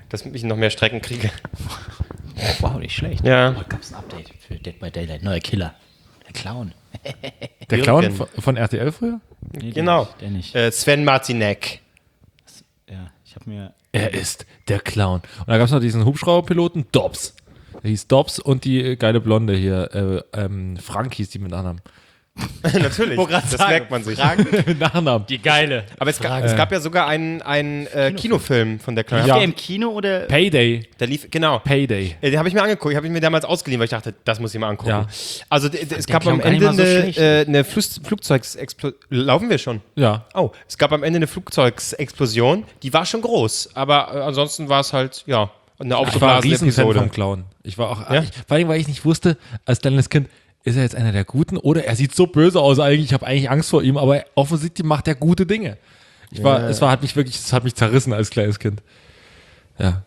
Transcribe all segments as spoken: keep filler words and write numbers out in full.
dass ich noch mehr Strecken kriege. Wow, nicht schlecht. Ja. Heute gab es ein Update für Dead by Daylight. Neuer Killer. Der Clown. Der Clown von, von R T L früher? Nee, Genau. Der nicht. Äh, Sven Martinek. Ja, ich habe mir... Er ist der Clown. Und da gab es noch diesen Hubschrauberpiloten, Dobbs. Der hieß Dobbs und die äh, geile Blonde hier, äh, ähm, Frank hieß die mit Nachnamen. Natürlich, das sagen, merkt man sich. Mit Nachnamen. Die geile. Aber es, ga, es gab ja sogar einen, einen äh, Kinofilm von der Kleinen. Habt Ja. ihr im Kino oder... Payday. Der lief, genau. Payday. Äh, Den habe ich mir angeguckt. Den habe ich mir damals ausgeliehen, weil ich dachte, das muss ich mal angucken. Ja. Also d- d- es der gab am klang gar nicht Ende mal so eine, schlecht. äh, eine Flus- Flugzeugsexplosion. Laufen wir schon? Ja. Oh, es gab am Ende eine Flugzeugsexplosion. Die war schon groß, aber äh, ansonsten war es halt, ja, eine Ich war ein aufgeblasene Riesenfan Episode. vom Clown. Ich war auch, Ja? ich, vor allem, weil ich nicht wusste, als kleines Kind, ist er jetzt einer der Guten oder er sieht so böse aus eigentlich, ich habe eigentlich Angst vor ihm, aber offensichtlich macht er gute Dinge. Ich war, es war, hat mich wirklich, es hat mich zerrissen als kleines Kind. Ja.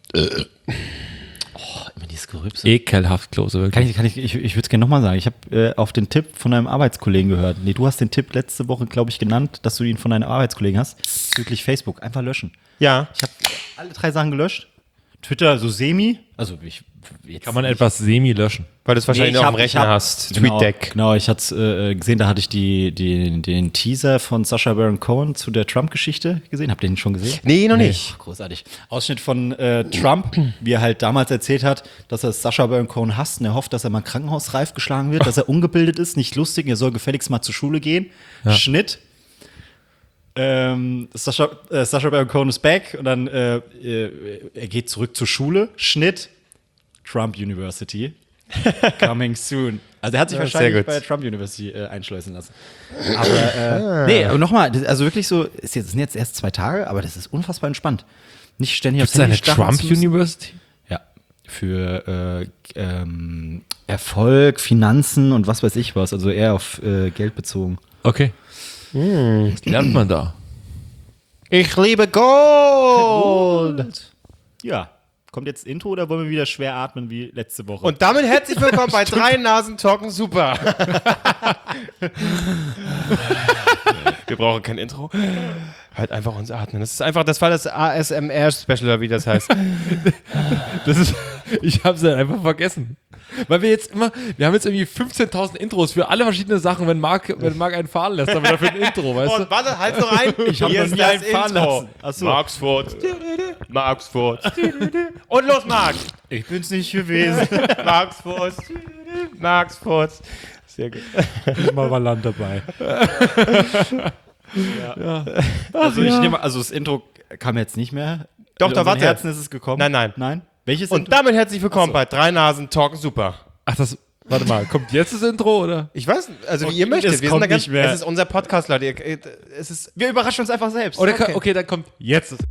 Immer dieses Gerübse. Ekelhaft, Klose, wirklich. Kann ich, kann ich, ich, ich würde es gerne nochmal sagen. Ich habe äh, auf den Tipp von einem Arbeitskollegen gehört. Nee, du hast den Tipp letzte Woche, glaube ich, genannt, dass du ihn von deinem Arbeitskollegen hast. Wirklich Facebook. Einfach löschen. Ja. Ich habe alle drei Sachen gelöscht. Twitter so semi. Also ich jetzt Kann man etwas semi löschen? Weil du es wahrscheinlich Nee, ich noch hab- am ich Rechner hab- hast. Genau, TweetDeck. genau, ich hatte äh, gesehen, da hatte ich die, die, den Teaser von Sacha Baron Cohen zu der Trump-Geschichte gesehen. Habt ihr den schon gesehen? Nee, noch nicht. Ach, großartig. Ausschnitt von äh, Trump, wie er halt damals erzählt hat, dass er Sacha Baron Cohen hasst und er hofft, dass er mal krankenhausreif geschlagen wird, dass er ungebildet ist, nicht lustig, und er soll gefälligst mal zur Schule gehen. Schnitt. Ähm, Sacha, äh, Sacha Baron Cohen ist back und dann äh, äh, er geht zurück zur Schule. Schnitt. Trump University. Coming soon. Also er hat sich Ja, wahrscheinlich sehr gut. bei der Trump University äh, einschleusen lassen. Aber äh, nee, aber nochmal, das- also wirklich so, ist jetzt, sind jetzt erst zwei Tage, aber das ist unfassbar entspannt. Nicht ständig Gibt es eine starren Trump zu müssen. University? Ja. Für äh, ähm, Erfolg, Finanzen und was weiß ich was. Also eher auf äh, Geld bezogen. Okay. Was lernt man da? Ich liebe Gold! Ja. Kommt jetzt Intro oder wollen wir wieder schwer atmen wie letzte Woche? Und damit herzlich willkommen bei Drei Nasen Talken Super. Wir brauchen kein Intro. Halt einfach uns atmen. Das ist einfach, das war das A S M R-Special, oder wie das heißt. Das ist, ich habe es halt einfach vergessen. Weil wir jetzt immer, wir haben jetzt irgendwie fünfzehntausend Intros für alle verschiedene Sachen, wenn Marc, wenn Marc einen fahren lässt, aber dafür ein Intro, weißt du? Und warte, halt noch ein. Ich hab Hier noch ist nie das einen fahren Intro. lassen. Ach so. Marksfurt. Marksfurt. Und los, Marc. ich bin's nicht gewesen. Marksfurt. Marksfurt. Sehr gut. Mal war Land dabei. Also ich nehme, also das Intro kam jetzt nicht mehr. Doch, In da unseren warte. Herzen ist es gekommen. Nein, nein. Nein? Welches Und Intro? damit herzlich willkommen bei Drei Nasen Talken Super. Ach, das, warte mal, kommt jetzt das Intro, oder? Ich weiß, also wie Okay, ihr möchtet. das Wir kommt sind da ganz, nicht mehr. Es ist unser Podcast, Leute. Ihr- äh, Es ist Wir überraschen uns einfach selbst. Oder, okay. okay, dann kommt jetzt das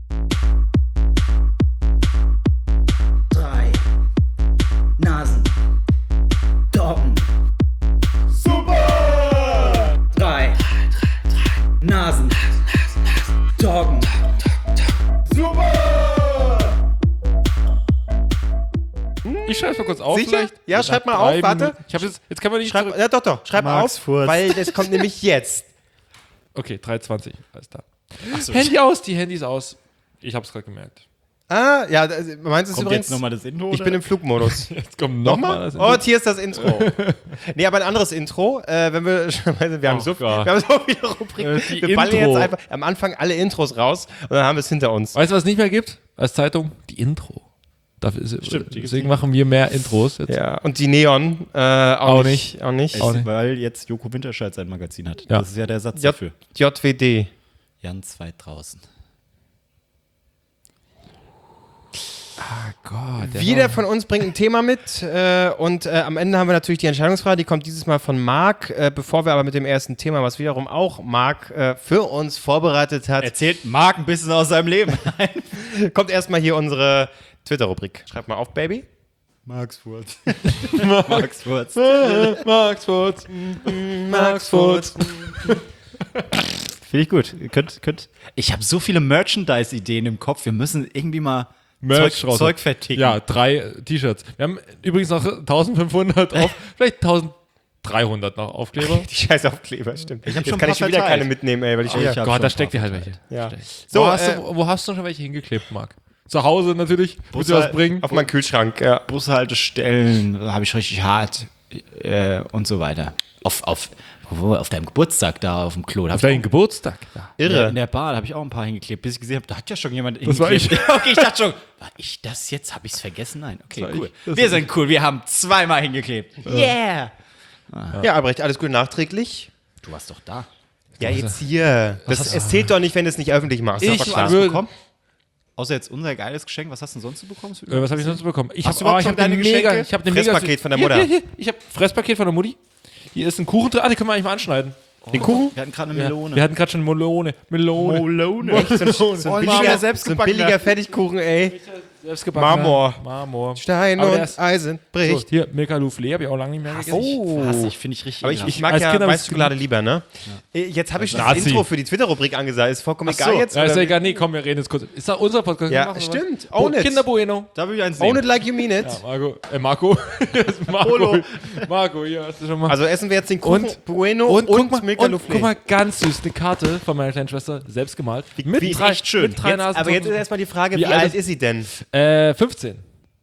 Drei Nasen. Doggen. Super! Drei Nasen. Doggen. Ich schreibe mal kurz auf, Sicher? vielleicht. Ja, schreib mal auf, Drei warte. Minuten. Ich hab jetzt, jetzt kann man nicht Schreib, zurück. ja, doch, doch. Schreib Marks auf, Furz. weil das kommt nämlich jetzt. Okay, drei zwanzig, alles klar. so, Handy aus, die Handys aus. Ich hab's gerade gemerkt. Ah, ja, das- meinst du es Kommt übrigens? jetzt nochmal das Intro? Ich bin im Flugmodus. Jetzt kommt nochmal Nochmal? das Oh, Intro. hier ist das Intro. Nee, aber ein anderes Intro. Äh, wenn wir, wir, haben Oh so, Gott. wir haben so viele Rubriken. Äh, die wir ballen Intro. jetzt einfach am Anfang alle Intros raus und dann haben wir es hinter uns. Weißt du, was es nicht mehr gibt als Zeitung? Die Intro. Dafür ist, Stimmt, die deswegen machen wir mehr Intros jetzt. Ja, und die Neon äh, auch, Auch nicht. Auch nicht. Auch nicht. Weil jetzt Joko Winterscheid sein Magazin hat. Ja. Das ist ja der Satz J- dafür. J W D. Ganz weit draußen. Ah Gott. der Jeder war- von uns bringt ein Thema mit äh, und äh, am Ende haben wir natürlich die Entscheidungsfrage, die kommt dieses Mal von Marc, äh, bevor wir aber mit dem ersten Thema, was wiederum auch Marc äh, für uns vorbereitet hat, Erzählt Marc ein bisschen aus seinem Leben. kommt erstmal hier unsere Twitter-Rubrik. Schreib mal auf, Baby. Marx Furz. Marx Furz. Max Furz. Max Furz. Finde ich gut. Ihr könnt, könnt. Ich habe so viele Merchandise-Ideen im Kopf. Wir müssen irgendwie mal Merch Zeug, raus. Zeug verticken. Ja, drei äh, T-Shirts. Wir haben übrigens noch eintausendfünfhundert auf, vielleicht eintausenddreihundert noch Aufkleber. Die scheiß Aufkleber, stimmt. Ich hab Jetzt schon kann ein ich schon paar wieder verteilt. keine mitnehmen, ey, weil ich Oh, wieder... ich hab Gott, schon da ein steckt paar dir halt welche. Ja. Steckt. So, wo, hast äh, du, wo hast du schon welche hingeklebt, Marc? Zu Hause natürlich, muss dir was bringen. Auf meinen Kühlschrank, ja. Bushaltestellen, da habe ich richtig hart äh, und so weiter. Auf, auf, wo, auf deinem Geburtstag da auf dem Klo. Da Auf hab ich deinen Geburtstag. Ja. Irre. in der Bar, da habe ich auch ein paar hingeklebt, bis ich gesehen habe, da hat ja schon jemand Das war hingeklebt. Okay, ich dachte schon, war ich das jetzt? Habe ich es vergessen? Nein, okay, war cool. ich. Das Wir war sind cool, wir haben zweimal hingeklebt. Yeah! Ja, Albrecht, alles Gute nachträglich. Du warst doch da. Ja, jetzt hier. Das, es zählt doch nicht, wenn du es nicht öffentlich machst. Ich Das ist doch klar. würde- bekommen? Außer jetzt unser geiles Geschenk, was hast du denn sonst so bekommen? Äh, was habe ich sonst bekommen? Ich Hast du habe überhaupt ich schon hab eine deine mega, Geschenke? ich habe eine mega Fresspaket von der Hier, Mutter. Hier, hier, ich habe Fresspaket von der Mutti. Hier ist ein Kuchen drin. Ah, den können wir eigentlich mal anschneiden. Den Kuchen? Wir hatten gerade eine Ja, Melone. wir hatten gerade schon Melone. Melone. Melone. Melone. So ein billiger, so ein billiger Fertigkuchen, ey. Selbstgebackener. Marmor. Marmor. Stein Aber der und ist- Eisen So, bricht. hier, Milka Soufflé habe ich auch lange nicht mehr gegessen. Oh. Hass ich, finde ich richtig Aber ich, ekelhaft. ich mag Als ja Kind hab weiße ich's Schokolade lieber, ne? Äh, Jetzt habe ich schon das Nazi. Intro für die Twitter-Rubrik angesagt. Ist vollkommen Ach egal so. jetzt. Ja, ist oder? ja egal. Nee, komm, wir reden jetzt kurz. Ist da unser Podcast? Ja, Machen wir was? stimmt. Oh, Own it. Kinder Bueno. Da will ich eins sehen. Own it like you mean it. Ja, Marco. Äh, Marco. Das ist Marco. Polo. Marco, hier hast du schon mal. Also essen wir jetzt den Kuchen Und- Bueno und, und, guck, mal, Milka und Soufflé. guck mal, ganz süß, eine Karte von meiner kleinen Schwester, selbst gemalt. Mit wie drei, echt schön. Mit drei Jetzt, Nasen. aber jetzt ist erstmal die Frage, Wie wie, alt alt ist- ist sie denn? Äh, fünfzehn.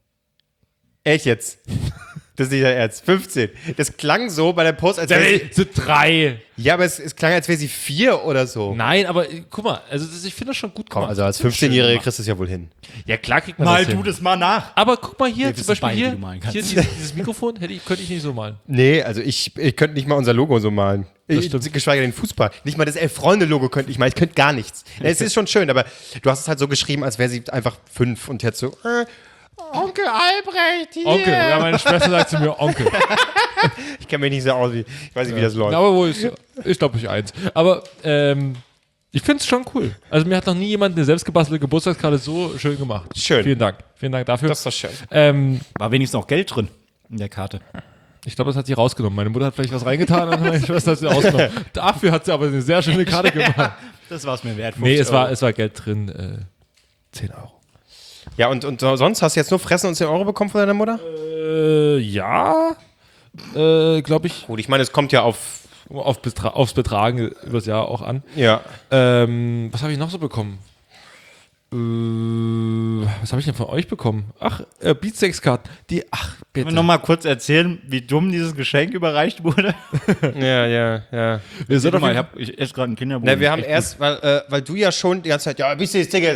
Echt jetzt? Das ist nicht dein Ernst. fünfzehn. Das klang so bei der Post, als wäre sie, So drei. ja, aber es, es klang, als wäre sie vier oder so. Nein, aber äh, guck mal, also das, ich finde das schon gut Komm, gemacht. also als fünfzehnjährige kriegst du es ja wohl hin. Ja, klar kriegt man Mal das du hin. das mal nach. Aber guck mal hier, Wir zum wissen Beispiel beide, hier, wie du malen kannst. hier dieses, dieses Mikrofon hätte ich, könnte ich nicht so malen. Nee, also ich, ich könnte nicht mal unser Logo so malen. Ich, stimmt. geschweige denn Fußball. Nicht mal das Elf-Freunde-Logo könnte ich malen. Ich könnte gar nichts. Ja, es ist schon schön, aber du hast es halt so geschrieben, als wäre sie einfach fünf und jetzt so, äh, Onkel Albrecht hier. Onkel, ja, meine Schwester sagt zu mir Onkel. Ich kenne mich nicht so aus, wie, ich weiß nicht, wie das läuft. Aber wo ist, ich glaube ich eins. Aber ähm, ich finde es schon cool. Also mir hat noch nie jemand eine selbstgebastelte Geburtstagskarte so schön gemacht. Schön. Vielen Dank. Vielen Dank dafür. Das ist doch schön. ähm, War wenigstens noch Geld drin in der Karte. Ich glaube, das hat sie rausgenommen. Meine Mutter hat vielleicht was reingetan und meine Schwester hat sie rausgenommen. Dafür hat sie aber eine sehr schöne Karte gemacht. Das war es mir wert. Nee, es war, Euro. es war Geld drin. Äh, zehn Euro. Ja, und, und sonst hast du jetzt nur Fressen und zehn Euro bekommen von deiner Mutter? Äh, ja. Äh, glaube ich. Gut, ich meine, es kommt ja auf, Auf Betra aufs Betragen übers Jahr auch an. ja. Ähm, was habe ich noch so bekommen? Äh, was habe ich denn von euch bekommen? Ach, äh, Beatsteaks-Karten. Die, ach, bitte. Können wir noch mal kurz erzählen, wie dumm dieses Geschenk überreicht wurde? Ja, ja, ja. Wir sind Guck auf mal, jeden ich, hab, ich esse gerade einen Kinderbuch. Na, wir haben erst, weil, äh, weil du ja schon die ganze Zeit, ja, bist du das Tickets?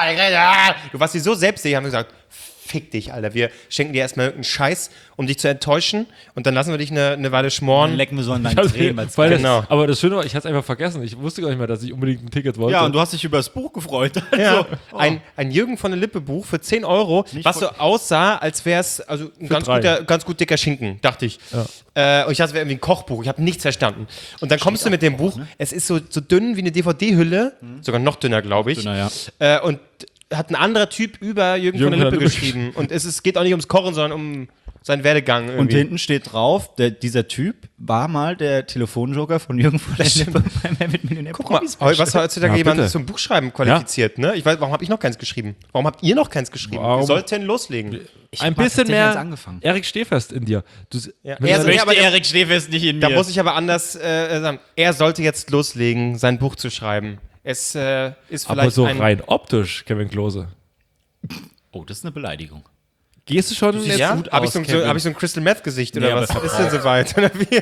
Du warst dir so selbstsicher, haben wir gesagt, fick dich, Alter. Wir schenken dir erstmal irgendeinen Scheiß, um dich zu enttäuschen und dann lassen wir dich eine, eine Weile schmoren. lecken wir so an Ich deinen hab's- Tränen. weil's weil geil Genau. das, aber das Schöne war, ich hatte es einfach vergessen. Ich wusste gar nicht mehr, dass ich unbedingt ein Ticket wollte. Ja, und du hast dich über das Buch gefreut. Ja, Also, ein, ein Jürgen von der Lippe Buch für zehn Euro, was so aussah, als wäre es also ein ganz, drei. guter, ganz gut dicker Schinken, dachte ich. Äh, und ich dachte, es wäre irgendwie ein Kochbuch. Ich habe nichts verstanden. Und dann kommst du mit dem Buch, es ist so, so dünn wie eine D V D-Hülle, sogar noch dünner, glaube ich. Dünner, ja. Äh, und hat ein anderer Typ über Jürgen, Jürgen von der von Lippe der Lippe geschrieben. Und es ist, geht auch nicht ums Kochen, sondern um seinen Werdegang. Irgendwie. Und hinten steht drauf, der, dieser Typ war mal der Telefonjoker von Jürgen von der Lippe beim Wer wird Millionär. Guck mal, was heutzutage Ja, jemand bitte. zum Buchschreiben qualifiziert, ne? Ich weiß, warum habe ich noch keins geschrieben? Warum habt ihr noch keins geschrieben? Warum? Wir sollten loslegen. ein hab bisschen tatsächlich mehr eins angefangen. Erik Stehfest in dir. Du, Ja. wenn Er du- so- ja, aber der- Erik Stehfest nicht in Da muss ich aber anders äh, sagen. Er sollte jetzt loslegen, sein Buch zu schreiben. Es äh, ist vielleicht aber so ein... rein optisch, Kevin Klose. Oh, das ist eine Beleidigung. Gehst du schon siehst jetzt? Ja? gut Habe ich, aus, so, so, Kevin. hab ich so ein Crystal Meth Gesicht Nee, oder aber was? Ist denn soweit? Oder wie?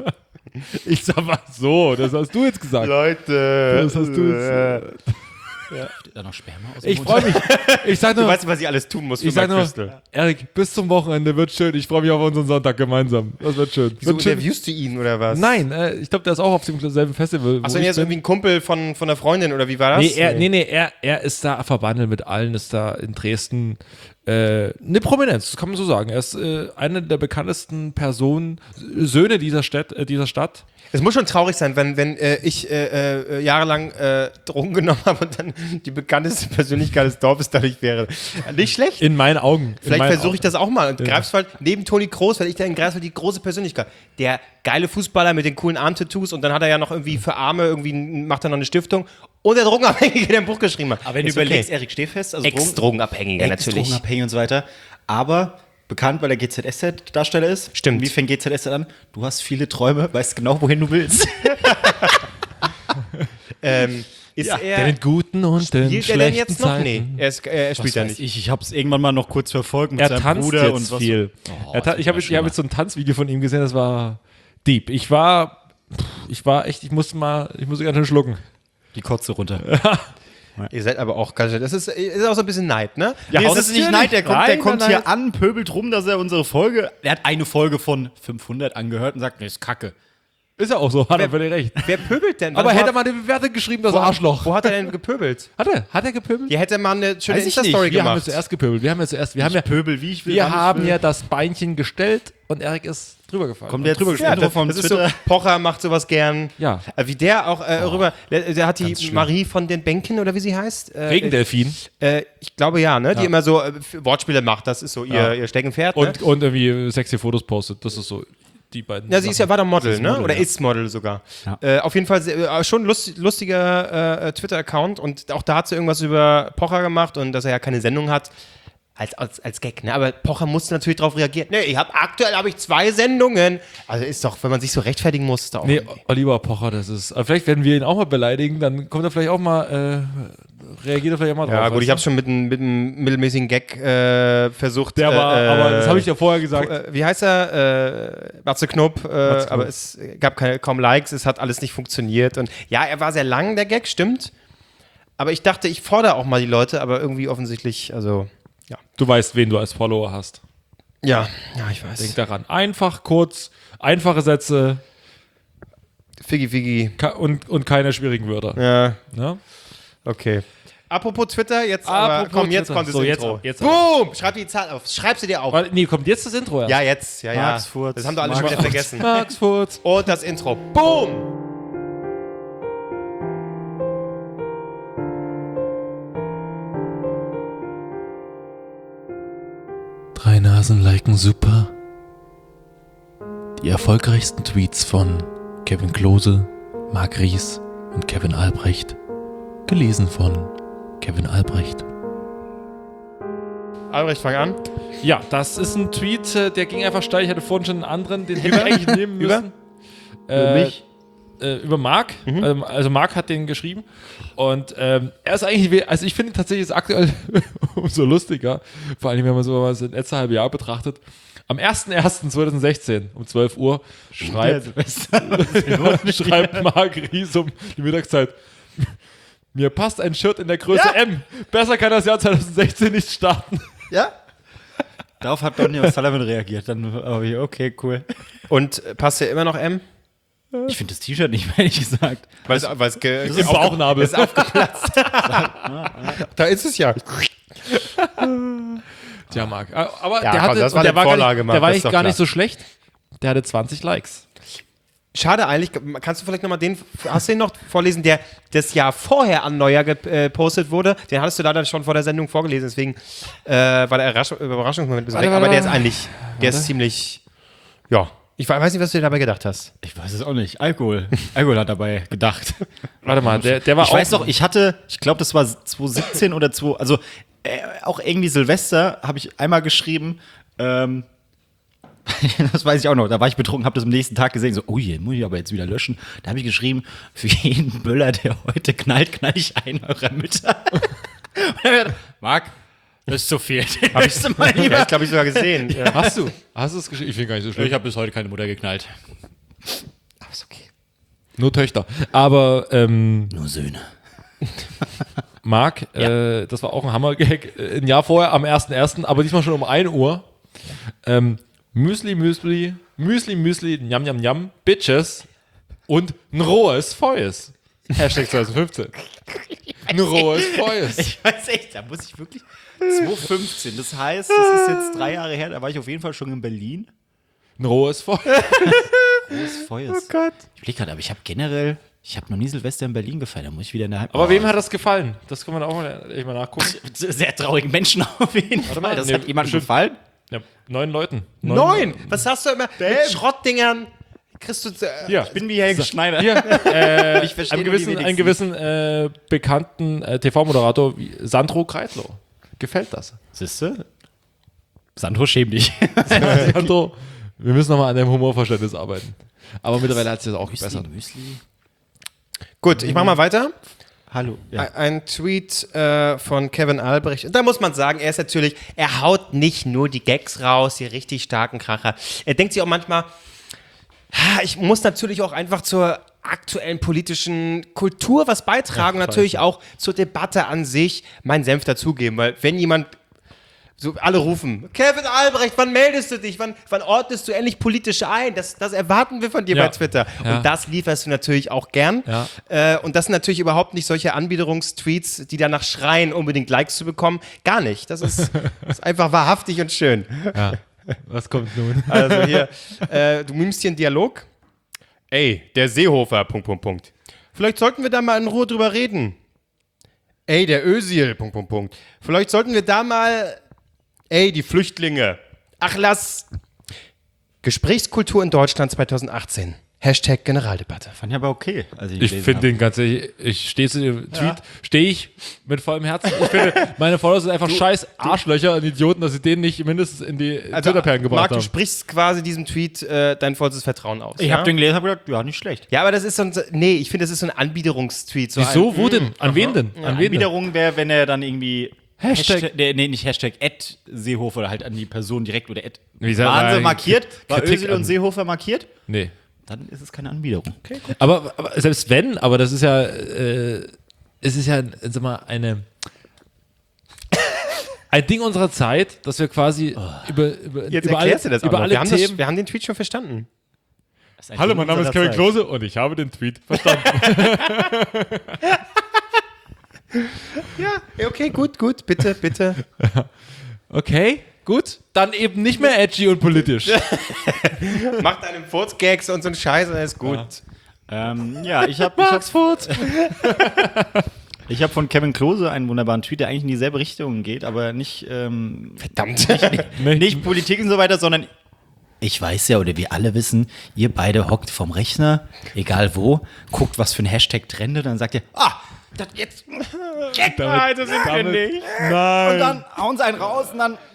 Ich sag mal so, das hast du jetzt gesagt. Leute. Das hast du jetzt. Da noch Sperma aus dem Ich Mund? freue mich. Ich sag Du nur, weißt, was ich alles tun muss für ich sag mein nur, Crystal. Erik, bis zum Wochenende wird schön. Ich freue mich auf unseren Sonntag gemeinsam. Das wird schön. Wieso Wird schön. interviewst du ihn oder was? Nein, äh, ich glaube, der ist auch auf dem selben Festival. wo Achso, ich er ist bin. irgendwie ein Kumpel von, von der Freundin oder wie war das? Nee, er, nee, nee, er, er ist da verbandelt mit allen, ist da in Dresden äh, eine Prominenz, das kann man so sagen. Er ist äh, eine der bekanntesten Personen, Söhne dieser Stadt. Äh, dieser Stadt. Es muss schon traurig sein, wenn, wenn äh, ich äh, äh, jahrelang äh, Drogen genommen habe und dann die bekannteste Persönlichkeit des Dorfes dadurch wäre. Nicht schlecht. In meinen Augen. Vielleicht versuche ich das auch mal. Und Greifswald, neben Toni Kroos, weil ich da in Greifswald die große Persönlichkeit. Der geile Fußballer mit den coolen Arm-Tattoos und dann hat er ja noch irgendwie für Arme, irgendwie macht er noch eine Stiftung. Und der Drogenabhängige, der ein Buch geschrieben hat. Aber wenn du Ist überlegst, okay. Erik Stehfest, also Ex-Drogenabhängiger natürlich. Ex-Drogenabhängig und so weiter, aber bekannt, weil er G Z S Z-Darsteller ist. Stimmt. Wie fängt G Z S Z an? Du hast viele Träume, weißt genau, wohin du willst. Ähm, Ist Ja, er, Den guten und den spielt er schlechten denn jetzt noch? Zeiten. Nee, er, ist, äh, er Was spielt ja weiß nicht. ich, ich habe es irgendwann mal noch kurz verfolgt mit Er seinem tanzt Bruder jetzt und was. viel. Oh, er ta- das ich habe wird jetzt, ich hab schlimmer. jetzt so ein Tanzvideo von ihm gesehen, das war deep. Ich war, ich war echt, ich musste mal, ich musste ganz schön schlucken. Die Kotze runter. Ihr seid aber auch ganz schön. Das ist, ist auch so ein bisschen Neid, ne? Ja, Nee, das ist nicht Neid, der kommt, der Nein, kommt nein, hier nein. an, pöbelt rum, dass er unsere Folge, er hat eine Folge von fünfhundert angehört und sagt, nee, ist kacke. Ist ja auch so, hat er völlig recht. Wer pöbelt denn? Aber Warte, hätte wo- man eine Bewertung geschrieben, das wo, Arschloch. Wo hat er denn gepöbelt? Hat er? Hat er gepöbelt? Hier hätte man eine schöne Weiß ich Insta-Story nicht. Wir haben ja gemacht. zuerst gepöbelt. Wir haben ja zuerst, wir haben ja, Pöbel, wie ich will. wir wann ich haben will. ja das Beinchen gestellt und Erik ist drüber gefallen. Kommt Und jetzt drüber das gespielt. Intro vom das ist so, Twitter. Pocher macht sowas gern. Ja. Äh, Wie der auch äh, rüber, der, der hat die Ganz schlimm. Marie von den Bänken, oder wie sie heißt. Äh, Regendelfin. Äh, ich glaube ja, ne? Die immer so äh, Wortspiele macht. Das ist so ihr, Ja. ihr Steckenpferd. Und, ne? und irgendwie sexy Fotos postet. Das ist so die beiden. Ja, sie ist ja, war da Model, ist ne? Model, Oder ja. ist Model sogar. Ja. Äh, auf jeden Fall sehr, äh, schon lust, lustiger äh, Twitter-Account und auch da hat sie irgendwas über Pocher gemacht und dass er ja keine Sendung hat. Als, als, als Gag, ne? Aber Pocher musste natürlich darauf reagieren. Ne, ich hab, aktuell habe ich zwei Sendungen. Also ist doch, wenn man sich so rechtfertigen muss, ist doch auch. Nee, Oliver Pocher, das ist. Aber vielleicht werden wir ihn auch mal beleidigen, dann kommt er vielleicht auch mal, äh, reagiert er vielleicht auch mal drauf. Ja, gut, weißt ich du? habe schon mit einem mit einem mittelmäßigen Gag äh, versucht. Der war, äh, aber das habe ich ja vorher gesagt. Äh, wie heißt er? Äh, Matze Knob. Äh, Knob. aber es gab keine, kaum Likes, es hat alles nicht funktioniert. Und ja, er war sehr lang, der Gag, stimmt. Aber ich dachte, ich fordere auch mal die Leute, aber irgendwie offensichtlich, also, ja. Du weißt, wen du als Follower hast. Ja, ja, ich weiß. Denk daran. Einfach, kurz, einfache Sätze Figgi, Figgi. ka- und, und keine schwierigen Wörter. Ja, Ne? okay. Apropos Twitter, jetzt aber, Apropos komm, jetzt Twitter. kommt das So, jetzt Intro. ab, jetzt Boom! Schreib die Zahl auf. Schreib sie dir auf. Warte, nee, kommt jetzt das Intro erst. Ja, jetzt. Ja, ja. Max Furz. Das haben doch alle Max schon wieder vergessen. Max Furz. Und das Intro. Boom! Drei Nasen liken super. Die erfolgreichsten Tweets von Kevin Klose, Marc Ries und Kevin Albrecht. Gelesen von Kevin Albrecht. Albrecht, fang an. Ja, das ist ein Tweet, äh, der ging einfach steil. Ich hatte vorhin schon einen anderen, den hätte ich eigentlich nehmen Über? müssen. Über mich? Äh, über Marc. Ähm, also Marc hat den geschrieben. Und ähm, er ist eigentlich, we- also ich finde tatsächlich ist aktuell umso lustiger, vor allem wenn man so was in letzter halbe Jahr betrachtet. Am ersten ersten zweitausendsechzehn um zwölf Uhr schreibt, schreibt Marc Ries um die Mittagszeit: Mir passt ein Shirt in der Größe Ja. M. Besser kann das Jahr zweitausendsechzehn nicht starten. Ja? Darauf hat Donny O'Sullivan reagiert. Dann habe ich, okay, cool. Und äh, passt ja immer noch M? Ich finde das T-Shirt nicht mehr, ehrlich gesagt. Weil es, weil es ge- Im Bauchnabel. ist aufgeplatzt. Da ist es ja. Tja, Marc. Aber Ja, der, komm, hatte, das war und der eine war gar Vorlage, nicht, Marc, der war das ist echt doch gar klar. nicht so schlecht. Der hatte zwanzig Likes. Schade eigentlich. Kannst du vielleicht nochmal den, hast du den noch vorlesen, der das Jahr vorher an Neujahr gepostet wurde? Den hattest du leider schon vor der Sendung vorgelesen, deswegen äh, war der Überraschung, Überraschungsmoment ein bisschen Warte, weg. warte, Aber der ist warte. eigentlich, der ist ziemlich, ja. Ich weiß nicht, was du dir dabei gedacht hast. Ich weiß es auch nicht. Alkohol. Alkohol hat dabei gedacht. Warte mal, der, der war Ich auch. weiß noch, ich hatte, ich glaube, das war zweitausendsiebzehn oder zwei, also äh, auch irgendwie Silvester habe ich einmal geschrieben, ähm, das weiß ich auch noch, da war ich betrunken, habe das am nächsten Tag gesehen, so, oh je, muss ich aber jetzt wieder löschen. Da habe ich geschrieben, für jeden Böller, der heute knallt, knall ich einen eurer Mütter. Und dann hab ich gedacht, Marc, das ist zu viel. Den löschst du mal Ja, lieber. ich glaube, ich sogar gesehen. Ja. Hast du? Hast du es geschrieben? Ich finde gar nicht so schlimm. Ich habe bis heute keine Mutter geknallt. Aber ist okay. Nur Töchter. Aber ähm, Nur Söhne. Marc, äh, das war auch ein Hammer-Gag. Äh, Ein Jahr vorher, am ersten ersten aber diesmal schon um ein Uhr. Ähm, Müsli, Müsli, Müsli, Müsli, Njam, Njam, Njam, Bitches und ein rohes Feues. Hashtag zwanzig fünfzehn. Ein rohes Feues. Ich weiß echt, da muss ich wirklich. zweitausendfünfzehn, das heißt, das ist jetzt drei Jahre her, da war ich auf jeden Fall schon in Berlin. Ein rohes Feues. Großes Feuers. Oh Gott. Ich blick gerade, aber ich habe generell, ich habe noch nie Silvester in Berlin gefeiert, da muss ich wieder in der Heim. Aber wem hat das gefallen? Das kann man auch mal, echt mal nachgucken. Sehr traurigen Menschen auf jeden Fall. mal, Das nee, hat jemandem bestimmt. gefallen. Ja, neun Leuten. Neun! Was hast du immer? Mit Schrottdingern kriegst du. Äh, Ja. Ich bin wie Helge Schneider. Hier, äh, Ich verstehe einen nur die gewissen, einen wenigsten. gewissen äh, bekannten äh, T V-Moderator wie Sandro Kreitlow. Gefällt das? Siehst du? Sandro, schäm dich. Sandro, wir müssen nochmal an deinem Humorverständnis arbeiten. Aber mittlerweile hat sich das auch Müsli, gebessert. Müsli. Gut, ich mach mal weiter. Hallo. Ja. Ein, ein Tweet äh, von Kevin Albrecht. Da muss man sagen, er ist natürlich, er haut nicht nur die Gags raus, die richtig starken Kracher. Er denkt sich auch manchmal, ha, ich muss natürlich auch einfach zur aktuellen politischen Kultur was beitragen, Ja, natürlich scheiße. auch zur Debatte an sich meinen Senf dazugeben, weil wenn jemand so alle rufen, Kevin Albrecht, wann meldest du dich? Wann, wann ordnest du endlich politisch ein? Das, das erwarten wir von dir Ja. bei Twitter. Ja. Und das lieferst du natürlich auch gern. Ja. Äh, und das sind natürlich überhaupt nicht solche Anbiederungstweets, die danach schreien, unbedingt Likes zu bekommen. Gar nicht. Das ist, ist einfach wahrhaftig und schön. Ja. Was kommt nun? Also hier, äh, du mimst hier einen Dialog. Ey, der Seehofer, Punkt, Punkt, Punkt. Vielleicht sollten wir da mal in Ruhe drüber reden. Ey, der Özil, Punkt, Punkt, Punkt. Vielleicht sollten wir da mal... Ey, die Flüchtlinge. Ach, lass. Gesprächskultur in Deutschland zwanzig achtzehn. Hashtag Generaldebatte. Fand ich aber okay. Als Ich gelesen finde habe. den ganz ehrlich, ich stehe zu dem Tweet, stehe ich mit vollem Herzen. Ich finde, meine Follower sind einfach scheiß Arschlöcher und Idioten, dass sie den nicht mindestens in die Twitter-Perlen gebracht Marc, du haben. sprichst quasi diesem Tweet äh, dein vollstes Vertrauen aus. Ich ja? habe den gelesen und habe gedacht, ja, nicht schlecht. Ja, aber das ist so ein, nee, ich finde, das ist so ein Anbiederungstweet. So Wieso? ein, Wo denn? An wen denn? An wen denn? Anbiederung wäre, wenn er dann irgendwie Hashtag- der, nee, nicht Hashtag Ad Seehofer oder halt an die Person direkt oder Ad Wie gesagt, waren sie äh, markiert? War Kritik Özil an- und Seehofer markiert? Nee. Dann ist es keine Anbiederung. Okay, gut. Aber, aber selbst wenn, aber das ist ja, äh, es ist ja, sag mal, eine ein Ding unserer Zeit, dass wir quasi über, über, Jetzt über alle, erklärst du das auch über noch. alle wir, haben Themen. das, wir haben den Tweet schon verstanden. Hallo, mein Name ist Kevin Klose und ich habe den Tweet verstanden. Ja, okay, gut, gut, bitte, bitte. Okay, gut. Dann eben nicht mehr edgy und politisch. Mach deinen Furzgags und so einen Scheiß und ist gut. Ähm, ja, ich habe ich hab, ich hab von Kevin Klose einen wunderbaren Tweet, der eigentlich in dieselbe Richtung geht, aber nicht, ähm, Verdammt. nicht Politik und so weiter, sondern ich weiß ja, oder wir alle wissen, ihr beide hockt vom Rechner, egal wo, guckt, was für ein Hashtag trendet, dann sagt ihr, ah, das jetzt, check, Damit- das sind wir damit- nicht. Nein. und dann hauen sie einen raus und dann,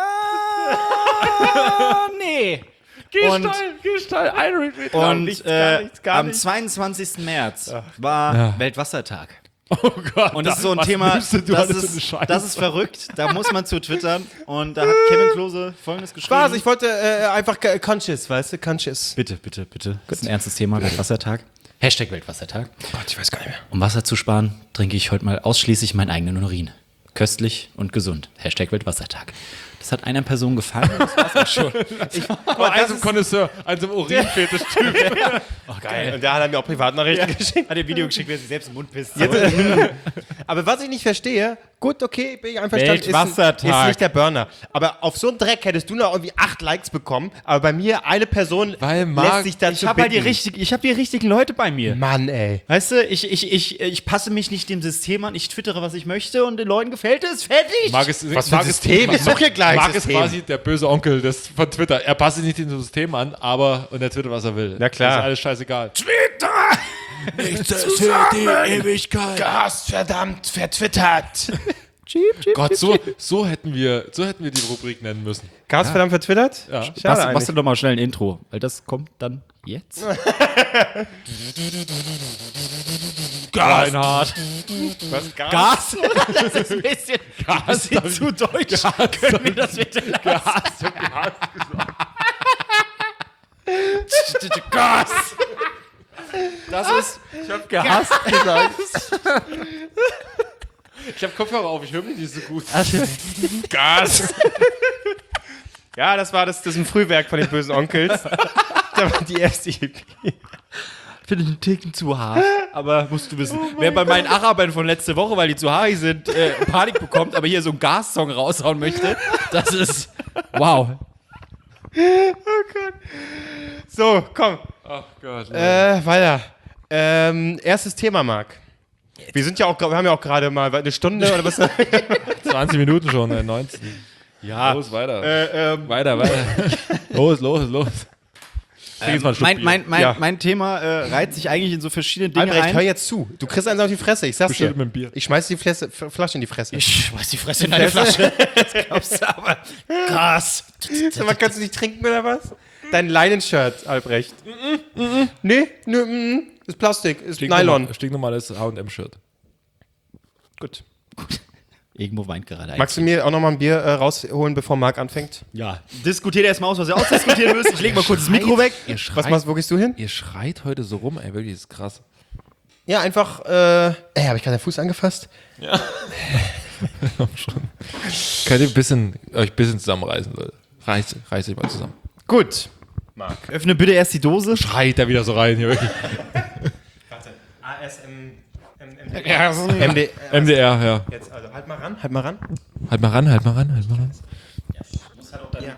ah, nee. Geh Und- steil, geh steil, ein Retweet. Und nichts, gar äh, nichts, gar am nichts. zweiundzwanzigsten März war Ja. Weltwassertag. Oh Gott. Und das ist so ein was Thema, nimmst du das alles für eine ist, Scheiße? das ist verrückt. Da muss man zu twittern. Und da hat Kevin Klose Folgendes geschrieben. Spaß, ich wollte äh, einfach äh, conscious, weißt du, conscious. Bitte, bitte, bitte. Das ist ein ernstes Thema, Weltwassertag. Hashtag Weltwassertag. Gott, ich weiß gar nicht mehr. Um Wasser zu sparen, trinke ich heute mal ausschließlich meinen eigenen Urin. Köstlich und gesund. Hashtag Weltwassertag. Das hat einer Person gefallen. Das war's auch schon. Oh, ein so ein Connoisseur, ein so ein Urinfetisch-Typ. Geil. Und der hat er mir auch Privatnachrichten geschickt. Hat er ein Video geschickt, wer sich selbst im Mund pisst. Aber was ich nicht verstehe, gut, okay, bin ich einverstanden, ist, ein- Weltwassertag. ist nicht der Burner. Aber auf so einen Dreck hättest du noch irgendwie acht Likes bekommen, aber bei mir eine Person Weil Marc- lässt sich dazu Ich habe halt die, bitten. richtig, ich hab die richtigen Leute bei mir. Mann, ey. Weißt du, ich, ich, ich, ich passe mich nicht dem System an, ich twittere, was ich möchte und den Leuten gefällt es, fertig. Marc ist, Was für ein Marc ist- System? Ich suche hier gleich Marc ist System. quasi der böse Onkel des, von Twitter. Er passt sich nicht in das System an, aber und er twittert, was er will. Na klar. Das ist alles scheißegal. Nichts ist für die Ewigkeit. Gast, verdammt, vertwittert. Gott, so, so, hätten wir, so hätten wir die Rubrik nennen müssen. Gast, verdammt, vertwittert? Ja. Schade Machst, eigentlich. machst du doch mal schnell ein Intro, weil das kommt dann jetzt. Reinhard. Was, Gast? Gas? Das ist ein bisschen, Gas, bisschen zu deutsch. Können wir das bitte lassen? Gas. Das ist Ich hab gehasst gesagt. Ich hab Kopfhörer auf, ich höre mich nicht so gut. Gas. Ja, das war das, das ist ein Frühwerk von den bösen Onkels. Da war die erste E P. finde ich einen Ticken zu hart. Aber musst du wissen, wer bei meinen Arabern von letzte Woche, weil die zu haarig sind, äh, Panik bekommt, aber hier so einen Gas-Song raushauen möchte, das ist wow. So, komm. Ach Gott. Äh, weiter. Ähm, erstes Thema, Marc. Wir sind ja auch, wir haben ja auch gerade mal eine Stunde oder was? zwanzig Minuten schon, äh, neunzehn. Ja. Los, weiter. Äh, ähm, Weiter, weiter. los, los, los. Trink jetzt mal einen Schluck Mein, Bier. mein, mein, Ja. mein Thema äh, reiht sich eigentlich in so verschiedene Dinge Albrecht, hör ein. jetzt zu. Du kriegst eins auf die Fresse, ich sag's dir. Bestimmt mit dem Bier. Ich schmeiß die Flässe, F- Flasche in die Fresse. Ich schmeiß die Fresse in deine Flasche. Das glaubst du aber. Krass. Sag mal, kannst du nicht trinken oder was? Dein Leinen-Shirt, Albrecht. Nee, nö, mm, ist Plastik, ist Nylon. Stinknormales H und M-Shirt. Gut. Irgendwo weint gerade. Magst du mir auch noch mal ein Bier äh, rausholen, bevor Marc anfängt? Ja, diskutiert erstmal aus, was ihr ausdiskutieren müsst. Ich leg mal kurz das Mikro weg. Ihr schreit, Was machst, wo gehst du hin? Ihr schreit heute so rum, ey, wirklich, das ist krass. Ja, einfach, äh, ey, habe ich gerade den Fuß angefasst? Schon. Könnt ihr ein bisschen, euch ein bisschen zusammenreißen, Leute. Reißt, reißt euch mal zusammen. Gut. Öffne bitte erst die Dose. Schreit da wieder so rein, hier wirklich. Warte. A S M... Ja, so ein M D, M D R, ja. jetzt, also halt mal ran, halt mal ran. Halt mal ran, halt mal ran, halt mal ran. Ja.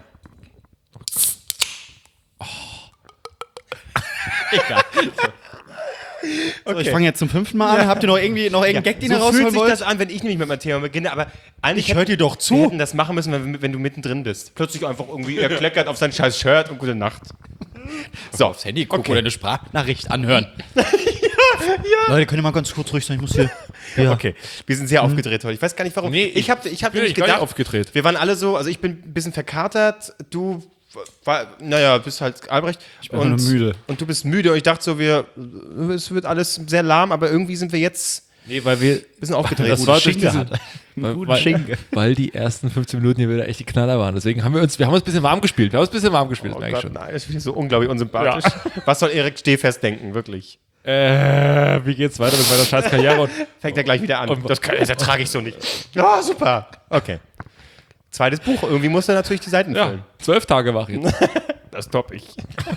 Egal. So, ich fange jetzt zum fünften Mal an. Habt ihr noch irgendwie noch irgendeinen Gag, den ihr So fühlt rausholen sich wollt? das an, wenn ich nämlich mit meinem Thema beginne, aber eigentlich Ich hör dir doch zu. Wir hätten das machen müssen, wenn, wenn du mittendrin bist. Plötzlich einfach irgendwie, er kleckert auf sein scheiß Shirt und gute Nacht. So, aufs Handy gucken oder eine Sprachnachricht anhören. ja, ja. Leute, könnt ihr mal ganz kurz ruhig sein? Ich muss hier... Ja. Okay, wir sind sehr aufgedreht heute. Ich weiß gar nicht warum. Nee, ich habe ich hab bin nämlich ich gar gedacht, nicht aufgedreht. wir waren alle so, also ich bin ein bisschen verkatert, du, war, naja, bist halt Albrecht. Ich bin einfach nur müde. Und du bist müde und ich dachte so, wir, es wird alles sehr lahm, aber irgendwie sind wir jetzt Nee, weil wir. ein bisschen aufgedreht. Das war durch Schinken diese, hat. weil, guten weil, Schinken. weil die ersten fünfzehn Minuten hier wieder echt die Knaller waren. Deswegen haben wir uns, wir haben uns ein bisschen warm gespielt. Wir haben uns ein bisschen warm gespielt, Oh merke Gott, ich schon. nein, das ist so unglaublich unsympathisch. Was soll Erik Stehfest denken, wirklich? Äh, wie geht's weiter mit meiner scheiß Karriere? Und, Fängt er gleich wieder an. Und- Das, kann, das ertrage ich so nicht. Ja, super. Okay. Zweites Buch. Irgendwie muss er natürlich die Seiten ja, füllen. zwölf Tage wach jetzt. Das top ich.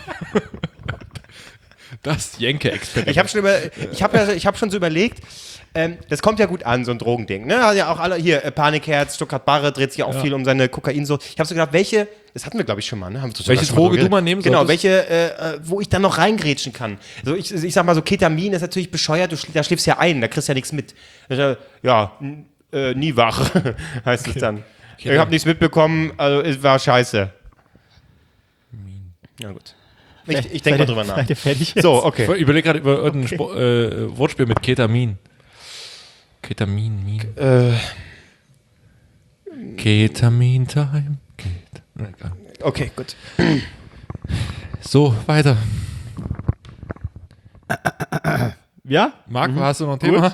Das Jenke-Experiment. Ich habe schon, über, ich hab ja, ich hab schon so überlegt, ähm, das kommt ja gut an, so ein Drogending. Ne? Also ja auch alle, hier, äh, Panikherz, Stuttgart Barre dreht sich auch viel um seine Kokain so. Ich habe so gedacht, welche, das hatten wir glaube ich schon mal, ne? Haben wir Welche schon mal Droge drüber du mal nehmen Genau, solltest? welche, äh, äh, wo ich dann noch reingrätschen kann. Also ich, ich sag mal so, Ketamin ist natürlich bescheuert, du schli- da schläfst ja ein, da kriegst du ja nichts mit. Ja, n- äh, nie wach, heißt es dann. Ich habe nichts mitbekommen, also es war scheiße. Ja gut. Ich, ich denke mal drüber nach. Seid ihr fertig jetzt? So, okay. Ich überlege gerade über irgendein Spo- äh, Wortspiel mit Ketamin. Ketamin, Min. Äh, Ketamin Time. Ket Na, egal. okay, gut. So, weiter. Ja? Marc, hast du noch ein Thema?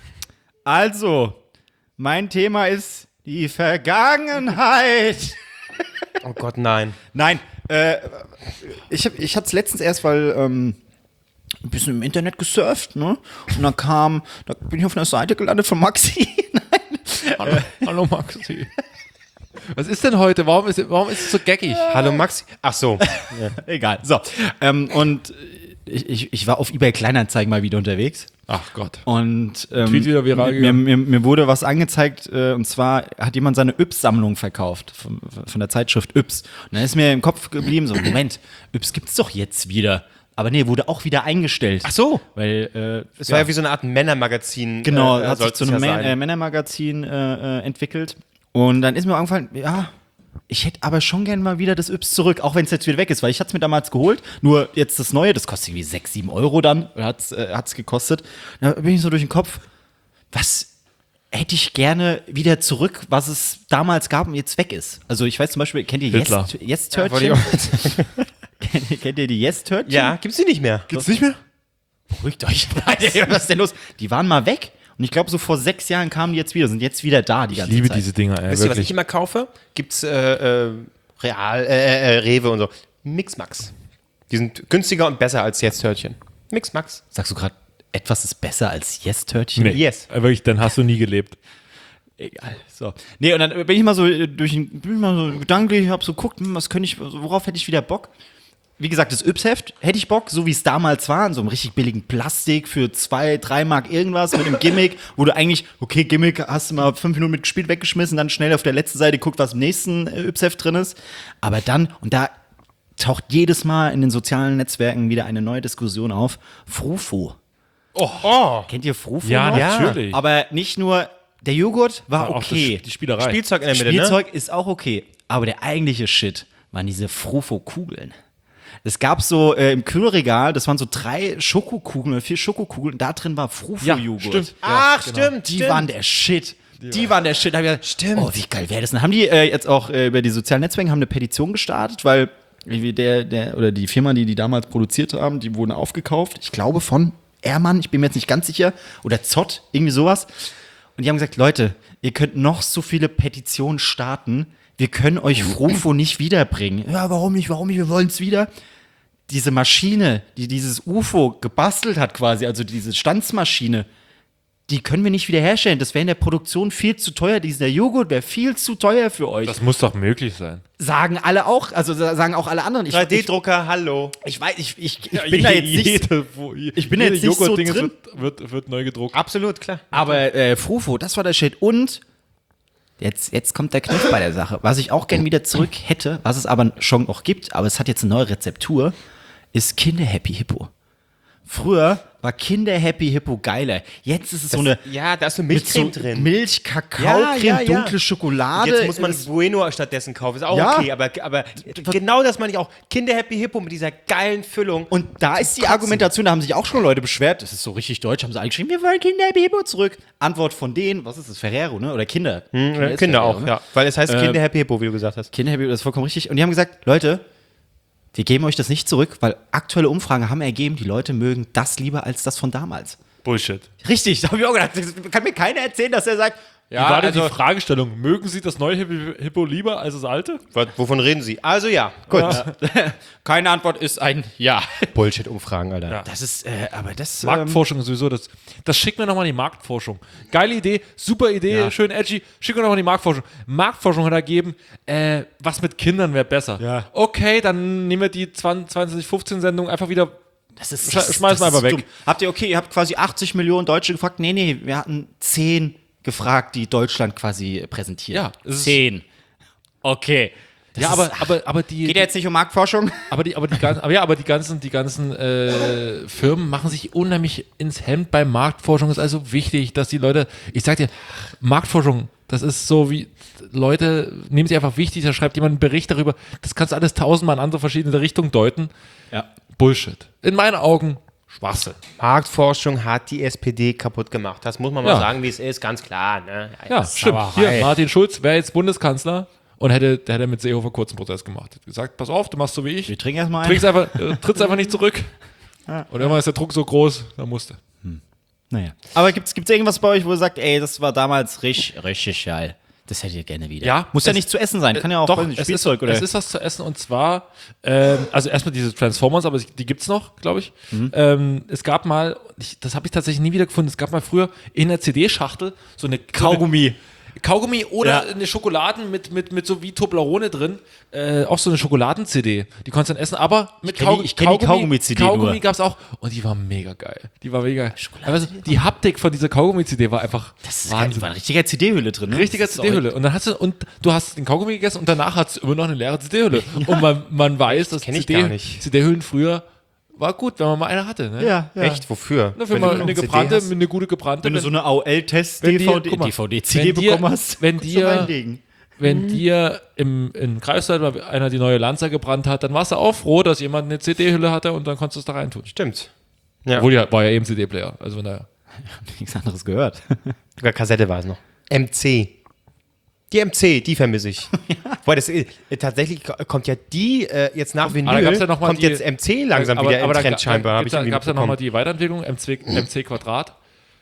Also, mein Thema ist die Vergangenheit. Oh Gott, nein. Nein, äh, ich, hab, ich hatte es letztens erst, weil ähm, ein bisschen im Internet gesurft, ne? Und dann kam, da bin ich auf einer Seite gelandet von Maxi. Nein. Hallo, hallo Maxi. Was ist denn heute? Warum ist, warum ist es so gaggig? Hallo Maxi. Ach so. Egal. So. Ähm, und ich, ich, ich war auf eBay Kleinanzeigen mal wieder unterwegs. Ach Gott. Und ähm, Tweet wieder viral mir, gegangen. mir, mir wurde was angezeigt, äh, und zwar hat jemand seine Yps-Sammlung verkauft, von, von der Zeitschrift Yps. Und dann ist mir im Kopf geblieben, so, Moment, Yps gibt's doch jetzt wieder. Aber nee, wurde auch wieder eingestellt. Ach so. Weil, äh, Es war ja wie so eine Art Männermagazin. genau, äh, hat sich soll's zu einem ja Mä- sein. äh, Männermagazin äh, äh, entwickelt. Und dann ist mir angefallen, ja, ich hätte aber schon gern mal wieder das Yps zurück, auch wenn es jetzt wieder weg ist, weil ich hatte es mir damals geholt, nur jetzt das Neue, das kostet irgendwie sechs, sieben Euro dann, hat es äh, hat's gekostet. Da bin ich so durch den Kopf, was hätte ich gerne wieder zurück, was es damals gab und jetzt weg ist. Also ich weiß zum Beispiel, kennt ihr Hitler. Yes- Ja, wollte Yes-Törtchen? ich auch- kennt, ihr- kennt ihr die Yes-Törtchen? Ja, gibt's die nicht mehr? Gibt's nicht mehr? Beruhigt euch. Was ist denn los? Die waren mal weg. Und ich glaube, so vor sechs Jahren kamen die jetzt wieder, sind jetzt wieder da die Ich ganze liebe Zeit. diese Dinger, ey, Wisst ihr, was wirklich. ich immer kaufe? Gibt's äh, äh, Real, äh, äh, Rewe und so. Mixmax. Die sind günstiger und besser als Jetzt-Törtchen. Mixmax. Sagst du gerade, etwas ist besser als Yes-Törtchen? Nee, Yes. äh, wirklich, dann hast du nie gelebt. Egal. So. Nee, und dann bin ich mal so äh, durch den, bin ich mal so gedanklich, hab so geguckt, hm, was könnte ich, worauf hätte ich wieder Bock? Wie gesagt, das Yps-Heft hätte ich Bock, so wie es damals war, in so einem richtig billigen Plastik für zwei, drei Mark irgendwas mit einem Gimmick, wo du eigentlich, okay, Gimmick, hast du mal fünf Minuten mitgespielt, weggeschmissen, dann schnell auf der letzten Seite guckt, was im nächsten äh, Yps-Heft drin ist. Aber dann, und da taucht jedes Mal in den sozialen Netzwerken wieder eine neue Diskussion auf, Frufo. Oh. Kennt ihr Frufo Ja, noch? natürlich. Aber nicht nur, der Joghurt war Auch das- okay. die Spielerei. Spielzeug in der Mitte, Spielzeug ist auch okay. Aber der eigentliche Shit waren diese Frufo-Kugeln. Es gab so äh, im Kühlregal, das waren so drei Schokokugeln oder vier Schokokugeln, da drin war Frufo-Joghurt. stimmt. Ach, stimmt. Die stimmt. waren der Shit. Die, waren der Shit. Da hab ich gedacht, Stimmt. Oh, wie geil wäre das? Dann haben die äh, jetzt auch äh, über die sozialen Netzwerke haben eine Petition gestartet, weil irgendwie der, der, oder die Firma, die die damals produziert haben, die wurden aufgekauft. Ich glaube von Ehrmann, ich bin mir jetzt nicht ganz sicher. Oder Zott, irgendwie sowas. Und Und die haben gesagt, Leute, ihr könnt noch so viele Petitionen starten, wir können euch Frufo nicht wiederbringen. Ja, warum nicht, warum nicht, wir wollen es wieder. Diese Maschine, die dieses U F O gebastelt hat quasi, also diese Stanzmaschine, die können wir nicht wiederherstellen. Das wäre in der Produktion viel zu teuer. Dieser Joghurt wäre viel zu teuer für euch. Das muss doch möglich sein. Sagen alle auch, also sagen auch alle anderen. Ich, drei D-Drucker, hallo. ich, ich weiß, ich, ich, ich bin da jetzt nicht, Jede, wo, ich bin da jetzt nicht so drin. Wird, wird, wird neu gedruckt. Absolut, klar. Aber äh, Frufo, das war der Shit. Und jetzt, jetzt kommt der Kniff bei der Sache. Was ich auch gern wieder zurück hätte, was es aber schon noch gibt, aber es hat jetzt eine neue Rezeptur, ist Kinder-Happy Hippo. Früher war Kinder-Happy Hippo geiler. Jetzt ist es so eine Ja, da ist so mit so Milchcreme drin. Milch, Kakao, Ja, Creme, ja, ja. dunkle Schokolade. Jetzt muss man Es- Bueno stattdessen kaufen. Ist auch Ja. okay, aber, aber genau das meine ich auch. Kinder Happy Hippo mit dieser geilen Füllung. Und da ist die Kotzen. Argumentation, da haben sich auch schon Leute beschwert, das ist so richtig deutsch, haben sie alle geschrieben, wir wollen Kinder-Happy Hippo zurück. Antwort von denen, was ist das, Ferrero, ne? Oder Kinder? Kinder, ist Kinder Ferrero, auch, ne? ja. Weil es heißt Äh, Kinder Happy Hippo, wie du gesagt hast. Kinder-Happy Hippo, das ist vollkommen richtig. Und die haben gesagt, Leute, wir geben euch das nicht zurück, weil aktuelle Umfragen haben ergeben, die Leute mögen das lieber als das von damals. Bullshit. Richtig, da habe ich auch gedacht, das kann mir keiner erzählen, dass er sagt, Wie war denn also- die Fragestellung? Mögen Sie das neue Hippo, Hippo lieber als das alte? Was, wovon reden Sie? Also ja, gut. keine Antwort ist ein Ja. Bullshit-Umfragen, Alter. Ja. Das ist, äh, aber das, ähm, Marktforschung ist sowieso das. Das schickt mir nochmal die Marktforschung. Geile Idee, super Idee, Ja. schön edgy. Schick mir nochmal die Marktforschung. Marktforschung hat ergeben, äh, was mit Kindern wäre besser. Ja. Okay, dann nehmen wir die zwanzig fünfzehn Sendung einfach wieder. das ist, Sch- das, schmeiß das mal ist einfach weg. dumm. Habt ihr, okay, ihr habt quasi achtzig Millionen Deutsche gefragt, nee, nee, wir hatten zehn gefragt, die Deutschland quasi präsentieren. Ja, es ist- zehn. Okay. Das Ja, ist- aber, aber, aber die. Geht ja jetzt nicht um Marktforschung? Aber die, aber die ganzen, aber ja, aber die ganzen, die ganzen äh, Firmen machen sich unheimlich ins Hemd bei Marktforschung. Ist also wichtig, dass die Leute, ich sag dir, Marktforschung, das ist so wie Leute nehmen sie einfach wichtig. Da schreibt jemand einen Bericht darüber. Das kannst du alles tausendmal in andere verschiedene Richtungen deuten. Ja. Bullshit. In meinen Augen Schwachsinn. Marktforschung hat die S P D kaputt gemacht. Das muss man mal Ja. sagen, wie es ist, ganz klar. Ne? Ja, stimmt. Hier, Martin Schulz wäre jetzt Bundeskanzler und hätte, der hätte mit Seehofer kurzen Prozess gemacht. Hätte gesagt, pass auf, du machst so wie ich. Wir trinken erstmal Trittst einfach, äh, trittst einfach nicht zurück. Und irgendwann ist der Druck so groß, dann musste. Naja. Aber gibt's, gibt's irgendwas bei euch, wo ihr sagt, ey, das war damals richtig, richtig geil. Das hättet ihr gerne wieder. Ja, Muss ja es- nicht zu essen sein, kann ja auch Doch, weiß nicht, es ist, Spielzeug oder. es ist was zu essen und zwar, ähm, also erstmal diese Transformers, aber die gibt's noch, glaube ich. Mhm. Ähm, es gab mal, ich, das habe ich tatsächlich nie wieder gefunden, es gab mal früher in der C D-Schachtel so eine Kaugummi. Kaugummi oder Ja. eine Schokoladen mit, mit, mit so wie Toblerone drin. Äh, auch so eine Schokoladen-C D. Die konntest du dann essen, aber mit kenn die- ich kenn die Kaugummi-C D Kaugummi nur. gab es auch und die war mega geil. Die war mega geil. Also, die Haptik von dieser Kaugummi-C D war einfach das ist geil, Wahnsinn. da war eine richtige C D-Hülle drin. Ne? Richtiger Das ist C D-Hülle. Und dann hast du, und du hast den Kaugummi gegessen und danach hast du immer noch eine leere C D-Hülle. Und man, man weiß, dass kenn ich C D gar nicht. C D-Hüllen früher war gut, wenn man mal eine hatte. Ne? auch- Ja, ja. Echt? Wofür? Na, für Wenn mal du noch eine C D gebrannte, hast? eine gute gebrannte. Wenn du so eine A O L-Test wenn D dir- V D, guck mal, D V D, C D wenn dir- bekommen hast, wenn kannst du dir- reinlegen. wenn dir im, in Greifswald mal einer die neue Lanza gebrannt hat, dann warst du auch froh, dass jemand eine C D-Hülle hatte und dann konntest du es da reintun. Stimmt. Ja. Obwohl, ja, war ja eben C D-Player. Also von daher. Nichts anderes gehört. Sogar Kassette war es noch. M C. Die M C, die vermisse ich. Weil das äh, tatsächlich ko- kommt ja die äh, jetzt nach Vinyl, da gab's ja noch mal kommt die- jetzt M C langsam aber, wieder aber im da Trend scheinbar. hab ich irgendwie Gab es ja nochmal mitbekommen. die Weiterentwicklung, M C, M C Quadrat.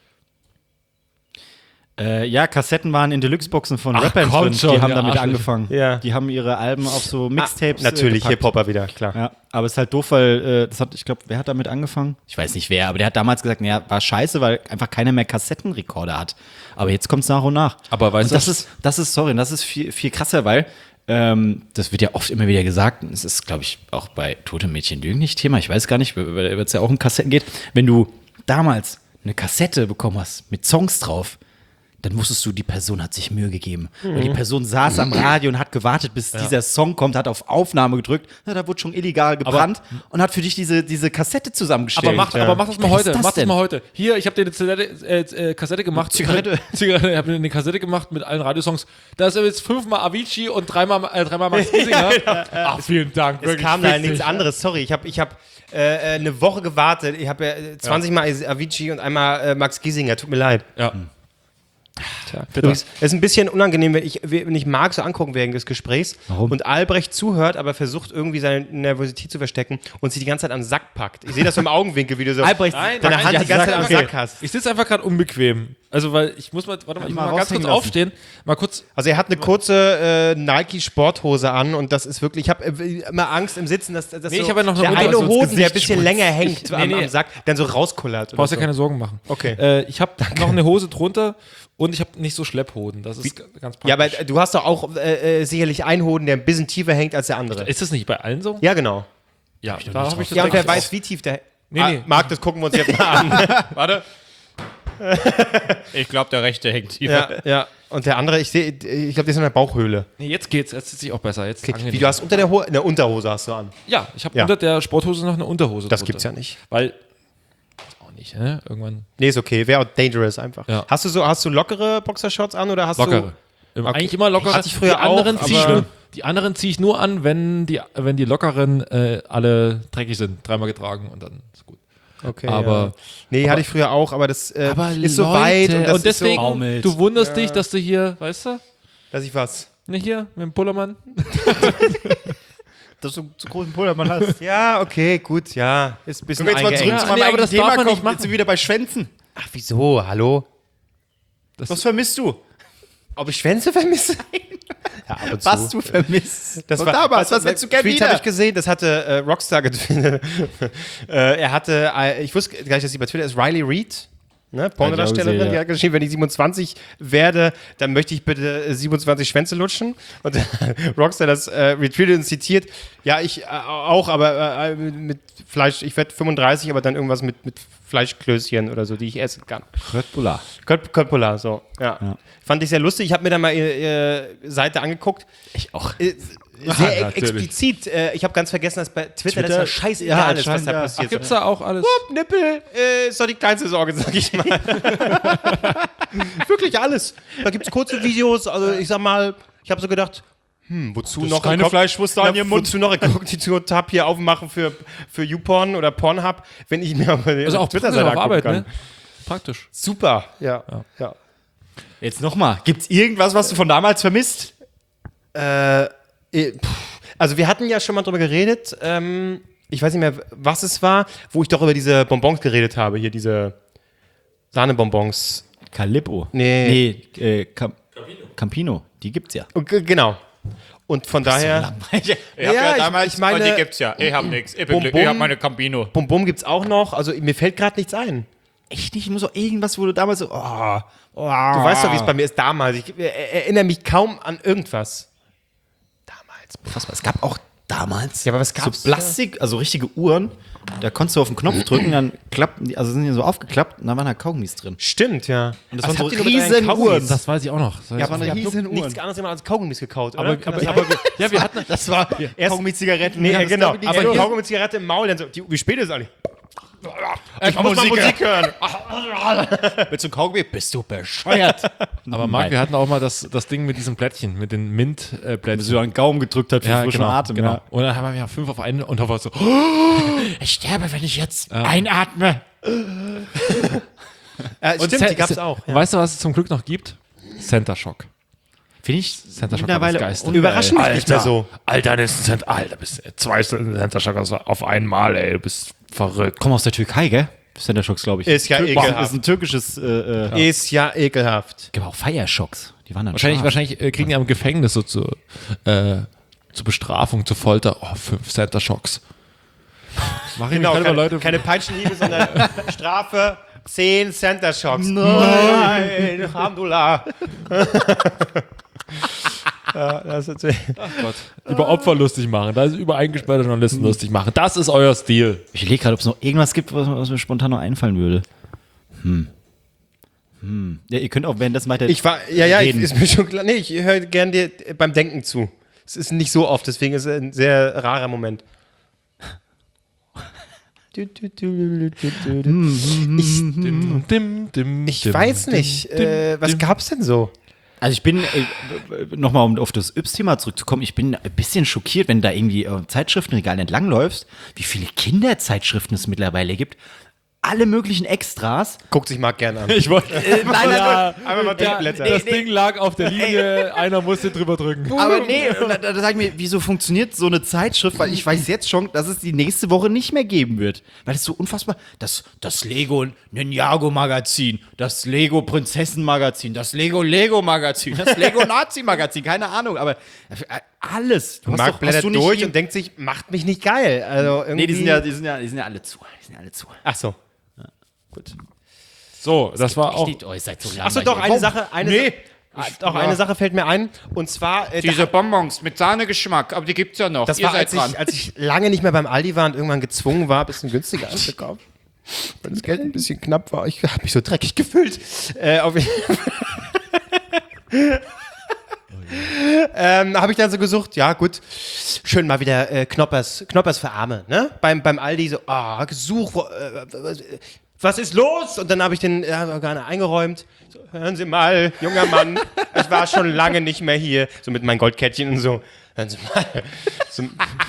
Äh, ja, Kassetten waren in Deluxe-Boxen von Ach, Rappern komm drin. schon, die haben ihr damit Arschlöcher. angefangen. Ja. Die haben ihre Alben auf so Mixtapes. Ah, natürlich, äh, gepackt. Hip-Hopper wieder, klar. Ja, aber es ist halt doof, weil äh, das hat, ich glaube, wer hat damit angefangen? Ich weiß nicht wer, aber der hat damals gesagt, naja, war scheiße, weil einfach keiner mehr Kassettenrekorder hat. Aber jetzt kommt es nach und nach. Aber weißt und das du- ist, das ist, sorry, das ist viel, viel krasser, weil ähm, das wird ja oft immer wieder gesagt, und es ist, glaube ich, auch bei Tote Mädchen Lügen nicht Thema, ich weiß gar nicht, weil es ja auch um Kassetten geht. Wenn du damals eine Kassette bekommen hast mit Songs drauf, dann wusstest du, die Person hat sich Mühe gegeben. Weil die Person saß am Radio und hat gewartet, bis dieser Song kommt, hat auf Aufnahme gedrückt, na, da wurde schon illegal gebrannt und hat für dich diese, diese Kassette zusammengestellt. Aber mach, aber mach das mal Was heute. ist das Mach das denn? mal heute. Hier, ich habe dir eine Zigarette, äh, äh, Kassette gemacht. Zigarette? Zigarette. Ich habe dir eine Kassette gemacht mit allen Radiosongs. Da ist jetzt fünfmal Avicii und dreimal, äh, dreimal Max Giesinger. Ach, vielen Dank. Es wirklich kam da witzig. nichts anderes, sorry. Ich habe ich hab, äh, eine Woche gewartet. Ich habe ja zwanzig Mal Avicii und einmal äh, Max Giesinger. Tut mir leid. Ja. Tja. Übrigens, es ist ein bisschen unangenehm, wenn ich, wenn ich Marc so angucken während des Gesprächs Warum? und Albrecht zuhört, aber versucht irgendwie seine Nervosität zu verstecken und sich die ganze Zeit am Sack packt. Ich sehe das so im Augenwinkel, wie du so Albrecht, Nein, deine nein, Hand ja, die ganze Zeit Sack, am okay. Sack hast. Ich sitze einfach gerade unbequem. Also, weil ich muss mal, warte mal, ich Mal muss mal ganz kurz raushängen lassen. aufstehen. Mal kurz. Also er hat eine kurze äh, Nike-Sporthose an und das ist wirklich, ich habe äh, immer Angst im Sitzen, dass, dass Nee, so ich habe ja noch eine der Unterhose eine ins Hoden, der Gesicht ein bisschen spritzt. länger hängt Ich- am, nee, nee. am Sack, dann so rauskullert. Du brauchst oder ja keine so. Sorgen machen. Okay. Äh, ich habe noch eine Hose drunter und ich habe nicht so Schlepphoden. Das ist g- ganz praktisch. Ja, aber du hast doch auch äh, äh, sicherlich einen Hoden, der ein bisschen tiefer hängt als der andere. ist das nicht bei allen so? Ja, genau. Ja, da habe ich das Ja, und wer eigentlich weiß, wie tief der... Nee, Ah, nee. Marc, das gucken wir uns jetzt mal an. Warte. Ich glaube, der rechte hängt tiefer. Ja, ja. Und der andere, ich sehe, ich glaube, der ist in der Bauchhöhle. Nee, jetzt geht's. Jetzt sitze ich auch besser. Jetzt Okay. Wie, du hast unter der Hose, eine Unterhose hast du an. Ja, ich habe Ja. unter der Sporthose noch eine Unterhose Das drunter. gibt's ja nicht. Weil, auch nicht, ne? Irgendwann Nee, ist okay. Wäre auch dangerous einfach. Ja. Hast du so, hast du lockere Boxershorts an oder hast lockere. du... Immer- Eigentlich immer lockere. Hatte ich früher die anderen auch, ziehe ich aber- nur, die anderen ziehe ich nur an, wenn die, wenn die lockeren äh, alle dreckig sind. Dreimal getragen und dann ist gut. Okay, Aber- ja. Nee, hatte ich früher auch, aber das äh, Aber ist so Leute, weit und das und deswegen, ist so, Baumelt. du wunderst dich, dass du hier, weißt du, dass ich was. ne, hier mit dem Pullermann. Dass du zu großen Pullermann hast. Ja, okay, gut, ja. Ist ein bisschen Können wir jetzt mal zurück eingeengt. zu Ja, meinem nee, aber eigenen das Thema darf man kommen? nicht machen. Jetzt sind wir wieder bei Schwänzen. Ach, wieso? Hallo? Was vermisst du? Ob ich Schwänze vermisse? Ja, ab und zu. Was du vermisst? Das Und war damals, was hättest du gerne Tweet habe wieder? ich gesehen, das hatte äh, Rockstar getwittert. äh, er hatte, äh, ich wusste gar nicht, dass sie bei Twitter ist, Riley Reid, ne, Pornodarstellerin, Ja, die die ja. hat geschrieben, wenn ich siebenundzwanzig werde, dann möchte ich bitte äh, siebenundzwanzig Schwänze lutschen. Und äh, Rockstar das äh, retweetet und zitiert, ja, ich äh, auch, aber äh, mit Fleisch, ich werde fünfunddreißig, aber dann irgendwas mit, mit Fleischklößchen oder so, die ich essen kann. Red Buller. Köp Köppola, so, ja. Ja. Fand ich sehr lustig. Ich habe mir dann mal ihre, ihre Seite angeguckt. Ich auch. Äh, sehr ex natürlich. explizit. Äh, ich habe ganz vergessen, dass bei Twitter, Twitter- das ja scheißegal ja, ist, was anscheinend, da ja. passiert. Ach, gibt's da auch alles? Hup, Nippel äh, ist doch die kleinste Sorge, sag ich mal. Wirklich alles. Da gibt es kurze Videos. Also ich sag mal, ich habe so gedacht, hm, wozu noch keine Inkog- Fleischwurst an Na, ihrem Mund. Wozu noch Inkognito-Tab hier aufmachen für, für YouPorn oder Pornhub, wenn ich mir aber Also auch Twitter-Seite auf angucken Arbeit, kann. ne? Praktisch. Super, ja. ja. Jetzt nochmal. Gibt's irgendwas, was du von damals vermisst? Äh, eh, pff. Also wir hatten ja schon mal drüber geredet, ähm, ich weiß nicht mehr, was es war, wo ich doch über diese Bonbons geredet habe, hier diese Sahnebonbons. Calippo. Nee. Nee, äh, Cam Campino. Die gibt's ja. Und g- Genau. Und von daher, Ich Ja, ich- ich meine- und die gibt's ja. Ich hab nix. Ich, Bum, bin, bum. ich hab meine Campino. Bum Bum gibt's auch noch, also mir fällt gerade nichts ein. Echt nicht? Ich muss auch irgendwas, wo du damals so, oh, oh. Du weißt doch, wie es bei mir ist damals. Ich äh, erinnere mich kaum an irgendwas. Damals. Was, es gab auch damals Ja, aber was gab's so Plastik, also richtige Uhren. Da konntest du auf den Knopf drücken, dann klappten die, also sind die so aufgeklappt und da waren da Kaugummis drin. Stimmt, ja. Und das Was waren so habt ihr nur mit euren riesen Kaugummis? Uhren. Das weiß ich auch noch. Das Ja, weiß aber ich ihr noch. habt riesen doch nichts Uhren. anderes immer als Kaugummis gekaut, oder? aber, Kann aber, das aber, sein? ja, wir hatten, Das war Erst- Kaugummi-Zigaretten. Nee, Ja, ja, das genau. glaub ich Aber nicht. die Kaugummi-Zigarette im Maul, dann so, die, wie spät ist es eigentlich? Ich mach muss mal Musik Musik hören. Mit so einem Kaugummi bist du bescheuert. aber Marc, wir hatten auch mal das, das Ding mit diesem Plättchen, mit den Mint-Plättchen. Bis du einen Gaumen gedrückt hat für ja, frischen genau, Atem. genau. Ja. Und dann haben wir ja fünf auf einen und da war so, Ich sterbe, wenn ich jetzt einatme. Ja, und stimmt, Cen- die gab's auch. Ja. Weißt du, was es zum Glück noch gibt? Center Shock. Finde ich Center Shock mittlerweile war das Geiste. Überraschend nicht mehr so. Alter, das ist ein Center, Alter, bist zwei Center Shock auf einmal, ey, du bist verrückt. Komm aus der Türkei, gell? Center Shocks, glaube ich. Ist ja Tür- ekelhaft. Ist ein türkisches. Äh, äh, Ist ja ekelhaft. gibt auch Fire-Shocks. Die waren dann Wahrscheinlich, scharf. wahrscheinlich äh, kriegen die am Gefängnis so zu, äh, zur Bestrafung, zur Folter, oh, fünf Center Shocks. Mach ich Genau, mich gerade keine, über Leute. keine Peitschenhiebe, sondern Strafe, zehn Center Shocks. Nein, Alhamdulillah. Ja, das ist natürlich. Gott. Über Opfer lustig machen, das ist über eingesperrte Journalisten lustig machen. Das ist euer Stil. Ich überlege gerade, ob es noch irgendwas gibt, was, was mir spontan noch einfallen würde. Hm. Hm. Ja, ihr könnt auch währenddessen weiter. Ich war, ja, ja, ich, reden. ist mir schon klar. Nee, ich höre gern dir beim Denken zu. Es ist nicht so oft, deswegen ist es ein sehr rarer Moment. Ich, Dim, dim, dim, ich dim, weiß dim, nicht, dim, äh, was dim. gab's denn so? Also ich bin, äh, nochmal um auf das Yps-Thema zurückzukommen, ich bin ein bisschen schockiert, wenn da irgendwie äh, Zeitschriftenregal entlangläufst, wie viele Kinderzeitschriften es mittlerweile gibt. alle möglichen Extras. Guckt sich Marc gerne an. Ich wollte. Nein, nein, ja, Einmal mal ja, durchblättern. das Ding lag auf der Linie, einer musste drüber drücken. Aber nee, und da, da sag ich mir, wieso funktioniert so eine Zeitschrift? Weil ich weiß jetzt schon, dass es die nächste Woche nicht mehr geben wird. Weil es so unfassbar. Das, das Lego Ninjago Magazin, das Lego Prinzessen Magazin, das Lego Lego Magazin, das Lego Nazi Magazin, keine Ahnung, aber äh, alles. Du hast Marc doch- hast blättert du nicht durch hier- und denkt sich, macht mich nicht geil. Also irgendwie Nee, die sind ja, die sind ja, die sind ja alle zu. Die sind ja alle zu. Ach so. Gut. So, das war auch. Steht euch seit so lange. Ach so, doch, eine Sache. Eine Nee. Sa- Ah, doch, eine Sache fällt mir ein. Und zwar, äh, Diese Bonbons mit Sahnegeschmack, aber die gibt's ja noch. das Ihr war, seid als dran. ich, als ich lange nicht mehr beim Aldi war und irgendwann gezwungen war, ein bisschen günstiger einzukaufen. Weil das Geld ein bisschen knapp war. Ich habe mich so dreckig gefühlt. Äh, auf jeden Fall. ähm, habe ich dann so gesucht, ja gut, schön mal wieder äh, Knoppers, Knoppers für Arme, ne? Beim, beim Aldi so, ah, Gesuch, wo, äh, was, was ist los? Und dann habe ich den äh, gar nicht eingeräumt. So, hören Sie mal, junger Mann, ich war schon lange nicht mehr hier. So mit meinem Goldkettchen und so. Hören Sie mal. So,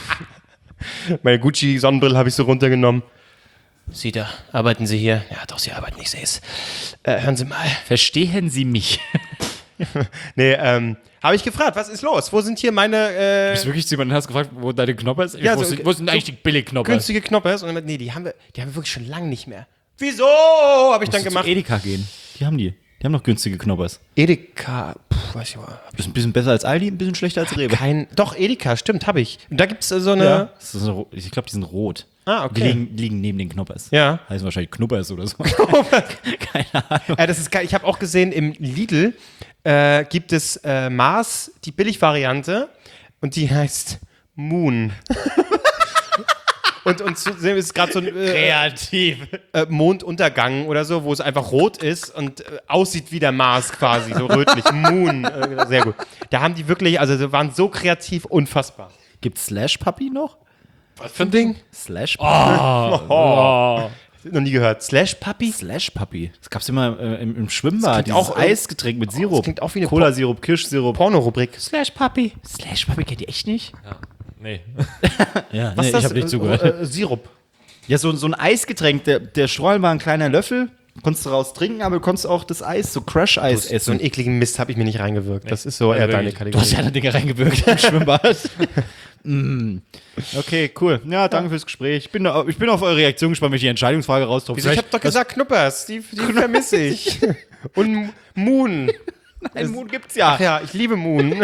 meine Gucci-Sonnenbrille habe ich so runtergenommen. Sie da, arbeiten Sie hier? Ja, doch, Sie arbeiten, ich sehe es. Äh, hören Sie mal. Verstehen Sie mich? Nee, ähm, habe ich gefragt, was ist los? Wo sind hier meine äh, Bist du wirklich zu jemandem hast gefragt, wo deine Knopper ist? Ja, wo, so- sind, wo sind eigentlich die Billigknopper? günstige Knoppers? Und dann, nee, die haben wir, die haben wir wirklich schon lange nicht mehr. Wieso? Habe ich dann gemacht. Zu Edeka gehen. Die haben die. Die haben noch günstige Knoppers. Edeka, puh, weiß ich mal. Bisschen, bisschen besser als Aldi, ein bisschen schlechter als Rewe. Kein, doch, Edeka, stimmt, habe ich. Und da gibt es so eine, Das ist so, ich glaube, die sind rot. Ah, okay. Die liegen, die liegen neben den Knoppers. Ja. Heißen wahrscheinlich Knuppers oder so. Keine Ahnung. äh, das ist geil. Ich habe auch gesehen, im Lidl äh, gibt es äh, Mars, die Billigvariante, und die heißt Moon. Und, und zu sehen ist gerade so ein äh, Kreativ. äh, Monduntergang oder so, wo es einfach rot ist und äh, aussieht wie der Mars quasi, so rötlich. Moon, äh, sehr gut. Da haben die wirklich, also sie waren so kreativ, unfassbar. Gibt's Slash Puppy noch? Was für ein Ding? Slash Puppy? Oh. Noch nie gehört. Slash Puppy? Slash Puppy. Das gab's immer äh, im, im Schwimmbad. klingt Dieses auch- Eisgetränk mit Sirup. das klingt auch wie eine Cola-Sirup, Kirschsirup. Porno-Rubrik. Slash Puppy. Slash Puppy kennt ihr echt nicht? Nee. Ja, Was nee, ist das? ich hab nicht Äh, zugehört. Äh, Sirup. Ja, so, so ein Eisgetränk. Der, der Strohhalm war ein kleiner Löffel. Konntest du raus trinken, aber du konntest auch das Eis, so Crash-Eis So essen. einen ekligen Mist habe ich mir nicht reingewirkt. Das ist so eher Also deine wirklich. Du Kategorie. hast ja eine Dinge reingewirkt im Schwimmbad. mm. Okay, cool. Ja, danke fürs Gespräch. Ich bin, da- ich bin auf eure Reaktion gespannt, wenn ich die Entscheidungsfrage rausdrucke. Wieso? Ich habe doch gesagt Knuppers. Die, die vermisse ich. Und Moon. Ein Moon gibt's ja. Ach ja, ich liebe Moon.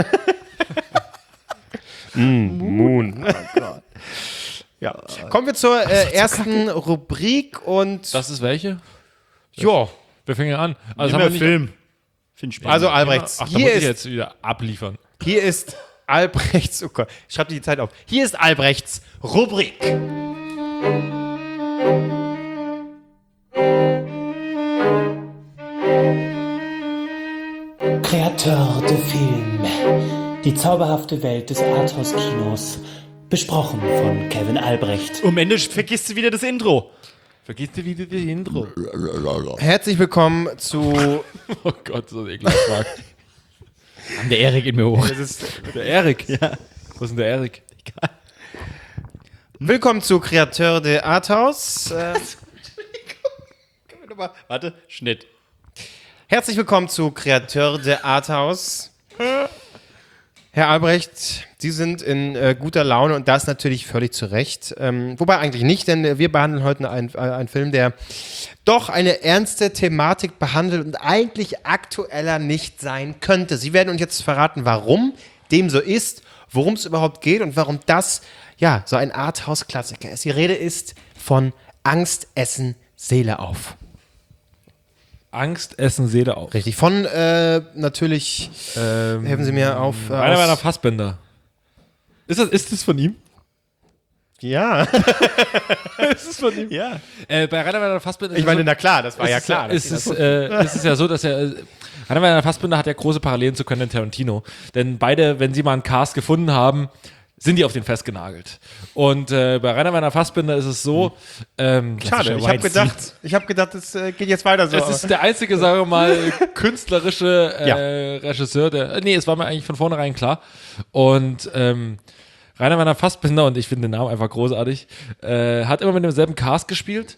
mm, Moon. Oh Ja. Kommen wir zur äh, ersten Rubrik und Das ist welche? ja, Wir fangen an. Also, Immer haben wir nicht- Film. Find ich spannend. also Albrechts, Ach, da hier muss ich ist, jetzt wieder abliefern. hier ist Albrechts, oh Gott, ich schreibe die Zeit auf. Hier ist Albrechts Rubrik. Kreateur de Film. Die zauberhafte Welt des Arthouse-Kinos. Besprochen von Kevin Albrecht. Am Ende vergisst du wieder das Intro. Vergiss dir wieder die Intro. Herzlich willkommen zu Oh Gott, so ein ekelhaft Marc. Der Erik in mir hoch. das ist, Der Erik. Ja. Wo ist denn der Erik? Willkommen zu Kreateur de Arthouse. Äh, Warte, Schnitt. herzlich willkommen zu Kreateur de Arthouse. Herr Albrecht, Sie sind in äh, guter Laune und das natürlich völlig zu Recht. Ähm, wobei eigentlich nicht, denn äh, wir behandeln heute einen, äh, einen Film, der doch eine ernste Thematik behandelt und eigentlich aktueller nicht sein könnte. Sie werden uns jetzt verraten, warum dem so ist, worum es überhaupt geht und warum das ja so ein Arthouse-Klassiker ist. Die Rede ist von Angst, Essen, Seele auf. Angst, Essen, Seele auch. Richtig. Von äh, natürlich, Ähm, helfen Sie mir auf. Äh, Einer aus- meiner Fassbänder. Ist das, ist das von ihm? Ja. Ist es von ihm? Ja. Äh, bei Rainer Werner Fassbinder. Ich meine, na klar, das war es ja ist klar. Es ist, äh, es ist ja so, dass er. Äh, Rainer Werner Fassbinder hat ja große Parallelen zu Quentin Tarantino. Denn beide, wenn sie mal einen Cast gefunden haben, sind die auf den festgenagelt. Und äh, bei Rainer Werner Fassbinder ist es so. Ähm, Schade, ich habe gedacht, ich habe gedacht, es äh, geht jetzt weiter so. Es ist der einzige, sagen wir mal, künstlerische äh, Regisseur, der. Äh, nee, es war mir eigentlich von vornherein klar. Und ähm, Rainer Werner Fassbinder, und ich finde den Namen einfach großartig, äh, hat immer mit demselben Cast gespielt.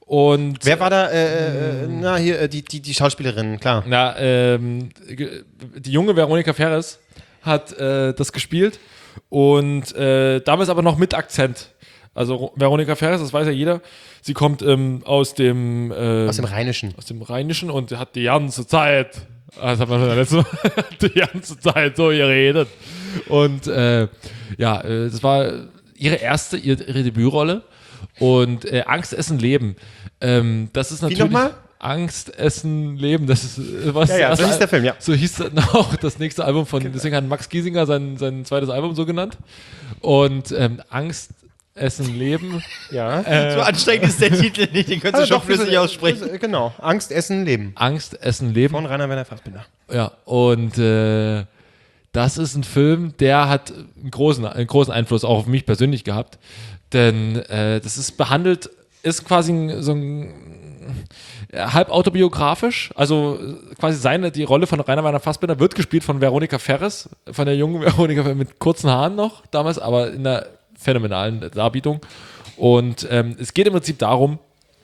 Und Wer war da? Äh, äh, na, hier, äh, die, die, die Schauspielerin, klar. Na, ähm, ge- die junge Veronika Ferres hat äh, das gespielt und äh, damals aber noch mit Akzent. Also Ro- Veronika Ferres, das weiß ja jeder, sie kommt ähm, aus dem ähm, Aus dem Rheinischen. aus dem Rheinischen und hat die ganze Zeit, das hat man schon letzte Mal, die ganze Zeit so geredet. Und äh, ja, äh, das war ihre erste, ihre, ihre Debütrolle. Und äh, Angst, Essen, Leben. Ähm, das ist natürlich. nochmal? Angst, Essen, Leben. Das ist äh, was. Ja, ja, so hieß der Film, ja. So hieß dann auch das nächste Album von. Deswegen hat Max Giesinger sein, sein zweites Album so genannt. Und ähm, Angst, Essen, Leben. Ja. So anstrengend ist der Titel nicht, den könntest du schon doch, wir flüssig sind- aussprechen. äh, Genau. Angst, Essen, Leben. Angst, Essen, Leben. Von Rainer Werner Fassbinder. Ja, und äh, das ist ein Film, der hat einen großen, einen großen Einfluss auch auf mich persönlich gehabt. Denn äh, das ist behandelt, ist quasi ein, so ein ja, halb autobiografisch. Also äh, quasi seine, die Rolle von Rainer Werner Fassbinder wird gespielt von Veronika Ferres, von der jungen Veronika Ferres mit kurzen Haaren noch damals, aber in einer phänomenalen Darbietung. Und ähm, es geht im Prinzip darum,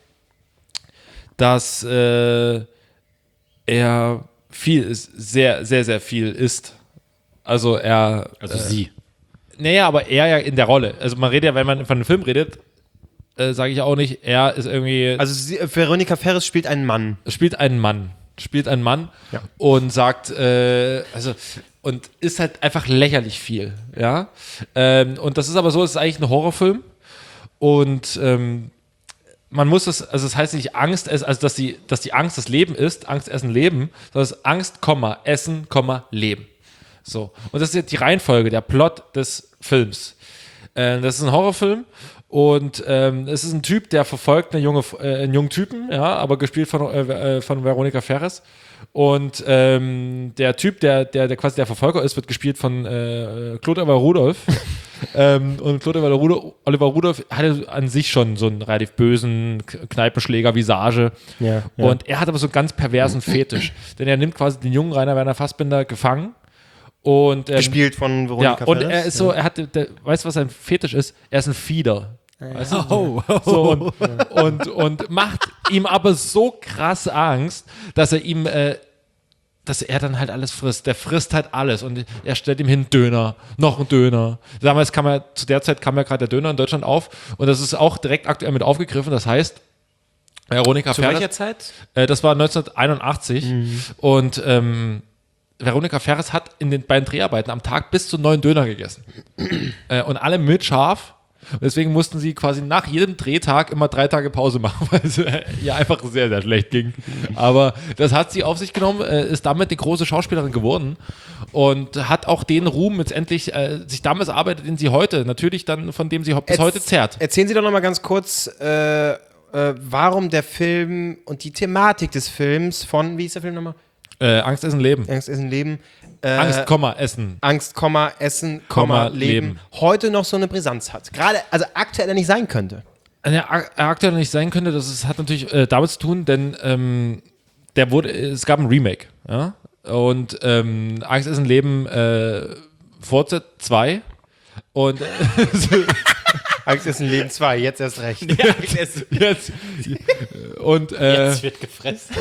dass äh, er viel ist, sehr, sehr, sehr viel ist. Also er. Also sie. Naja, aber er ja in der Rolle. Also man redet ja, wenn man von einem Film redet, äh, sage ich auch nicht, er ist irgendwie. Also sie, äh, Veronika Ferres spielt einen Mann. spielt einen Mann. Spielt einen Mann Ja. und sagt, äh, also, und ist halt einfach lächerlich viel, ja. Ähm, und das ist aber so, es ist eigentlich ein Horrorfilm. Und ähm, man muss es, also es heißt nicht Angst, also dass die, dass die Angst das Leben ist, Angst, Essen, Leben, sondern es ist Angst, Komma, Essen, Komma, Leben. So. Und das ist jetzt die Reihenfolge, der Plot des Films. Äh, das ist ein Horrorfilm und ähm, es ist ein Typ, der verfolgt eine junge, äh, einen jungen Typen, ja, aber gespielt von, äh, von Veronika Ferres. Und ähm, der Typ, der, der, der quasi der Verfolger ist, wird gespielt von äh, Claude Oliver Rudolph. ähm, und Claude Oliver Rudolph, Oliver Rudolph hatte an sich schon so einen relativ bösen K- Kneipenschläger-Visage. Ja, ja. Und er hat aber so einen ganz perversen Fetisch. Denn er nimmt quasi den jungen Rainer Werner Fassbinder gefangen. Und, ähm, Gespielt von ja, Veronika und Ferres. er ist so, er hat, der, weißt du, was sein Fetisch ist? Er ist ein Fieder. Weißt du? Oh, So, und, und, und macht ihm aber so krass Angst, dass er ihm, äh, dass er dann halt alles frisst. Der frisst halt alles und er stellt ihm hin Döner, noch ein Döner. Damals kam er, zu der Zeit kam ja gerade der Döner in Deutschland auf und das ist auch direkt aktuell mit aufgegriffen. Das heißt, Veronika Zu Ferres, welcher Zeit? äh, das war neunzehnhunderteinundachtzig und ähm, Veronika Ferres hat in den beiden Dreharbeiten am Tag bis zu neun Döner gegessen. äh, und alle mit scharf. Und deswegen mussten sie quasi nach jedem Drehtag immer drei Tage Pause machen, weil es äh, ihr einfach sehr, sehr schlecht ging. Aber das hat sie auf sich genommen, äh, ist damit eine große Schauspielerin geworden und hat auch den Ruhm letztendlich äh, sich damals erarbeitet, den sie heute natürlich dann, von dem sie ho- bis Erz- heute zehrt. Erzählen Sie doch noch mal ganz kurz, äh, äh, warum der Film und die Thematik des Films von, wie ist der Film nochmal? Äh, Angst, Essen, Leben. Angst, Essen, Leben. Äh, Angst, Komma, Essen. Angst, Komma, Essen, Komma, Komma, Leben, Leben. heute noch so eine Brisanz hat. Gerade, also aktuell nicht sein könnte. Ja, ak- aktuell nicht sein könnte, das ist, hat natürlich äh, damit zu tun, denn ähm, der wurde, es gab ein Remake, ja, und ähm, Angst ist ein Leben äh, Forza zwei und äh, Angst, Essen, Leben zwei, jetzt erst recht. jetzt und äh, Jetzt wird gefressen.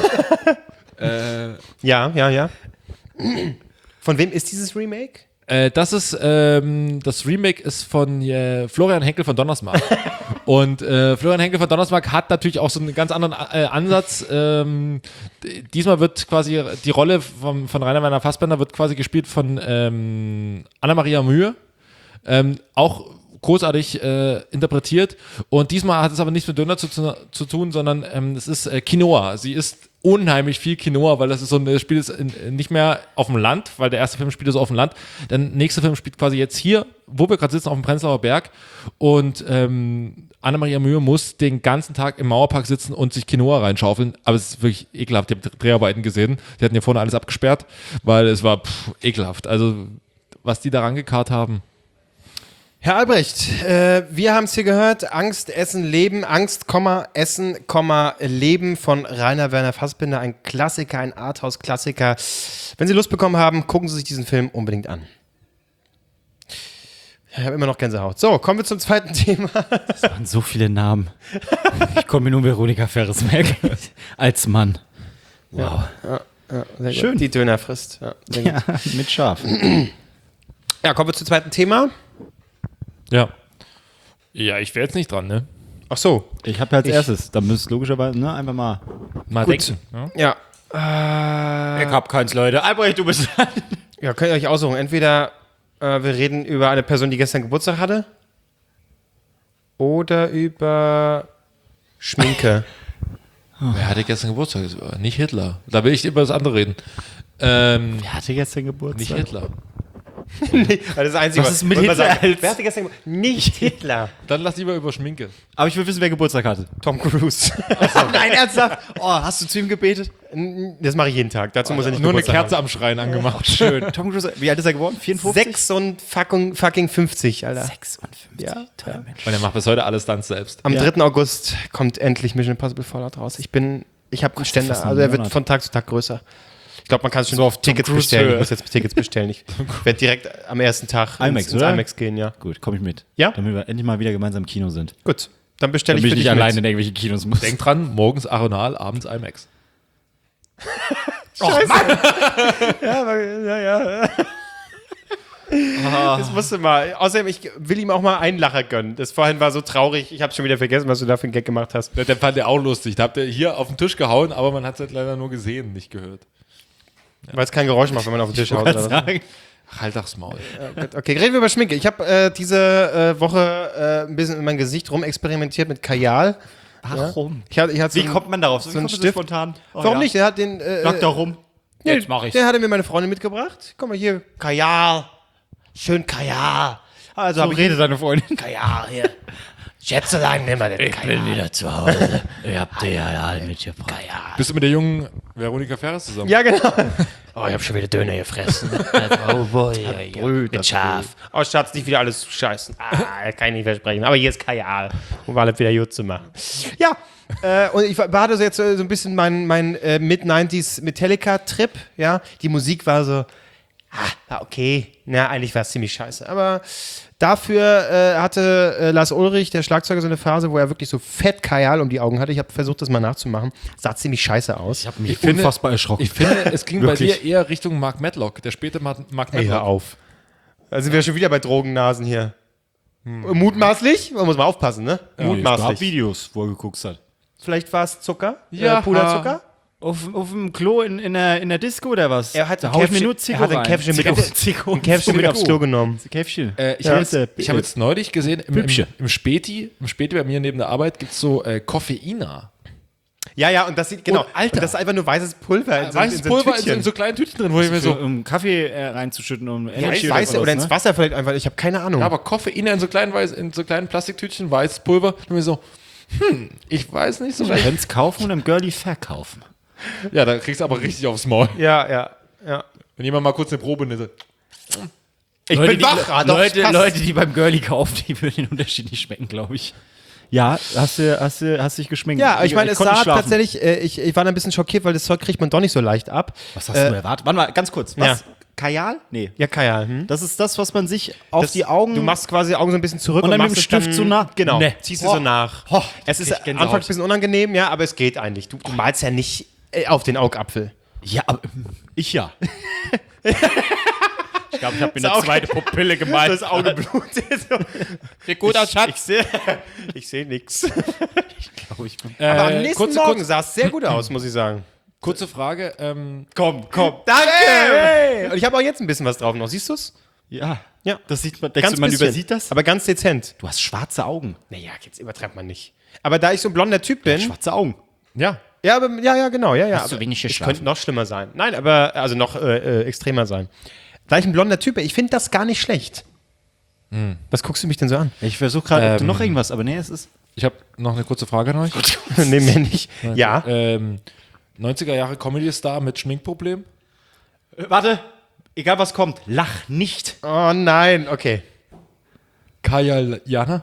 Ja, ja, ja. Von wem ist dieses Remake? Äh, das ist, ähm, das Remake ist von äh, Florian Henkel von Donnersmarck. Und äh, Florian Henkel von Donnersmarck hat natürlich auch so einen ganz anderen äh, Ansatz. Ähm, d- diesmal wird quasi die Rolle vom, von Rainer Werner Fassbinder wird quasi gespielt von ähm, Anna-Maria Mühe. Ähm, auch großartig äh, interpretiert. Und diesmal hat es aber nichts mit Döner zu, zu, zu tun, sondern ähm, es ist äh, Quinoa. Sie isst unheimlich viel Quinoa, weil das ist so ein Spiel ist in, nicht mehr auf dem Land, weil der erste Film spielt so auf dem Land. Der nächste Film spielt quasi jetzt hier, wo wir gerade sitzen, auf dem Prenzlauer Berg. Und ähm, Anna-Maria Mühe muss den ganzen Tag im Mauerpark sitzen und sich Quinoa reinschaufeln. Aber es ist wirklich ekelhaft. Ich habe Dreharbeiten gesehen. Die hatten hier vorne alles abgesperrt, weil es war pff, ekelhaft. Also, was die da rangekarrt haben. Herr Albrecht, äh, wir haben es hier gehört, Angst, Essen, Leben, Angst, Komma, Essen, Komma, Leben von Rainer Werner Fassbinder, ein Klassiker, ein Arthouse-Klassiker. Wenn Sie Lust bekommen haben, gucken Sie sich diesen Film unbedingt an. Äh, habe immer noch Gänsehaut. So, kommen wir zum zweiten Thema. Das waren so viele Namen. Ich komme mir nur Veronika Ferres merken. Als Mann. Wow. Sehr gut. Schön. Die Döner frisst. Ja, sehr gut. Ja, mit Schaf. Ja, kommen wir zum zweiten Thema. Ja. Ja, ich wäre jetzt nicht dran, ne? Ach so. Ich habe ja als Ich- erstes, da müsst logischerweise, ne, einfach mal. Mal Gut. denken. Ja? Ja. Äh, Ich hab keins, Leute. Albrecht, du bist dran. ja, könnt ihr euch aussuchen. Entweder äh, wir reden über eine Person, die gestern Geburtstag hatte. Oder über Schminke. Wer hatte gestern Geburtstag? Das war Nicht Hitler. Da will ich über das andere reden. Ähm, Wer hatte gestern Geburtstag? nicht Hitler. Nee, das ist das Einzige. Was ist mit wollte man Hitler sagen. als- Wer hatte gestern Geburtstag? Nicht Hitler. Dann lass lieber über Schminke. Aber ich will wissen, wer Geburtstag hatte. Tom Cruise. Nein, ernsthaft? Oh, hast du zu ihm gebetet? Das mache ich jeden Tag. Dazu muss er nicht Nur eine Geburtstag Kerze am Schrein angemacht. Schön. Tom Cruise, wie alt ist er geworden? haben. vierundfünfzig? Sechs und fucking, fucking fünfzig, Alter. sechsundfünfzig. Ja. Toller Mensch. Und er macht bis heute alles dann selbst. Am Ja. dritten August kommt endlich Mission Impossible Fallout raus. Ich bin, ich habe einen Ständer, fast ein also er wird Monat. von Tag zu Tag größer. Ich glaube, man kann schon So auf Tom Tickets Cruise bestellen. Ich Höhe. muss jetzt Tickets bestellen. Ich werde direkt am ersten Tag IMAX, ins, ins oder? IMAX gehen, ja. Gut, komm ich mit. Ja? Damit wir endlich mal wieder gemeinsam im Kino sind. Gut, dann bestelle Damit ich ich für nicht dich alleine in mit. irgendwelche Kinos muss. Denk dran, morgens Aronal, abends IMAX. Ja, aber, ja, ja. Das musste mal. Außerdem, ich will ihm auch mal einen Lacher gönnen. Das vorhin war so traurig. Ich habe schon wieder vergessen, was du da für einen Gag gemacht hast. Der, der fand er auch lustig. Da habt ihr hier auf den Tisch gehauen, aber man hat es halt leider nur gesehen, nicht gehört. Weil es kein Geräusch macht, wenn man auf den Tisch haut. Oder was? Sagen. Halt das Maul. Okay, reden wir über Schminke. Ich habe äh, diese äh, Woche äh, ein bisschen in mein Gesicht rumexperimentiert mit Kajal. Warum? Ich hatte, ich hatte so Wie einen- kommt man darauf? so Wie einen kommt man Stift? spontan? Oh, Warum ja. nicht? Der hat den. Äh, Sag doch rum. nee, Jetzt mach ich's. Der hatte mir meine Freundin mitgebracht. Guck mal hier, Kajal. Schön Kajal. Also So habe ich redet deine Freundin. Kajal hier. Schätzelein, nimm mal den Kajal. wieder zu Hause. Ich hab dir ja alle mitgebracht. Bist du mit der jungen Veronika Ferres zusammen? Ja, genau. Oh, ich hab schon wieder Döner gefressen. Oh boy, ja, ja. Mit Schaf. Oh, Schatz, nicht wieder alles scheißen. Ah, kann ich nicht versprechen. Aber hier ist Kajal, um alles wieder gut zu machen. Ja, äh, und ich war war das jetzt äh, so ein bisschen mein, mein äh, Mid-neunziger Metallica-Trip. Ja, die Musik war so, ah, war okay. Na, eigentlich war es ziemlich scheiße. Aber dafür äh, hatte äh, Lars Ulrich, der Schlagzeuger, so eine Phase, wo er wirklich so fett Kajal um die Augen hatte. Ich habe versucht, das mal nachzumachen. Sah ziemlich scheiße aus. Ich hab mich unfassbar erschrocken. Ich finde, es ging bei Wirklich. dir eher Richtung Mark Matlock, der späte Mark, Mark Hey, hör Matlock. auf. Da sind wir schon wieder bei Drogennasen hier. Mutmaßlich? Man muss mal aufpassen, ne? Es gab Mutmaßlich. Videos, wo er geguckt hat. Vielleicht war es Zucker? Ja. Äh, Puderzucker? Auf, auf dem Klo in, in, der, in der Disco oder was? Er hat da ein hau ich mir Käffchen- nur Zico er hat ein rein. Käffchen mit Zico- aufs- Zico- Ein Käffchen mit aufs Klo genommen. Käffchen. Äh, ich Ja, habe ist jetzt, der- ich hab jetzt neulich gesehen, im, im, Püppchen. im Späti, im Späti bei mir neben der Arbeit gibt es so äh, Koffeina. Ja, ja, und das sieht, genau. Oh, Alter. Und das ist einfach nur weißes Pulver in so, Weißes in so Pulver in, so- Tütchen. in so kleinen Tütchen drin, wo ich mir so, so. um Kaffee äh, reinzuschütten, um ja, Energy weiße oder, oder sowas, ins ne? Wasser vielleicht einfach. Ich habe keine Ahnung. Ja, aber Koffein in so kleinen, weiß, in so kleinen Plastiktütchen, weißes Pulver. Ich bin mir so, hm, ich weiß nicht so Du recht. kannst kaufen und im Girlie verkaufen. Ja, da kriegst du aber richtig aufs Maul. ja, ja, ja. Wenn jemand mal kurz eine Probe nimmt. Ich Leute, bin wach. die, Ah, doch, Leute, passt. Leute, die beim Girlie kaufen, die würden den Unterschied nicht schmecken, glaube ich. Ja, hast du, hast du, hast dich geschminkt? Ja, ich meine, es konnte sah nicht schlafen. tatsächlich, äh, ich, ich war da ein bisschen schockiert, weil das Zeug kriegt man doch nicht so leicht ab. Was hast du erwartet? Warte mal, ganz kurz. Was? Ja. Kajal? Nee. Ja, Kajal. Hm? Das ist das, was man sich auf Das- die Augen... Du machst quasi die Augen so ein bisschen zurück Und dann mit machst dem es Stift dann, so nach- Genau, Nee. ziehst du Oh. so nach. Oh, es ist krieg ich Gänsehaut. anfangs ein bisschen unangenehm, ja, aber es geht eigentlich. Du, du malst ja nicht äh, auf den Augapfel. Ja, aber ich ja. ich glaube, ich habe mir Das eine Auge- zweite Pupille gemalt. Das Auge blutet. So. Sieht gut aus, Schatz. Ich sehe ich seh nix. Glaub ich. Aber am Äh, nächsten kurze, Morgen kurze, sah es sehr gut aus, muss ich sagen. kurze Frage. Ähm, Komm, komm. Danke! Hey. Und ich habe auch jetzt ein bisschen was drauf noch. Siehst du's? Ja. Ja. Das sieht man, denkst du, man bisschen. übersieht das? Aber ganz dezent. Du hast schwarze Augen. Naja, jetzt übertreibt man nicht. Aber da ich so ein blonder Typ bin. Schwarze Augen. ja. Ja, aber, ja, ja, genau. Ja, ja. Hast du aber wenig es geschlafen? könnte noch schlimmer sein. Nein, aber, also noch äh, äh, extremer sein. Da ich ein blonder Typ bin, ich finde das gar nicht schlecht. Was guckst du mich denn so an? Ich versuche gerade Ähm. noch irgendwas, aber nee, es ist. Ich habe noch eine kurze Frage an euch. nee, mir nicht. Ja. Ähm, neunziger Jahre Comedy-Star mit Schminkproblem. Äh, warte, egal was kommt, lach nicht. Oh nein, okay. Kajal Jana.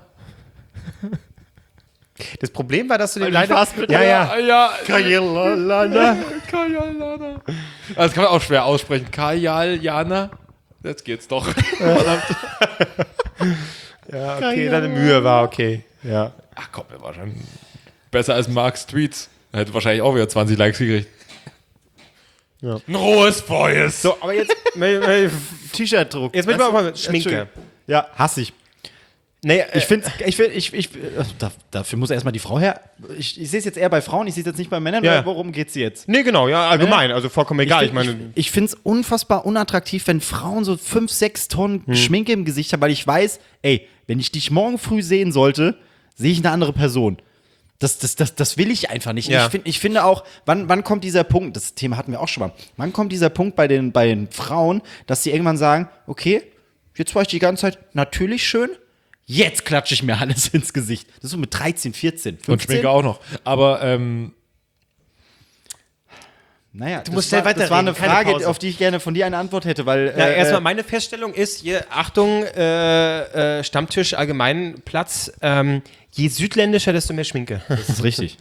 Das Problem war, dass du den ich leider. war's mit- Ja, ja. ja. Kajalana. Kajal Jana. Das kann man auch schwer aussprechen. Kajal Jana. Jetzt geht's doch. Ja, okay, deine Mühe war okay. Ja. Ach komm, der war schon besser als Marks Tweets. Er hätte wahrscheinlich auch wieder zwanzig Likes gekriegt. Ja. Ein rohes Feuers. So, aber jetzt, äh, T-Shirt-Druck. jetzt möchten wir auch mal Schminke. Ja, hasse ich. Nee, äh, Ich finde, ich, find, ich, ich, also da, dafür muss erstmal die Frau her. Ich, ich sehe es jetzt eher bei Frauen, ich sehe es jetzt nicht bei Männern. Ja. Weil worum geht's jetzt? nee, genau, ja, allgemein, also vollkommen egal. Ich, find- meine, ich, ich finde es unfassbar unattraktiv, wenn Frauen so fünf, sechs Tonnen Hm. Schminke im Gesicht haben, weil ich weiß, ey, wenn ich dich morgen früh sehen sollte, sehe ich eine andere Person. Das, das, das, das will ich einfach nicht. Ja. Ich, find, ich finde auch, wann, wann kommt dieser Punkt, das Thema hatten wir auch schon mal, wann kommt dieser Punkt bei den, bei den Frauen, dass sie irgendwann sagen, okay, jetzt war ich die ganze Zeit natürlich schön, jetzt klatsche ich mir alles ins Gesicht. Das ist so mit dreizehn, vierzehn, fünfzehn. Und Schminke auch noch. Aber ähm, Naja, du musst das schnell war, das war eine weiterreden, keine Frage, Pause. auf die ich gerne von dir eine Antwort hätte, weil ja, äh, erstmal äh, meine Feststellung ist, hier, Achtung, äh, äh, Stammtisch, Allgemeinplatz, ähm, je südländischer, desto mehr Schminke. das ist richtig.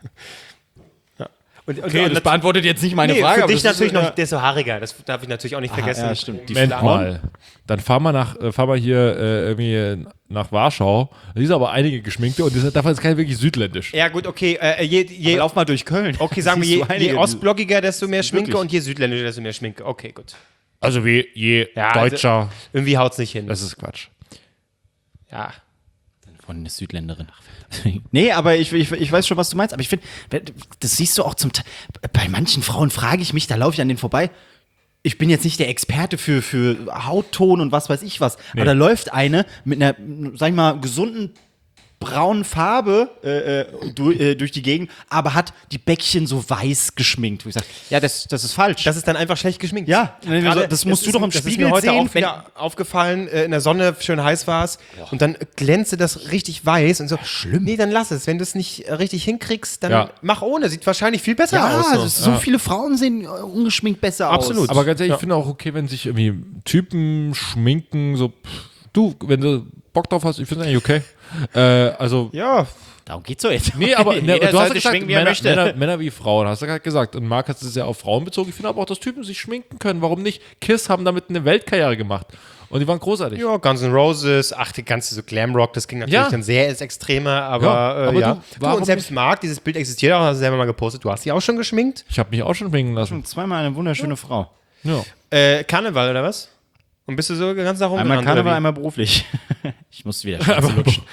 Und, und, Okay, und das beantwortet jetzt nicht meine nee, Frage. für aber dich das ist, natürlich äh, noch, desto haariger, das darf ich natürlich auch nicht vergessen. ja, stimmt. Die Moment Frauen- mal. Dann fahr mal nach, äh, fahr mal hier äh, irgendwie nach Warschau. Da sind aber einige Geschminkte und das, davon ist kein wirklich südländisch. Ja, gut, okay, äh, je, je, Lauf mal durch Köln. okay, sagen wir, Siehst je, du einige. je ostblockiger, desto mehr Schminke Wirklich. und je südländischer, desto mehr Schminke. Okay, gut. Also wie je Ja, Deutscher. Irgendwie haut's nicht hin. das ist Quatsch. ja. Von einer Südländerin. Nee, aber ich, ich, ich weiß schon, was du meinst. Aber ich finde, das siehst du auch zum Teil. Bei manchen Frauen frage ich mich, da laufe ich an denen vorbei. Ich bin jetzt nicht der Experte für, für Hautton und was weiß ich was. Aber da läuft eine mit einer, sag ich mal, gesunden braunen Farbe äh, äh, durch, äh, durch die Gegend, aber hat die Bäckchen so weiß geschminkt. Wo ich sage, ja, das, das ist falsch. Das ist dann einfach schlecht geschminkt. Ja, Gerade- das musst du ist- doch im das ist Spiegel mir heute sehen, auch wieder aufgefallen, äh, in der Sonne schön heiß war es und dann glänzte das richtig weiß und so. Schlimm. Nee, dann lass es. Wenn du es nicht äh, richtig hinkriegst, dann Ja. mach ohne. Sieht wahrscheinlich viel besser ja, aus. also so viele Frauen sehen äh, ungeschminkt besser Absolut. aus. Aber ganz ehrlich, ich finde auch okay, wenn sich irgendwie Typen schminken, so, pff, du, wenn du Bock drauf hast, ich finde es eigentlich okay. Äh, also, Ja, Darum geht's so jetzt. nee, aber ne, Jeder du hast ja sollte gesagt, schminken, wie er Männer, möchte. Männer, Männer wie Frauen, hast du gerade gesagt. Und Marc hat es ja auf Frauen bezogen. Ich finde aber auch, dass Typen sich schminken können. Warum nicht? Kiss haben damit eine Weltkarriere gemacht. Und die waren großartig. ja, Guns N' Roses, ach, die ganze so Glamrock, das ging natürlich Ja. dann sehr ins Extreme, aber Ja, ja. Äh, aber ja. du, Du, warum und selbst nicht? Marc, dieses Bild existiert auch, hast du selber mal gepostet. Du hast dich auch schon geschminkt? Ich habe mich auch schon schminken lassen. Zweimal eine wunderschöne Frau. Ja. Äh, Karneval oder was? Und bist du so ganz nach oben Einmal gerannt, Karneval, oder wie? einmal beruflich. Ich musste wieder Schwarze lutschen.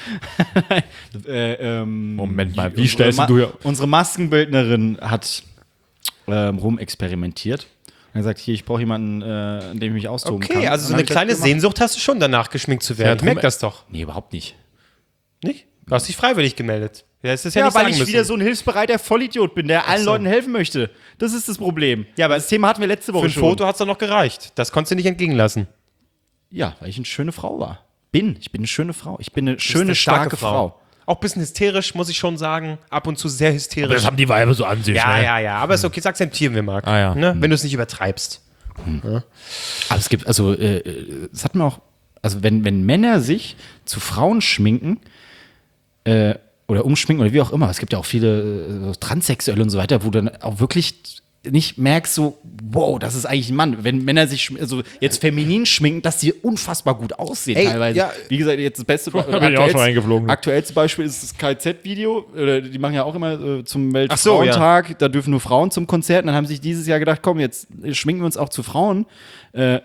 äh, ähm, Moment mal, wie unsere stellst Ma- du hier- Unsere Maskenbildnerin hat ähm, rumexperimentiert. Und gesagt, hier, ich brauche jemanden, äh, an dem ich mich austoben kann. Okay, also so Und eine dann hab ich das kleine gemacht. Sehnsucht hast du schon, danach geschminkt zu werden. Ich merk das doch. Nee, überhaupt nicht. Nicht? Du hast dich freiwillig gemeldet. Ja, das ist ja, Ja, nicht weil sagen ich müssen. wieder so ein hilfsbereiter Vollidiot bin, der allen so. Leuten helfen möchte. Das ist das Problem. Ja, aber das Thema hatten wir letzte Für Woche ein schon. Foto hat es doch noch gereicht. Das konntest du nicht entgehen lassen. Ja, weil ich eine schöne Frau war. Bin. Ich bin eine schöne Frau. Ich bin eine schöne, eine starke, Frau. Auch ein bisschen hysterisch, muss ich schon sagen. Ab und zu sehr hysterisch. Das haben die Weiber so an sich. ja, ne? ja, ja. Aber ist okay, das akzeptieren wir, Marc. Ah, ja. Ne? Wenn du es nicht übertreibst. Aber es gibt, also, äh, äh, es hat mir auch, also wenn, wenn Männer sich zu Frauen schminken, äh, oder umschminken oder wie auch immer, es gibt ja auch viele äh, so Transsexuelle und so weiter, wo du dann auch wirklich nicht merkst, so, wow, das ist eigentlich ein Mann. Wenn Männer sich schm- also jetzt feminin schminken, dass sie unfassbar gut aussehen Ey, teilweise. ja. Wie gesagt, jetzt das beste Da bin ich auch schon eingeflogen. Aktuellste Beispiel ist das K Z-Video. Oder die machen ja auch immer äh, zum so, Weltfrauentag, da dürfen nur Frauen zum Konzert. Und dann haben sie sich dieses Jahr gedacht, komm, jetzt schminken wir uns auch zu Frauen. Äh,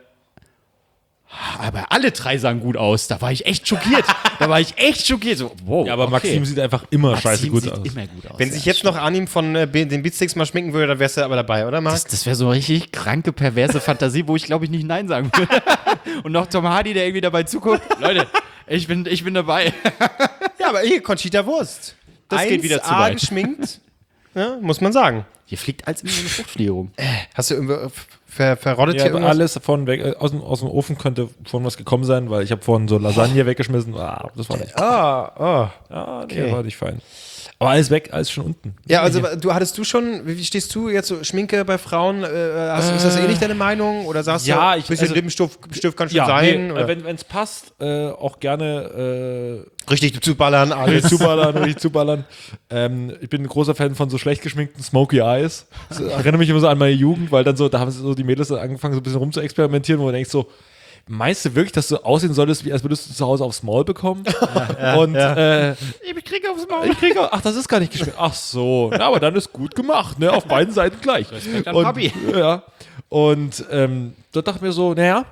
aber alle drei sahen gut aus. Da war ich echt schockiert. da war ich echt schockiert. So, wow, Ja, aber okay. Maxim sieht einfach immer scheiße Maxim gut sieht aus. immer gut aus. Wenn ja, sich jetzt stimmt. noch Arnim von äh, B- den Beatsticks mal schminken würde, dann wärst du aber dabei, oder, Marc? Das, das wäre so eine richtig kranke, perverse Fantasie, wo ich, glaube ich, nicht Nein sagen würde. Und noch Tom Hardy, der irgendwie dabei zuguckt. Leute, ich bin, ich bin dabei. Ja, aber hier, Conchita Wurst. Das geht wieder zu eins A weit. geschminkt, ja, muss man sagen. Hier fliegt als in eine Fruchtfliegerung. Hast du irgendwie ver verrottet Ja, hier aber irgendwas? alles davon weg, äh, aus, dem, aus dem Ofen könnte von was gekommen sein, weil ich habe vorhin so Lasagne weggeschmissen. Ah, das war nicht. Ah, oh. Ah, nee, war nicht fein. Aber alles weg, alles schon unten. Ja, also du hattest du schon, wie wie stehst du jetzt so Schminke bei Frauen? Äh, hast, ist das ähnlich deine Meinung? Oder sagst ja, du, ich- ein bisschen also- Lippenstift Stift kann schon Ja, sein? nee, oder? äh, wenn es passt, äh, auch gerne Richtig zu ballern, äh, alles. zuballern, richtig zuballern. Ähm, ich bin ein großer Fan von so schlecht geschminkten Smoky Eyes. Das erinnert mich immer so an meine Jugend, weil dann so, da haben so die Mädels dann angefangen, so ein bisschen rum zu experimentieren, wo man denkt so, meinst du wirklich, dass du aussehen solltest, wie als würdest du zu Hause aufs Maul bekommen? Und äh, ich kriege aufs Maul. Ich kriege, ach, das ist gar nicht geschminkt. Ach so, na, aber dann ist gut gemacht, ne? Auf beiden Seiten gleich. Respekt an Und, Papi. ja. Und ähm, da dachte ich mir so, naja,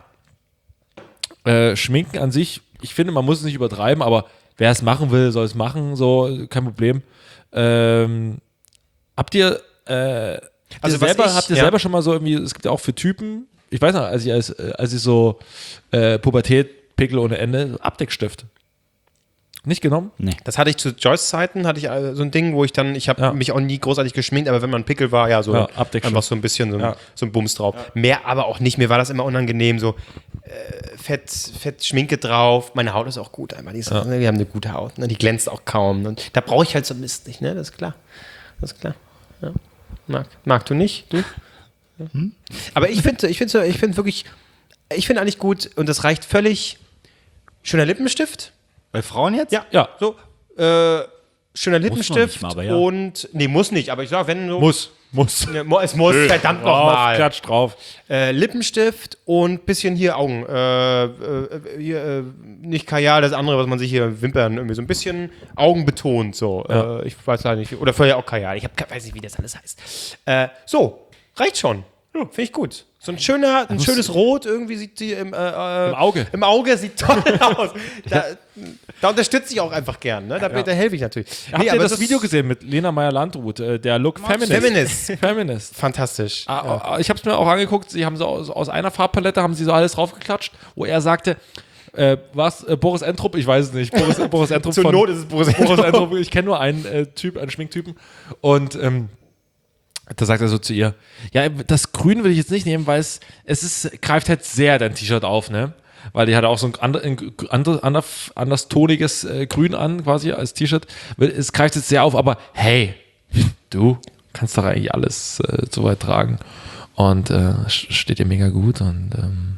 äh, Schminken an sich, ich finde, man muss es nicht übertreiben, aber wer es machen will, soll es machen, so, kein Problem. Ähm, habt ihr, äh, Also also was selber, ich- habt ihr ja. selber schon mal so irgendwie, es gibt ja auch für Typen, ich weiß noch, als ich, als, als ich so äh, Pubertät, Pickel ohne Ende, so Abdeckstift. Nicht genommen? Nee. Das hatte ich zu Joyce Zeiten, hatte ich äh, so ein Ding, wo ich dann, ich habe Ja. mich auch nie großartig geschminkt, aber wenn man Pickel war, ja, so Ja, Abdeckschutz. einfach so ein bisschen so ein, Ja. so ein Bums drauf. Mehr aber auch nicht, mir war das immer unangenehm, so äh, Fett, Fett Schminke drauf. Meine Haut ist auch gut einmal, die ist, ne, wir haben eine gute Haut, ne, die glänzt auch kaum. Und da brauche ich halt so Mist nicht, ne, das ist klar. Das ist klar. Ja. Marc, Marc, du nicht? Du? Ja. Aber ich finde, ich finde, ich finde wirklich, ich finde eigentlich gut und das reicht völlig. Schöner Lippenstift. Bei Frauen jetzt? Ja, Ja. So, äh, schöner Lippenstift nicht mal, aber ja. und, nee, muss nicht, aber ich sag, wenn so. Muss. Muss. Ja, mo- es muss, verdammt Drauf, nochmal. Klatsch drauf. Äh, Lippenstift und bisschen hier Augen. Äh, äh, hier, äh, nicht Kajal, das andere, was man sich hier Wimpern irgendwie so ein bisschen Augen betont. So. Ja. Äh, ich weiß leider nicht. Oder vorher auch Kajal. Ich hab, weiß nicht, wie das alles heißt. Äh, so, reicht schon. Finde ich gut. So ein schöner, ein schönes Rot irgendwie sieht die im, äh, äh, Im Auge. Im Auge sieht toll aus. Da, da unterstütze ich auch einfach gern. Ne? Da, da helfe ich natürlich. Habt Nee, ihr aber das Video gesehen mit Lena Meyer-Landrut, äh, der Look Feminist? Feminist. Feminist. Fantastisch. Ah, ah, Ich habe es mir auch angeguckt, sie haben so aus, aus einer Farbpalette haben sie so alles draufgeklatscht, wo er sagte, äh, was, äh, Boris Entrup, ich weiß es nicht, Boris, Boris Entrup Zur von, Not ist es Boris Boris Entrup. Entrup, ich kenne nur einen äh, Typ, einen Schminktypen und ähm, da sagt er so zu ihr, ja, das Grün will ich jetzt nicht nehmen, weil es, es ist, greift halt sehr dein T-Shirt auf, ne? Weil die hat auch so ein ander, ein ander, ander, anderstoniges äh, Grün an, quasi als T-Shirt. Es greift jetzt sehr auf, aber hey, du kannst doch eigentlich alles äh, so weit tragen. Und äh, steht dir mega gut und ähm,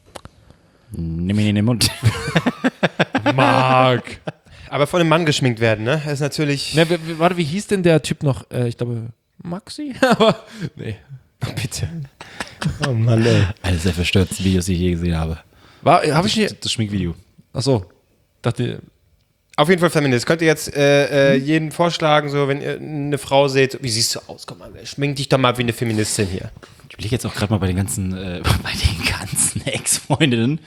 Nimm ihn in den Mund. Marc. Aber von einem Mann geschminkt werden, ne? Das ist natürlich. Ne, w- w- warte, wie hieß denn der Typ noch? Äh, ich glaube, Maxi? Aber, nee. Bitte. Oh Mann, ey. Eines der verstörtesten Videos, die ich je gesehen habe. War, habe ich nicht. Das Schminkvideo. Achso. Dachte, Auf jeden Fall Feminist. Könnt ihr jetzt äh, äh, jeden vorschlagen, so, wenn ihr eine Frau seht, wie siehst du aus? Komm mal, schmink dich doch mal wie eine Feministin hier. Ich überlege jetzt auch gerade mal bei den ganzen, äh, bei den ganzen Ex-Freundinnen.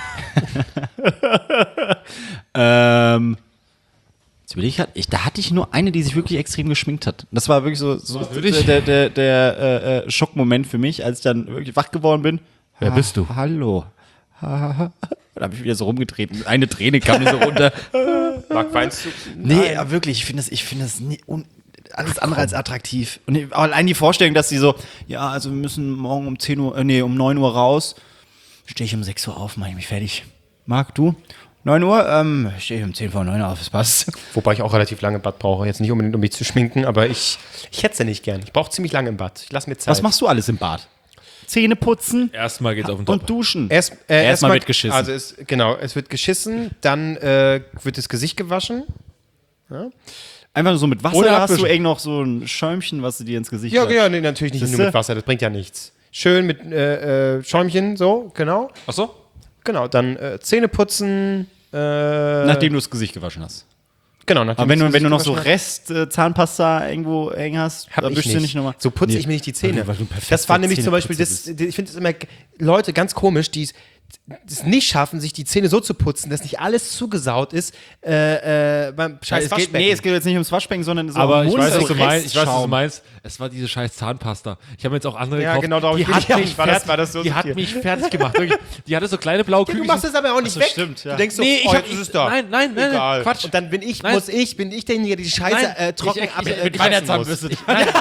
ähm, jetzt überlege ich grad, ich, da hatte ich nur eine, die sich wirklich extrem geschminkt hat. Das war wirklich so, so wirklich? der, der, der äh, äh, Schockmoment für mich, als ich dann wirklich wach geworden bin. Wer bist du? Hallo. Da habe ich wieder so rumgedreht. Eine Träne kam mir so runter. Marc, weinst du? Nee, aber wirklich, ich finde das, ich finde das nie, un, alles andere als attraktiv. Und ich- allein die Vorstellung, dass sie so, ja, also wir müssen morgen um zehn Uhr, äh, nee, um neun Uhr raus. Stehe ich um sechs Uhr auf, mache ich mich fertig. Marc, du? neun Uhr? Ähm, stehe ich um zehn vor neun auf, das passt. Wobei ich auch relativ lange im Bad brauche. Jetzt nicht unbedingt, um mich zu schminken, aber ich, ich hätte es ja nicht gern. Ich brauche ziemlich lange im Bad. Ich lasse mir Zeit. Was machst du alles im Bad? Zähne putzen erstmal geht's auf den Top. und duschen. Erst, äh, Erstmal wird geschissen. Also es, genau, es wird geschissen, dann äh, wird das Gesicht gewaschen. Einfach nur so mit Wasser, Oder oder hast du abwischen. irgendwie noch so ein Schäumchen, was du dir ins Gesicht Ja, lässt? ja, nee, natürlich nicht Siehste? nur mit Wasser, das bringt ja nichts. Schön mit äh, äh, Schäumchen, so, genau. Achso? Genau, dann äh, Zähne putzen. Äh, Nachdem du das Gesicht gewaschen hast. genau, nachdem Aber wenn das du, wenn du noch Gesicht so gewaschen Rest äh, Zahnpasta irgendwo hängen hast, Hab dann ich wischst nicht. du nicht nochmal. So putze Nee. ich mir nicht die Zähne. Weil du- weil du perfekt Das war nämlich zum Beispiel, Zähneputzer das, ich finde es immer, Leute, ganz komisch, die es nicht schaffen, sich die Zähne so zu putzen, dass nicht alles zugesaut ist äh, äh, beim scheiß es geht, Waschbecken. nee, es geht jetzt nicht ums Waschbecken, sondern so Aber um ich Mund, weiß, so was du meinst. Ich weiß, was du Restschaum. meinst. Es war diese scheiß Zahnpasta. Ich habe jetzt auch andere Ja, gekauft. genau, darauf die bin hat ich auch mich nicht. War das- fertig, war das so die hat sortiert? mich fertig gemacht. Wirklich. Die hatte so kleine blaue Du Kügelchen. machst es aber auch nicht so, weg. stimmt, ja. Du denkst so, Nee, ich oh, hab- jetzt ist es da. nein, nein, nein, Egal. Quatsch. Und dann bin ich, Nein. muss ich, bin ich derjenige, der die Scheiße Nein, äh, trocken ich- ab, ich- äh, mit pressen meiner muss. Zahnbürste.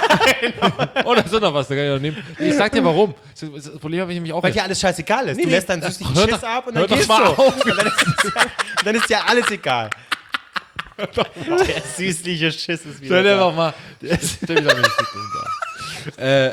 Oder so noch was, da kann ich noch nehmen. Ich sag dir warum. Das Problem habe ich nämlich auch. Weil jetzt. dir alles scheißegal ist. du nee. lässt deinen süßlichen Hör Schiss doch- ab und hör dann doch gehst mal du. auf. Und dann ist, und dann ist ja alles egal. Der süßliche Schiss ist wieder Stell dir da. einfach mal. Stell mich doch nicht so dumm da. Äh.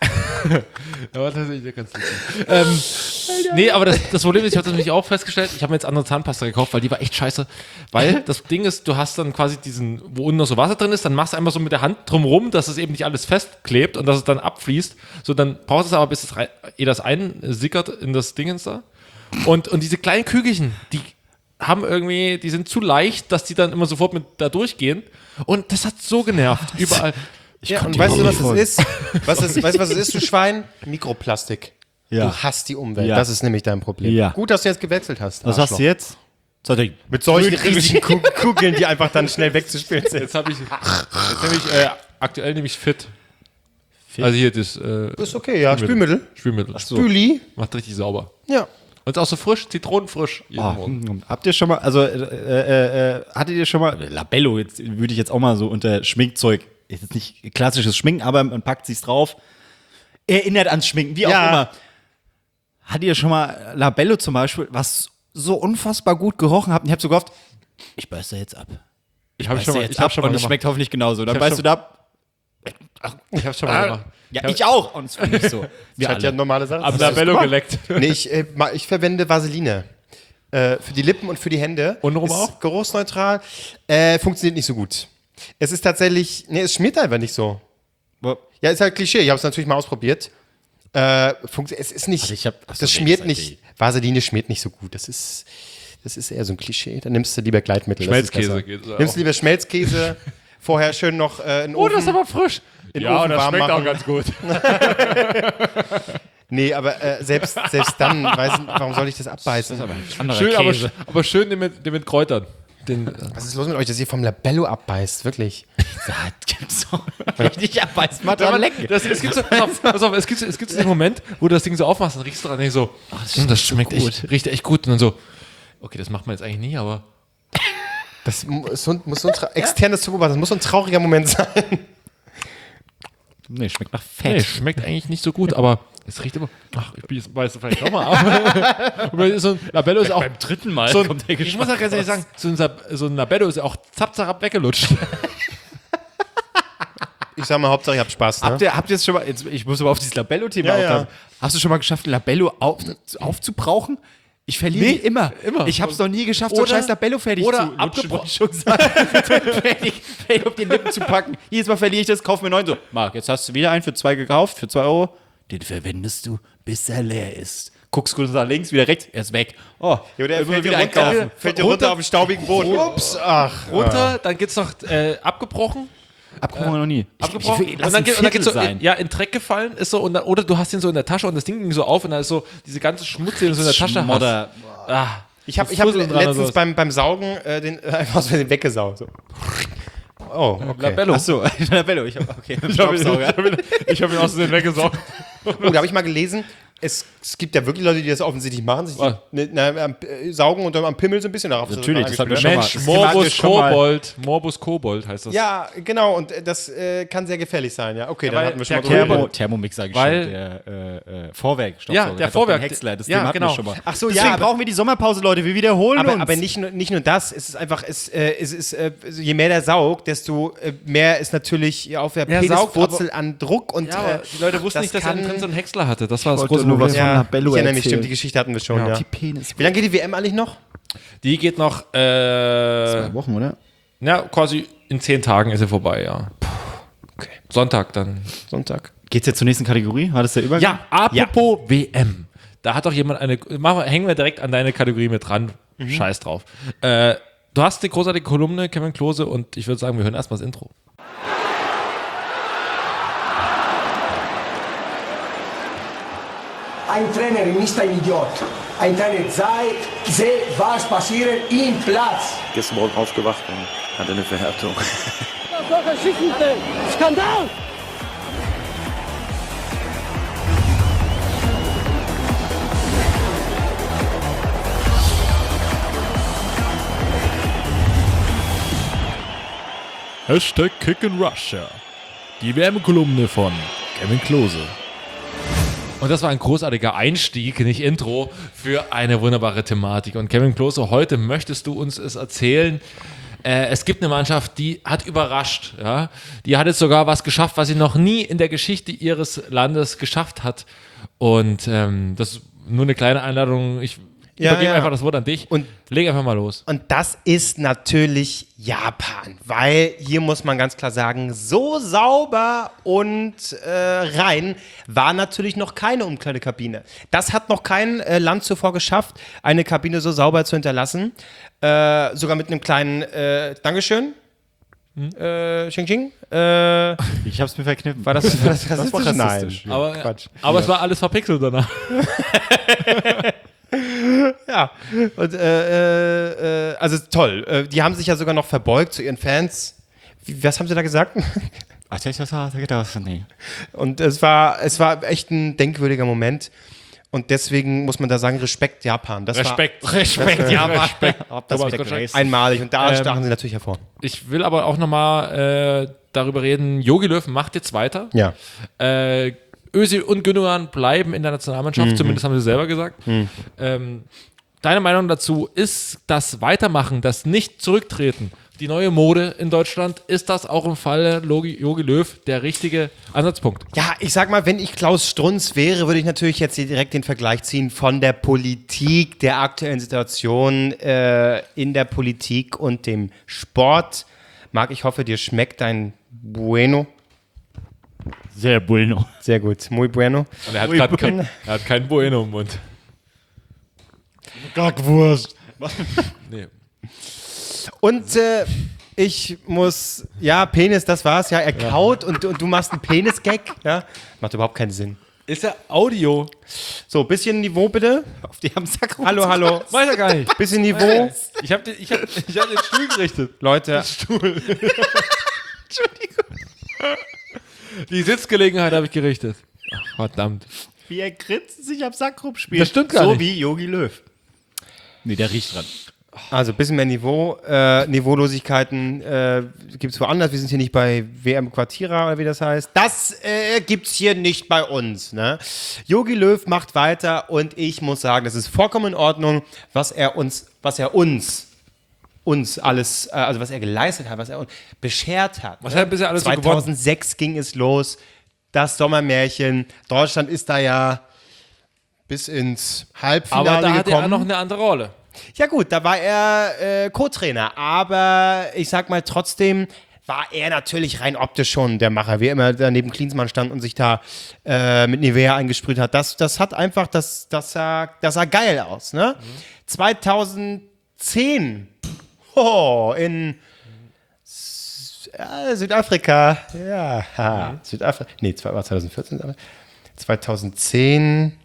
Ja, war tatsächlich ganz lustig. Ähm, nee, aber das, das Problem ist, ich habe das nämlich auch festgestellt, ich habe mir jetzt andere Zahnpasta gekauft, weil die war echt scheiße. Weil das Ding ist, du hast dann quasi diesen, wo unten noch so Wasser drin ist, dann machst du einfach so mit der Hand drumrum, dass es eben nicht alles festklebt und dass es dann abfließt. So, dann brauchst du es aber, bis es rein, ehe das einsickert in das Dingens da. Und, und diese kleinen Kügelchen, die haben irgendwie, die sind zu leicht, dass die dann immer sofort mit da durchgehen. Und das hat so genervt, überall. Ja, und weißt du, was es ist? Was ist? Weißt du, was es ist, du Schwein? Mikroplastik. Ja. Du hasst die Umwelt. Ja. Das ist nämlich dein Problem. Ja. Gut, dass du jetzt gewechselt hast. Was hast du jetzt? Mit solchen riesigen Ku- Kugeln, die einfach dann schnell wegzuspielen sind. Jetzt habe ich, jetzt nehme ich äh, aktuell nehme ich Fit. Also hier das äh, Ist okay, ja. Spülmittel. Spülmittel. Spüli. Macht richtig sauber. Ja. Und ist auch so frisch, zitronenfrisch. Jeden Oh, Morgen. hm, habt ihr schon mal, also äh, äh, äh, hattet ihr schon mal, Labello, jetzt würde ich jetzt auch mal so unter Schminkzeug, ist jetzt nicht klassisches Schminken, aber man packt sich's drauf, erinnert ans Schminken, wie auch Ja. immer. Hattet ihr schon mal Labello zum Beispiel, was so unfassbar gut gerochen habt und ich hab so gehofft, ich beiß da jetzt ab. Ich habe Beiß schon da mal, jetzt ich hab ab schon mal und es gemacht. schmeckt hoffentlich genauso. Dann hab beißt schon- du da ab. Ich habe schon mal gemacht. Ja, ich auch. Und es war nicht so. Wir Das hat ja alle. normale Sache. Am Labello geleckt. Nee, ich, äh, ma- ich verwende Vaseline. Äh, für die Lippen und für die Hände. Untenrum ist auch? Geruchsneutral. Äh, funktioniert nicht so gut. Es ist tatsächlich, nee, es schmiert einfach nicht so. Ja, ist halt Klischee. Ich habe es natürlich mal ausprobiert. Äh, funktio- es ist nicht, Also ich hab- ach so, das nee, schmiert das nicht, ist Vaseline schmiert nicht so gut. Das ist, das ist eher so ein Klischee. Dann nimmst du lieber Gleitmittel. das ist Schmelzkäse besser. geht so Nimmst auch. du lieber Schmelzkäse, vorher schön noch äh, einen Oh, das Ofen. ist aber frisch. In Ja, Ofen das warm schmeckt auch machen. ganz gut. Nee, aber äh, selbst, selbst dann, weiß ich, warum soll ich das abbeißen? Anderer Schön, aber, Käse. aber schön den mit, den mit Kräutern. Den, Was ist los mit euch, dass ihr vom Labello abbeißt? Wirklich. Das gibt's doch. Wenn ich nicht abbeiß, mal dran lecken. das, es gibt so, pass auf, pass auf, es gibt, es gibt so den Moment, wo du das Ding so aufmachst, dann riechst du dran und denkst so, "Hm, das schmeckt echt, riecht echt gut. Und dann so, okay, das macht man jetzt eigentlich nie, aber Das muss so, muss so ein tra- externes zu beobachten. Das muss so ein trauriger Moment sein. Nee, schmeckt nach Fett. nee, schmeckt eigentlich nicht so gut, aber es riecht immer, ach, ich beiße vielleicht nochmal ab. Aber so ein Labello ist auch, Beim dritten Mal so ein, kommt der ich muss auch Geschmack ganz ehrlich raus. sagen, so ein, Sab- so ein Labello ist ja auch zapzarab weggelutscht. Ich sag mal, Hauptsache, ich hab Spaß. Ne? Habt ihr, habt ihr es schon mal, jetzt, ich muss aber auf dieses Labello-Thema Ja, ja. aufpassen. Hast du schon mal geschafft, ein Labello auf, aufzubrauchen? Ich verliere Nee, die immer. immer. Ich hab's noch nie geschafft, so ein Oder- scheiß Labello fertig oder zu lutschen, abgebrochen. wollte ich schon sagen. fertig, fertig auf die Lippen zu packen. Jedes Mal verliere ich das, kauf mir neun. So, Marc, jetzt hast du wieder einen für zwei gekauft, für zwei Euro. Den verwendest du, bis er leer ist. Guckst kurz nach links, wieder rechts, er ist weg. Oh, Ja, der immer fällt dir wieder runter, einkaufen. fällt dir runter auf den staubigen Boden. Ups, ach. Runter, dann geht's noch äh, abgebrochen. Abgebrochen wir noch nie. abgebrochen Ich, ich, und dann, geht, und dann geht's so sein. in, ja, in Dreck gefallen ist so und dann, oder du hast ihn so in der Tasche und das Ding ging so auf und dann ist so diese ganze Schmutz, den du so in der Tasche Schmodder. hast. Ah, Ich habe so ich hab Fussel dran oder letztens sowas. beim, beim Saugen äh, den, äh, einfach aus Versehen weggesaugt. So. Oh, okay. Labello. Achso, Labello. Ich hab, okay, Ich habe ihn, Staubsauger. ich hab ihn, ich hab ihn aus dem weggesaugt. Oh, da habe ich mal gelesen, es, es gibt ja wirklich Leute, die das offensichtlich machen, sich Was? ne, na, am, äh, saugen und dann am Pimmel so ein bisschen darauf. Natürlich, das hatten wir eingespielt. schon mal. Mensch, Das Thema hatten wir Morbus schon mal. Kobold. Morbus Kobold heißt das. Ja, genau, und äh, das äh, kann sehr gefährlich sein, ja. Okay, dann weil hatten wir schon mal der drüber Thermo- geredet. Thermomix, sag ich Weil- schon. Der äh, äh, Vorwerk. Ja, der Vorwerk. Häcksler, das Ja, Thema hatten genau. wir schon mal. Ach so, Deswegen ja, aber- brauchen wir die Sommerpause, Leute. Wir wiederholen Aber, uns. aber nicht, nur, nicht nur das, es ist einfach, es, äh, es ist, äh, je mehr der saugt, desto äh, mehr ist natürlich auf der Ja, saugt, Peniswurzel an Druck und Ja, aber äh, die Leute wussten das nicht, dass kann, er drin so einen Häcksler hatte. Das war das wollte große nur Problem. was von ja, Labello ich erinnere mich, erzählen. stimmt, die Geschichte hatten wir schon, ja. Die Penis. Wie lange geht die W M eigentlich noch? Die geht noch, äh, Zwei Wochen, oder? ja, quasi in zehn Tagen ist sie vorbei, ja. Okay. Sonntag dann. Sonntag. Geht's jetzt zur nächsten Kategorie? War das der Übergang? Ja, apropos W M. Da hat doch jemand eine, machen wir, hängen wir direkt an deine Kategorie mit dran. Scheiß drauf. Äh, du hast eine großartige Kolumne, Kevin Klose, und ich würde sagen, wir hören erstmal das Intro. Ein Trainer ist ein Idiot. Ein Trainer sei, sehe, was passiert im Platz. Gestern Morgen aufgewacht und hatte eine Verhärtung. Skandal! Hashtag Kick in Russia. Die W M-Kolumne von Kevin Klose. Und das war ein großartiger Einstieg, nicht Intro, für eine wunderbare Thematik. Und Kevin Klose, heute möchtest du uns es erzählen. Äh, es gibt eine Mannschaft, die hat überrascht. Ja? Die hat jetzt sogar was geschafft, was sie noch nie in der Geschichte ihres Landes geschafft hat. Und ähm, das ist nur eine kleine Einladung. Ich Ja, übergebe ja. einfach das Wort an dich Und- leg einfach mal los. Und das ist natürlich Japan, weil hier muss man ganz klar sagen, so sauber und äh, rein war natürlich noch keine Umkleidekabine. Das hat noch kein äh, Land zuvor geschafft, eine Kabine so sauber zu hinterlassen. Äh, sogar mit einem kleinen äh, Dankeschön. Äh, Xing Xing. Äh, Ich hab's mir verkniffen. war das, war das rassistisch? war rassistisch. Nein. Aber, Quatsch. aber es war alles verpixelt danach. Ja, und äh, äh, also toll. Äh, die haben sich ja sogar noch verbeugt zu ihren Fans. Wie, was haben sie da gesagt? Ach, das ist das, nee. Und es war, es war echt ein denkwürdiger Moment. Und deswegen muss man da sagen, Respekt Japan. Das Respekt. Respekt, ja, Respekt. Das Thomas war Gottschalk. einmalig. Und da Ähm, stachen sie natürlich hervor. Ich will aber auch nochmal äh, darüber reden, Jogi Löw macht jetzt weiter. Ja. Äh, Özil und Gündogan bleiben in der Nationalmannschaft, Mhm. zumindest haben sie selber gesagt. Ähm, deine Meinung dazu, ist das Weitermachen, das Nicht-Zurücktreten, die neue Mode in Deutschland, ist das auch im Falle Logi- Jogi Löw der richtige Ansatzpunkt? Ja, ich sag mal, wenn ich Klaus Strunz wäre, würde ich natürlich jetzt hier direkt den Vergleich ziehen von der Politik, der aktuellen Situation äh, in der Politik und dem Sport. Marc, ich hoffe, dir schmeckt dein Bueno. Sehr bueno. Sehr gut, muy bueno. Und er hat gerade kein, er hat kein Bueno im Mund. Gackwurst. Nee. Und äh, ich muss, ja, Penis, das war's, ja, er kaut und, und du machst einen Penis-Gag, ja, macht überhaupt keinen Sinn. Ist ja Audio. So, bisschen Niveau bitte. Auf die am Sack rum. Hallo, hallo. Weiß er gar nicht. Bisschen Niveau. Ich habe ich hab, ich hab den Stuhl gerichtet. Leute, Die Sitzgelegenheit habe ich gerichtet. Ach, verdammt. Wie er grinst sich am Sack rumspielt. Das stimmt gar so nicht. wie Jogi Löw. Nee, der riecht dran. also ein bisschen mehr Niveau. Äh, Niveaulosigkeiten äh, gibt's woanders. Wir sind hier nicht bei W M Quartira oder wie das heißt. Das äh, gibt's hier nicht bei uns. Ne? Jogi Löw macht weiter und ich muss sagen, das ist vollkommen in Ordnung, was er uns, was er uns uns alles, äh, also was er geleistet hat, was er uns beschert hat. Was hat er bisher alles so gewonnen? zweitausendsechs ging es los, das Sommermärchen. Deutschland ist da ja bis ins Halbfinale Aber da hat gekommen. er noch eine andere Rolle. Ja gut, da war er äh, Co-Trainer, aber ich sag mal trotzdem war er natürlich rein optisch schon der Macher, wie er immer da neben Klinsmann stand und sich da äh, mit Nivea eingesprüht hat. Das, das hat einfach, das, das, sah, das sah geil aus. Ne? Mhm. zweitausendzehn oh, in S- ja, Südafrika, ja, ha, Südafrika, nee, war zweitausendvierzehn, aber zweitausendzehn,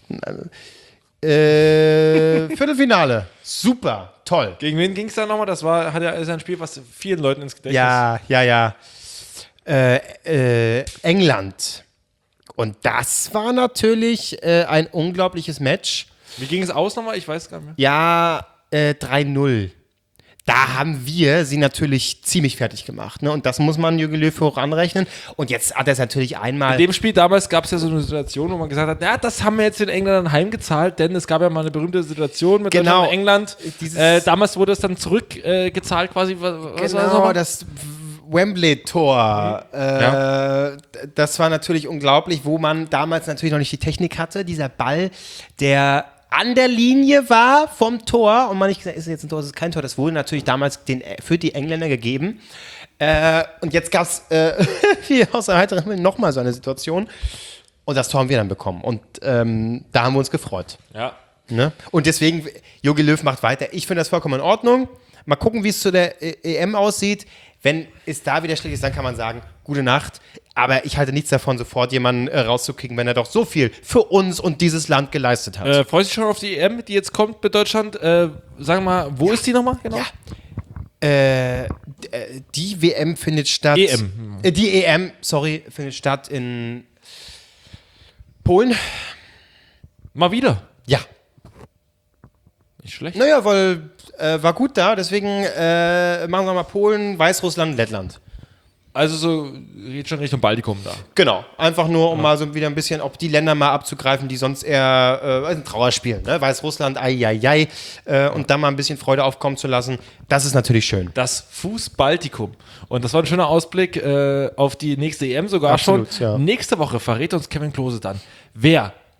äh, Viertelfinale, super, toll. Gegen wen ging es da nochmal? Das war, hat ja, ist ja ein Spiel, was vielen Leuten ins Gedächtnis. Ja, ja, ja. Äh, äh, England. Und das war natürlich äh, ein unglaubliches Match. Wie ging es aus nochmal? Ich weiß gar nicht mehr. Ja, äh, drei null. Da haben wir sie natürlich ziemlich fertig gemacht. Ne? Und das muss man Jürgen Löw hoch anrechnen. Und jetzt hat er es natürlich einmal. In dem Spiel damals gab es ja so eine Situation, wo man gesagt hat, ja, das haben wir jetzt den Engländern heimgezahlt, denn es gab ja mal eine berühmte Situation mit Genau. Deutschland und England. Dieses- Äh, damals wurde es dann zurückgezahlt äh, gezahlt quasi. Was, was war das Genau, nochmal? das Wembley-Tor. Äh, das war natürlich unglaublich, wo man damals natürlich noch nicht die Technik hatte. Dieser Ball, der an der Linie war vom Tor und man nicht gesagt, ist es jetzt ein Tor, ist es kein Tor. Das wurde natürlich damals den, für die Engländer gegeben. Äh, und jetzt gab es äh, hier aus der heiteren Himmel nochmal so eine Situation. Und das Tor haben wir dann bekommen. Und ähm, da haben wir uns gefreut. Ja. Ne? Und deswegen, Jogi Löw macht weiter. Ich finde das vollkommen in Ordnung. Mal gucken, wie es zu der E- EM aussieht. Wenn es da wieder schlecht ist, dann kann man sagen, gute Nacht. Aber ich halte nichts davon, sofort jemanden äh, rauszukicken, wenn er doch so viel für uns und dieses Land geleistet hat. Äh, freust du dich schon auf die E M, die jetzt kommt mit Deutschland? Äh, sag mal, wo ist die nochmal? Genau. Ja. Äh, d- äh, die W M findet statt. E M. Äh, die E M, sorry, findet statt in Polen. Mal wieder. Ja. Nicht schlecht. Naja, weil äh, war gut da, deswegen äh, machen wir mal Polen, Weißrussland, Lettland. Also so geht schon Richtung Baltikum da. Genau, einfach nur, um mal so wieder ein bisschen, ob die Länder mal abzugreifen, die sonst eher äh, ein Trauerspiel, ne? Weißrussland, ai, ai, ai, äh, und dann mal ein bisschen Freude aufkommen zu lassen, das ist natürlich schön. Das Fußbaltikum. Und das war ein schöner Ausblick äh, auf die nächste E M sogar Absolut, schon. ja. Nächste Woche verrät uns Kevin Klose dann, wer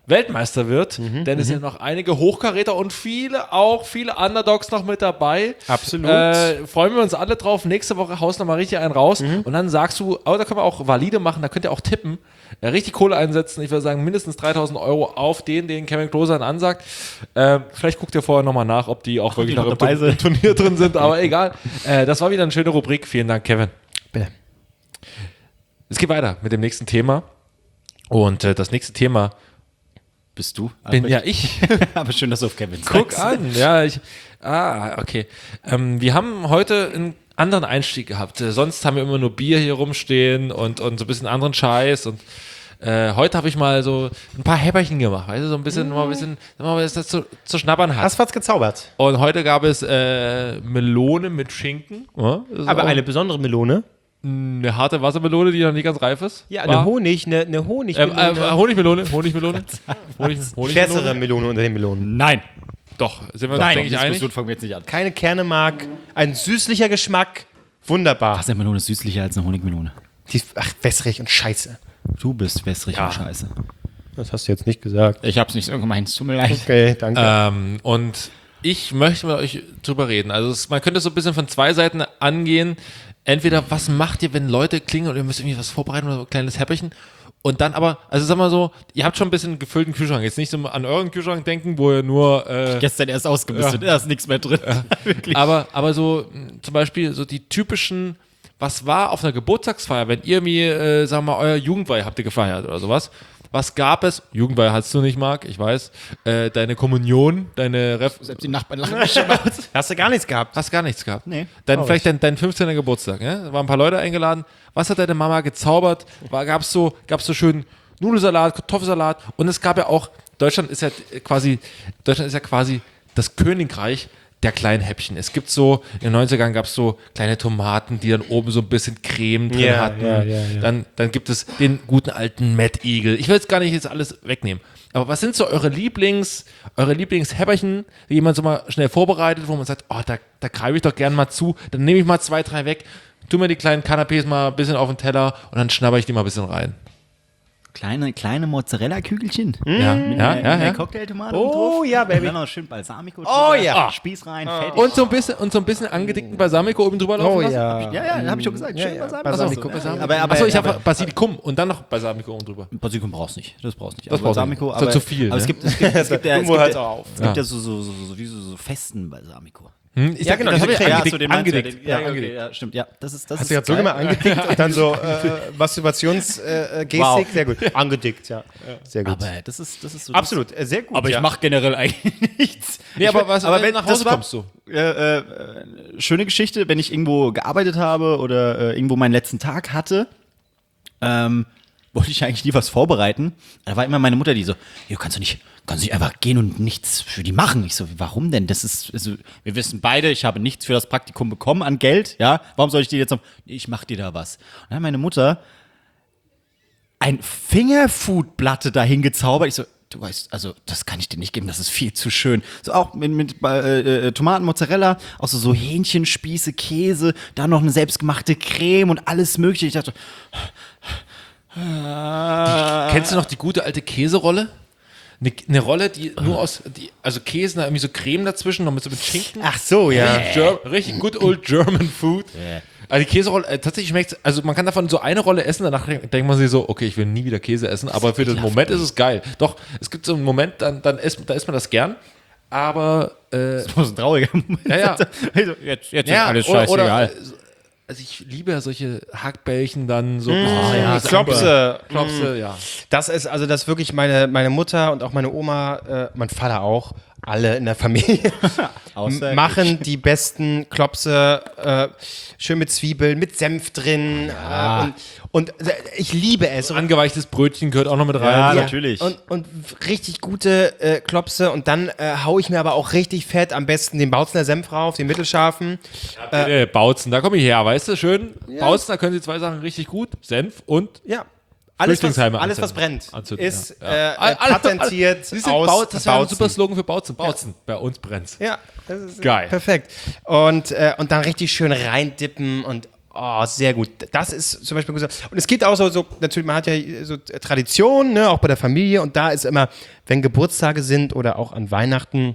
Weltmeister wird, denn es sind noch einige Hochkaräter und viele auch, viele Underdogs noch mit dabei. Absolut. Äh, freuen wir uns alle drauf. Nächste Woche haust noch mal richtig einen raus und dann sagst du, oh, da können wir auch valide machen, da könnt ihr auch tippen, ja, richtig Kohle einsetzen. Ich würde sagen, mindestens dreitausend Euro auf den, den Kevin Klose dann ansagt. Äh, vielleicht guckt ihr vorher nochmal nach, ob die auch wirklich die noch noch im, dabei Turn- im Turnier drin sind, aber egal. Äh, das war wieder eine schöne Rubrik. Vielen Dank, Kevin. Bitte. Es geht weiter mit dem nächsten Thema. Und äh, das nächste Thema Bist du? bin ja ich. Aber schön, dass du auf Kevin Guck sagst. an, ja, ich. Ah, okay. Ähm, wir haben heute einen anderen Einstieg gehabt. Äh, sonst haben wir immer nur Bier hier rumstehen und, und so ein bisschen anderen Scheiß. Und äh, heute habe ich mal so ein paar Häpperchen gemacht, weißt du, so ein bisschen, mal ein bisschen, mal, was das zu, zu schnabbern hat. Hast was gezaubert. Und heute gab es äh, Melone mit Schinken. Ja, das ist Aber auch eine besondere Melone. eine harte Wassermelone, die noch nicht ganz reif ist. Ja, War- eine Honig, eine, eine ähm, Honigmelone. äh, Honigmelone. Honigmelone. Honig, Bessere Honigmelone. Melone unter den Melonen. Nein. Doch, sind wir uns, Nein, denke die ich, einig. Diskussion fangen wir jetzt nicht an. Keine Kernemark, ein süßlicher Geschmack. Wunderbar. Wassermelone ist süßlicher als eine Honigmelone. Die ist, ach, wässrig und scheiße. Du bist wässrig und scheiße. Das hast du jetzt nicht gesagt. Ich hab's nicht so gemeint, es tut mir leid. Okay, danke. Ähm, und ich möchte mit euch drüber reden. Also es, man könnte es so ein bisschen von zwei Seiten angehen. Entweder, was macht ihr, wenn Leute klingeln und ihr müsst irgendwie was vorbereiten oder so ein kleines Häpperchen? Und dann aber, also sag mal so, ihr habt schon ein bisschen gefüllten Kühlschrank. Jetzt nicht so an euren Kühlschrank denken, wo ihr nur äh, Gestern erst ausgemistet, da ist nichts mehr drin. Wirklich. aber, aber so mh, zum Beispiel so die typischen, was war auf einer Geburtstagsfeier, wenn ihr mir, äh, sagen wir mal, euer Jugendweihe habt ihr gefeiert oder sowas? Was gab es? Jugendweihe hast du nicht, Marc, ich weiß. Äh, deine Kommunion, deine Ref Selbst die Nachbarn lachen mich schon aus. Hast du gar nichts gehabt? Hast gar nichts gehabt? Nee. Dann vielleicht dein, dein fünfzehnter Geburtstag, ja? Da waren ein paar Leute eingeladen. Was hat deine Mama gezaubert? War, gab's so, gab's so schön Nudelsalat, Kartoffelsalat und es gab ja auch, Deutschland ist ja quasi, Deutschland ist ja quasi das Königreich der kleinen Häppchen. Es gibt so, in den neunzigern gab es so kleine Tomaten, die dann oben so ein bisschen Creme drin Ja, hatten. ja, ja, ja. Dann, dann gibt es den guten alten Mad Eagle. Ich will jetzt gar nicht jetzt alles wegnehmen. Aber was sind so eure Lieblings, eure Lieblingshäpperchen, die jemand so mal schnell vorbereitet, wo man sagt, oh, da, da greife ich doch gern mal zu, dann nehme ich mal zwei, drei weg, tu mir die kleinen Canapés mal ein bisschen auf den Teller und dann schnabber ich die mal ein bisschen rein. Kleine, kleine Mozzarella-Kügelchen. Ja, ja, ja, ja. Cocktailtomate Oh, oben drauf. ja, Baby. Und dann noch schön Balsamico. Oh, drüber. ja. Spieß rein, fertig. Und so ein bisschen, und so ein bisschen angedickten Balsamico oben drüber laufen Oh lassen? ja. Ja, ja, hab ich schon gesagt. Ja, Schön ja. Balsamico. Balsamico, Achso, Balsamico. Aber, aber, Achso, ich aber, habe Basilikum und dann noch Balsamico oben drüber. Basilikum brauchst du nicht. Das brauchst du nicht. Das Aber brauchst du nicht. Balsamico, Ist doch aber, zu viel, aber ne? es gibt, es gibt, es gibt ja, es Irgendwo gibt hört's ja, auch auf. es gibt Ja. ja so, so, so, so, wie so, so festen Balsamico. Hm? Ich Ja, sag, genau, das diese hab ich Creme. angedickt. so den meinst du, angedickt. den- Ja, Ja, okay, angedickt. ja, stimmt. Ja, das ist, das Hast ist du gerade so geil. gemacht, angedickt und dann so äh, Masturbationsgestik? Äh, Gestik? Wow. Sehr gut. Angedickt, ja. Sehr gut. Aber das ist, das ist so. Absolut, äh, sehr gut. Aber ich ja. mache generell eigentlich nichts. Nee, Ich aber will- was, aber wenn wenn du nach das Hause war- kommst du. Äh, äh, schöne Geschichte, wenn ich irgendwo gearbeitet habe oder äh, irgendwo meinen letzten Tag hatte, ähm, wollte ich eigentlich nie was vorbereiten. Da war immer meine Mutter, die so, du kannst du nicht, kannst du nicht einfach gehen und nichts für die machen. Ich so, warum denn? Das ist, also, wir wissen beide, ich habe nichts für das Praktikum bekommen an Geld, ja. Warum soll ich dir jetzt noch, ich mach dir da was. Und dann hat meine Mutter ein Fingerfood-Platte dahin gezaubert. Ich so, du weißt, also das kann ich dir nicht geben, das ist viel zu schön. So auch mit, mit äh, äh, Tomaten, Mozzarella, auch so, so Hähnchenspieße, Käse, dann noch eine selbstgemachte Creme und alles mögliche. Ich dachte, Kennst du noch die gute alte Käserolle? Eine, eine Rolle, die nur aus, die, also Käse, da irgendwie so Creme dazwischen, noch mit so mit Schinken. Ach so, ja. Ger richtig good old German food. Also die Käserolle, äh, tatsächlich schmeckt, also man kann davon so eine Rolle essen, danach denkt man sich so, okay, ich will nie wieder Käse essen, aber für den Moment ist es geil. Doch, es gibt so einen Moment, dann, dann isst, da isst man das gern, aber äh, das war so ein trauriger Moment. Ja, ja. Also, jetzt jetzt ja, ist alles oder, scheißegal. oder, also ich liebe ja solche Hackbällchen dann so. ja, so Klopse. Klopse, ja. Das ist also das wirklich meine, meine Mutter und auch meine Oma, äh, mein Vater auch, alle in der Familie Außer m- machen die besten Klopse, äh, schön mit Zwiebeln, mit Senf drin. Äh, und und äh, ich liebe es. So angeweichtes Brötchen gehört auch noch mit rein. Ja, So. natürlich. Und, und richtig gute äh, Klopse und dann äh, hau ich mir aber auch richtig fett am besten den Bautzner Senf rauf, den mittelscharfen. Äh, Bautzen, da komme ich her, weißt du, schön. Bautzen, da können sie zwei Sachen richtig gut. Senf und Ja. Alles, was, Flüchtlingsheime alles, was anzünden. brennt, Anzünden, ist ja. Äh, Alle- äh, patentiert Siehst du, aus Bau, das wäre ein Bautzen. super Slogan für Bautzen. Bautzen, bei uns brennt's. Ja, das ist Geil. perfekt. Und, äh, und dann richtig schön reindippen und Oh, sehr gut. Das ist zum Beispiel gut. Und es gibt auch so, so natürlich, man hat ja so Traditionen, ne, auch bei der Familie. Und da ist immer, wenn Geburtstage sind oder auch an Weihnachten,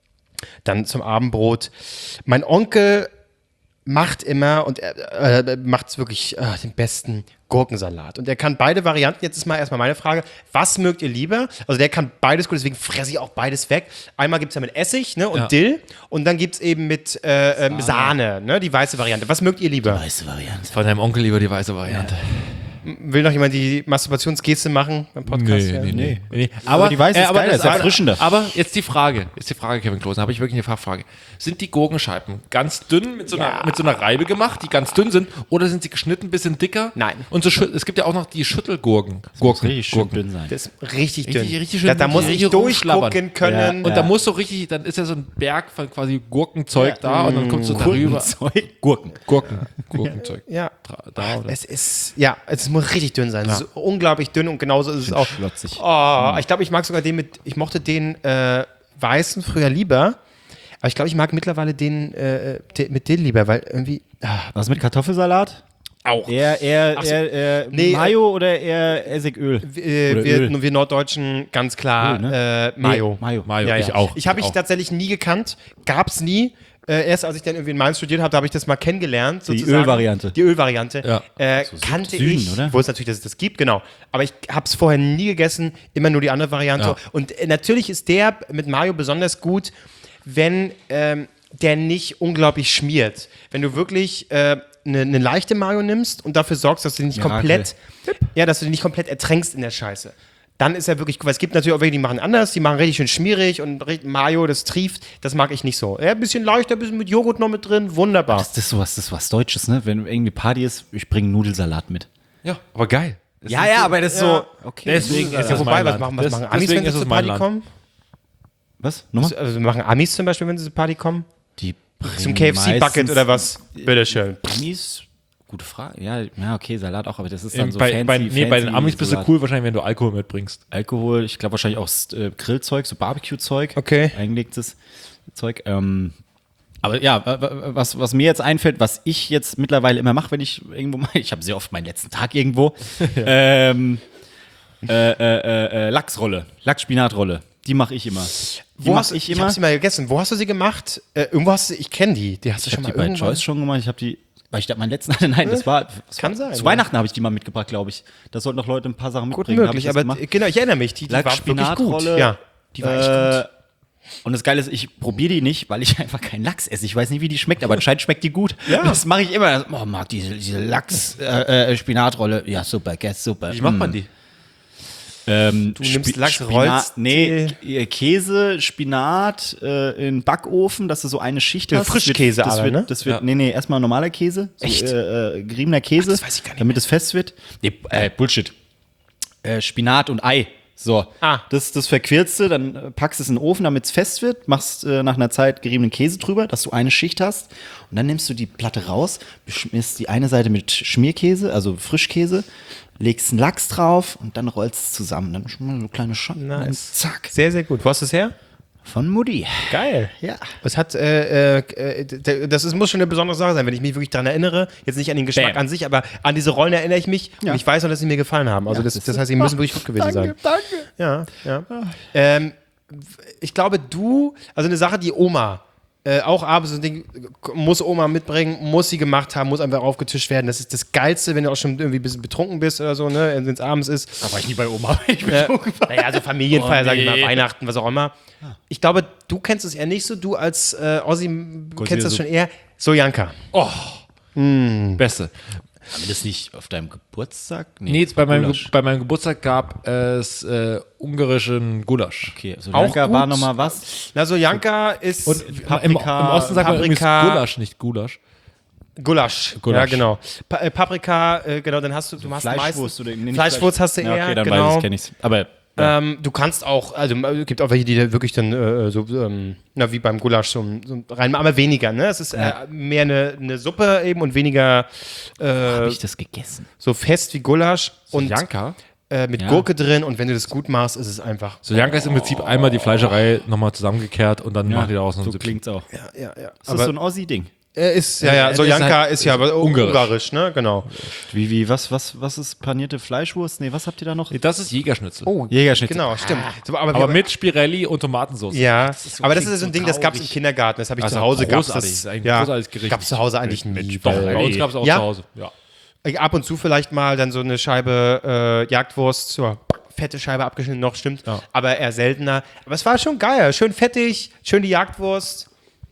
dann zum Abendbrot. Mein Onkel macht immer und er äh, macht wirklich äh, den besten Gurkensalat. Und er kann beide Varianten. Jetzt ist mal erstmal meine Frage, was mögt ihr lieber? Also der kann beides gut, deswegen fresse ich auch beides weg. Einmal gibt es ja mit Essig, ne, und Ja. Dill. Und dann gibt es eben mit äh, ähm, Sahne, ne, die weiße Variante. Was mögt ihr lieber? Weiße Variante. Von deinem Onkel lieber die weiße Variante. Will noch jemand die Masturbationsgeste machen beim Podcast? Nee, Ja. nee, nee, nee. Aber die weiße ist aber geiler, das- ist erfrischender. Aber jetzt die Frage, jetzt die Frage, Kevin Klose, habe ich wirklich eine Fachfrage. Sind die Gurkenscheiben ganz dünn mit so, einer, mit so einer Reibe gemacht, die ganz dünn sind, oder sind sie geschnitten, ein bisschen dicker? Nein. Und so schü- es gibt ja auch noch die Schüttelgurken. Gurken, Richtig schön Gurken. dünn sein. Das ist richtig dünn. Richtig- richtig schön da, da dünn, muss die ich richtig durchgucken rumschlabbern. können. Und da muss so richtig, dann ist ja so ein Berg von quasi Gurkenzeug da und dann kommst du darüber. Gurkenzeug. Gurken. Gurken, Gurkenzeug. Ja. Tra- Da, oder? Es ist, ja, es muss richtig dünn sein. Es ist unglaublich dünn und genauso ist es auch. schlotzig. Oh, ich glaube, ich mag sogar den mit, ich mochte den äh, weißen früher lieber, aber ich glaube, ich mag mittlerweile den äh, de, mit Dill lieber, weil irgendwie, ah, Was mit Kartoffelsalat? auch. Eher, eher, Ach so. eher, eher Nee, Mayo oder eher Essigöl? Äh, Oder wir, Öl. wir Norddeutschen ganz klar Öl, ne? äh, Mayo. Mayo. Mayo, Ja, ja. ich auch. Ich habe ich auch. tatsächlich nie gekannt, gab's nie. Äh, erst als ich dann irgendwie in Mainz studiert habe, da habe ich das mal kennengelernt. Die sozusagen. Ölvariante. Die Ölvariante. Ja. Äh, kannte Süden, ich. oder? Ich wusste natürlich, dass es das gibt, genau. Aber ich habe es vorher nie gegessen, immer nur die andere Variante. Ja. Und äh, natürlich ist der mit Mayo besonders gut, wenn ähm, der nicht unglaublich schmiert. Wenn du wirklich äh, eine, eine leichte Mayo nimmst und dafür sorgst, dass du die nicht Mirakel. komplett, ja, dass du die nicht komplett ertränkst in der Scheiße. Dann ist er wirklich cool. Weil es gibt natürlich auch welche, die machen anders, die machen richtig schön schmierig und richtig Mayo, das trieft, das mag ich nicht so. Ja, ein bisschen leichter, ein bisschen mit Joghurt noch mit drin, wunderbar. Das ist sowas, das ist was Deutsches, ne? Wenn irgendwie Party ist, ich bringe Nudelsalat mit. Ja, aber geil. Ja, ja, aber das ist Ja. so. Okay. Deswegen ist Ja, es wobei, mein was Land. machen, was Des- machen Amis, deswegen wenn sie ist es zur mein Party Land. kommen? Was? Nochmal? Also machen Amis zum Beispiel, wenn sie zur Party kommen? Die Zum K F C-Bucket oder was? Bitteschön. Amis? Gute Frage. Ja, ja, okay, Salat auch, aber das ist dann Ähm, so bei, fancy, bei, nee, bei den fancy Amis bist du Salat. cool wahrscheinlich, wenn du Alkohol mitbringst. Alkohol, ich glaube wahrscheinlich auch äh, Grillzeug, so Barbecue-Zeug. Okay. Eingelegtes Zeug. Ähm, aber ja, wa- wa- was, was mir jetzt einfällt, was ich jetzt mittlerweile immer mache, wenn ich irgendwo mal, ich habe sehr oft meinen letzten Tag irgendwo, ähm, äh, äh, äh, äh, Lachsrolle, Lachsspinatrolle, die mache ich immer. Die Wo mach hast du, ich ich immer? habe sie mal gegessen. Wo hast du sie gemacht? Äh, irgendwo hast du, ich kenne die. Die hast du Ich schon habe mal die bei irgendwann. Joyce schon gemacht. Ich habe die, weil ich da meinen letzten hatte. Nein, das war. Das Kann war, sein, Zu ja. Weihnachten habe ich die mal mitgebracht, glaube ich. Da sollten noch Leute ein paar Sachen Gut mitbringen. möglich, Hab ich das aber gemacht. genau, ich erinnere mich. Die, die war wirklich gut. Lachsspinatrolle. Ja, die war echt äh, gut. Und das Geile ist, ich probiere die nicht, weil ich einfach keinen Lachs esse. Ich weiß nicht, wie die schmeckt, aber anscheinend schmeckt die gut. Ja. Das mache ich immer. Oh, mag diese, diese Lachs-Spinatrolle. ja, super, guess, super. Wie macht Mm. man die? Ähm, Du nimmst Spi- Lachs, Spinat- rollst Nee, die- äh, Käse, Spinat äh, in Backofen, dass du so eine Schicht Ja, hast. Das Frischkäse wird, das aber, wird, ne? Das wird, Ja. Nee, nee, erstmal normaler Käse. So, Echt? Äh, äh, geriebener Käse. Ach, das weiß ich gar nicht Damit mehr. es fest wird. Nee, äh, Bullshit. Äh, Spinat und Ei. So, Ah. das, das verquirlst du, dann äh, packst es in den Ofen, damit es fest wird, machst äh, nach einer Zeit geriebenen Käse drüber, dass du eine Schicht hast und dann nimmst du die Platte raus, beschmierst die eine Seite mit Schmierkäse, also Frischkäse, legst einen Lachs drauf und dann rollst es zusammen. Dann schon mal so kleine Schotten. Nice. Zack. Sehr, sehr gut. Wo hast du es her? Von Mutti. Geil. Ja. Es hat, äh, äh, d- das ist, muss schon eine besondere Sache sein, wenn ich mich wirklich daran erinnere. Jetzt nicht an den Geschmack Bam. an sich, aber an diese Rollen erinnere ich mich. Ja. Und ich weiß noch, dass sie mir gefallen haben. Also Ja, das, das das ist- heißt, sie müssen wirklich gut gewesen sein. Danke. Ja, ja. Ähm, ich glaube, du, also eine Sache, die Oma, äh, auch abends so ein Ding, muss Oma mitbringen, muss sie gemacht haben, muss einfach aufgetischt werden. Das ist das Geilste, wenn du auch schon irgendwie ein bisschen betrunken bist oder so, ne, wenn es abends ist. Da war ich nie bei Oma. Ich bin Äh, naja, also Familienfeier, Oh, sag ich mal, nee. Weihnachten, was auch immer. Ich glaube, du kennst es eher nicht so. Du als äh, Ossi kennst das so- schon eher. Sojanka. Beste. Haben wir das nicht auf deinem Geburtstag? Nee, jetzt bei meinem, Gulasch. Ge- bei meinem Geburtstag gab es äh, ungarischen Gulasch. Okay, also Auch Bianca war gut. nochmal was? Na, Sojanka ist Und im, im Osten sagt man übrigens Paprika, Gulasch, nicht Gulasch. Gulasch. Gulasch. Ja, genau. Pa äh, Paprika, äh, genau, dann hast du, du hast Fleischwurst meistens, oder nee, nicht Fleischwurst hast du Ja, eher, okay, dann genau. weiß ich, kenne ich's. Aber Ähm, du kannst auch, also es gibt auch welche, die da wirklich dann äh, so, ähm, na, wie beim Gulasch so, so rein, aber weniger, ne? Es ist äh, mehr eine, eine Suppe eben und weniger äh, habe ich das gegessen? so fest wie Gulasch und Janka? äh, mit Ja. Gurke drin und wenn du das gut machst, ist es einfach. So Janka ist im Prinzip einmal die Fleischerei nochmal zusammengekehrt und dann macht ihr daraus noch so ein Süppchen. klingt's auch. Ja, ja, ja. Ist das so ein Ossi-Ding? Äh, ist, ja, ja, Äh, Soljanka ist halt- ist ja aber ungarisch. ungarisch, ne? Genau. Wie, wie, was, was, was ist panierte Fleischwurst? Nee, was habt ihr da noch? Das ist Jägerschnitzel. Oh, Jägerschnitzel. Genau, stimmt. So, aber aber wir- mit Spirelli und Tomatensauce. Ja, so- aber das klingt ist so ein so Ding, das gab es im traurig. Kindergarten. Das habe ich Also zu Hause gab's großartig, das. ist ein ja, großartiges Gericht. gab es zu Hause eigentlich nie. Doch, weil- bei uns gab es auch Ja? zu Hause. Ja. Ich ab und zu vielleicht mal dann so eine Scheibe äh, Jagdwurst, so fette Scheibe abgeschnitten noch, stimmt. Ja. Aber eher seltener. Aber es war schon geil. Schön fettig, schön die Jagdwurst.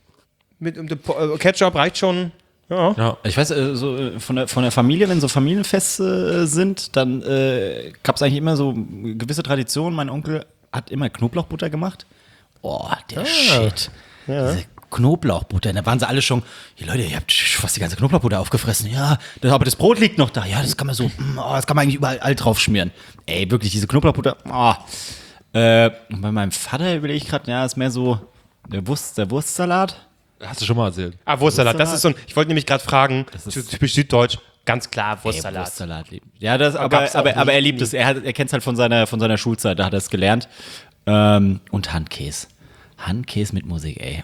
Mit um, äh, Ketchup reicht schon. Ja. Ja. Ich weiß, äh, so äh, von der, von der Familie, wenn so Familienfeste äh, sind, dann äh, gab es eigentlich immer so gewisse Traditionen. Mein Onkel hat immer Knoblauchbutter gemacht. Oh, der Shit. Diese Knoblauchbutter. Da waren sie alle schon, ja, Leute, ihr habt fast die ganze Knoblauchbutter aufgefressen. Ja, das, aber das Brot liegt noch da. Ja, das kann man so, mm, oh, das kann man eigentlich überall drauf schmieren. Ey, wirklich, diese Knoblauchbutter. Oh. Äh, und bei meinem Vater überlege ich gerade, ja, ist mehr so der, Wurst, der Wurstsalat. Hast du schon mal erzählt. Ah, Wurstsalat. Das ist so ein, ich wollte nämlich gerade fragen, ist- typisch süddeutsch, ganz klar Ey, Wurstsalat. Wurstsalat lieb. Ja, das, aber, gab's auch aber, nie- aber er liebt nie. es. Er, hat- er kennt es halt von seiner, von seiner Schulzeit, da hat er es gelernt. Ähm, und Handkäse. Handkäse mit Musik, ey.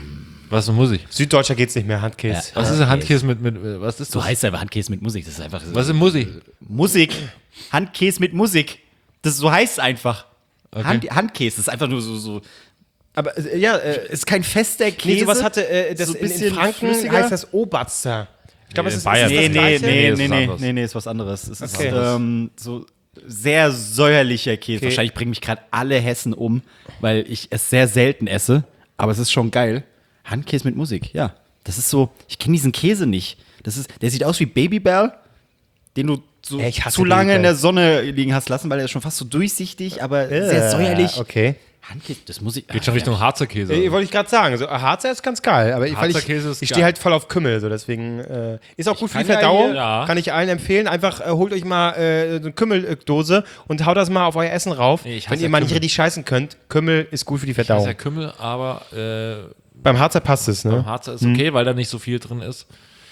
Was muss ich? Süddeutscher geht's nicht mehr, Handkäse. Ja. Was ist ein Handkäse mit, mit, äh, was ist So das? heißt einfach Handkäse mit Musik. Das ist einfach Was ist Musi? Musik. Handkäse mit Musik. Das so heißt es einfach. Hand, Handkäse, das ist einfach nur so, so. Aber äh, ja, äh, Ist kein fester Käse. nee, sowas hatte äh, das so ein in, in bisschen Franken flüssiger. heißt das Oberster. Ich glaube, Nee, es ist, Bayern. ist das Nee, das nee, Gleiche? nee, ist nee, was nee, anderes. nee, nee, ist was anderes. Es ist Okay. ähm, so sehr säuerlicher Käse. Okay. Wahrscheinlich bringen mich gerade alle Hessen um, weil ich es sehr selten esse. Aber es ist schon geil. Handkäse mit Musik, ja. Das ist so, ich kenne diesen Käse nicht. Das ist, der sieht aus wie Babybel, den du so Ey, ich hasse zu lange Babybel. in der Sonne liegen hast lassen, weil er ist schon fast so durchsichtig, aber sehr säuerlich. Okay. Handkäse, das muss ich. Geht schon Richtung Harzer Käse. Äh, wollte ich gerade sagen. So, Harzer ist ganz geil, aber ich, weil Harzer ich, Käse ist ich geil. stehe halt voll auf Kümmel, so deswegen äh, ist auch gut für die kann ja Verdauung. hier- ja. Kann ich allen empfehlen. Einfach äh, holt euch mal äh, so eine Kümmeldose und haut das mal auf euer Essen rauf. Nee, ich hasse wenn ihr ja mal nicht Kümmel. richtig scheißen könnt. Kümmel ist gut für die Das ist Verdauung. ja Kümmel, aber äh, Beim Harzer passt es, ne? Harzer ist okay, weil da nicht so viel drin ist.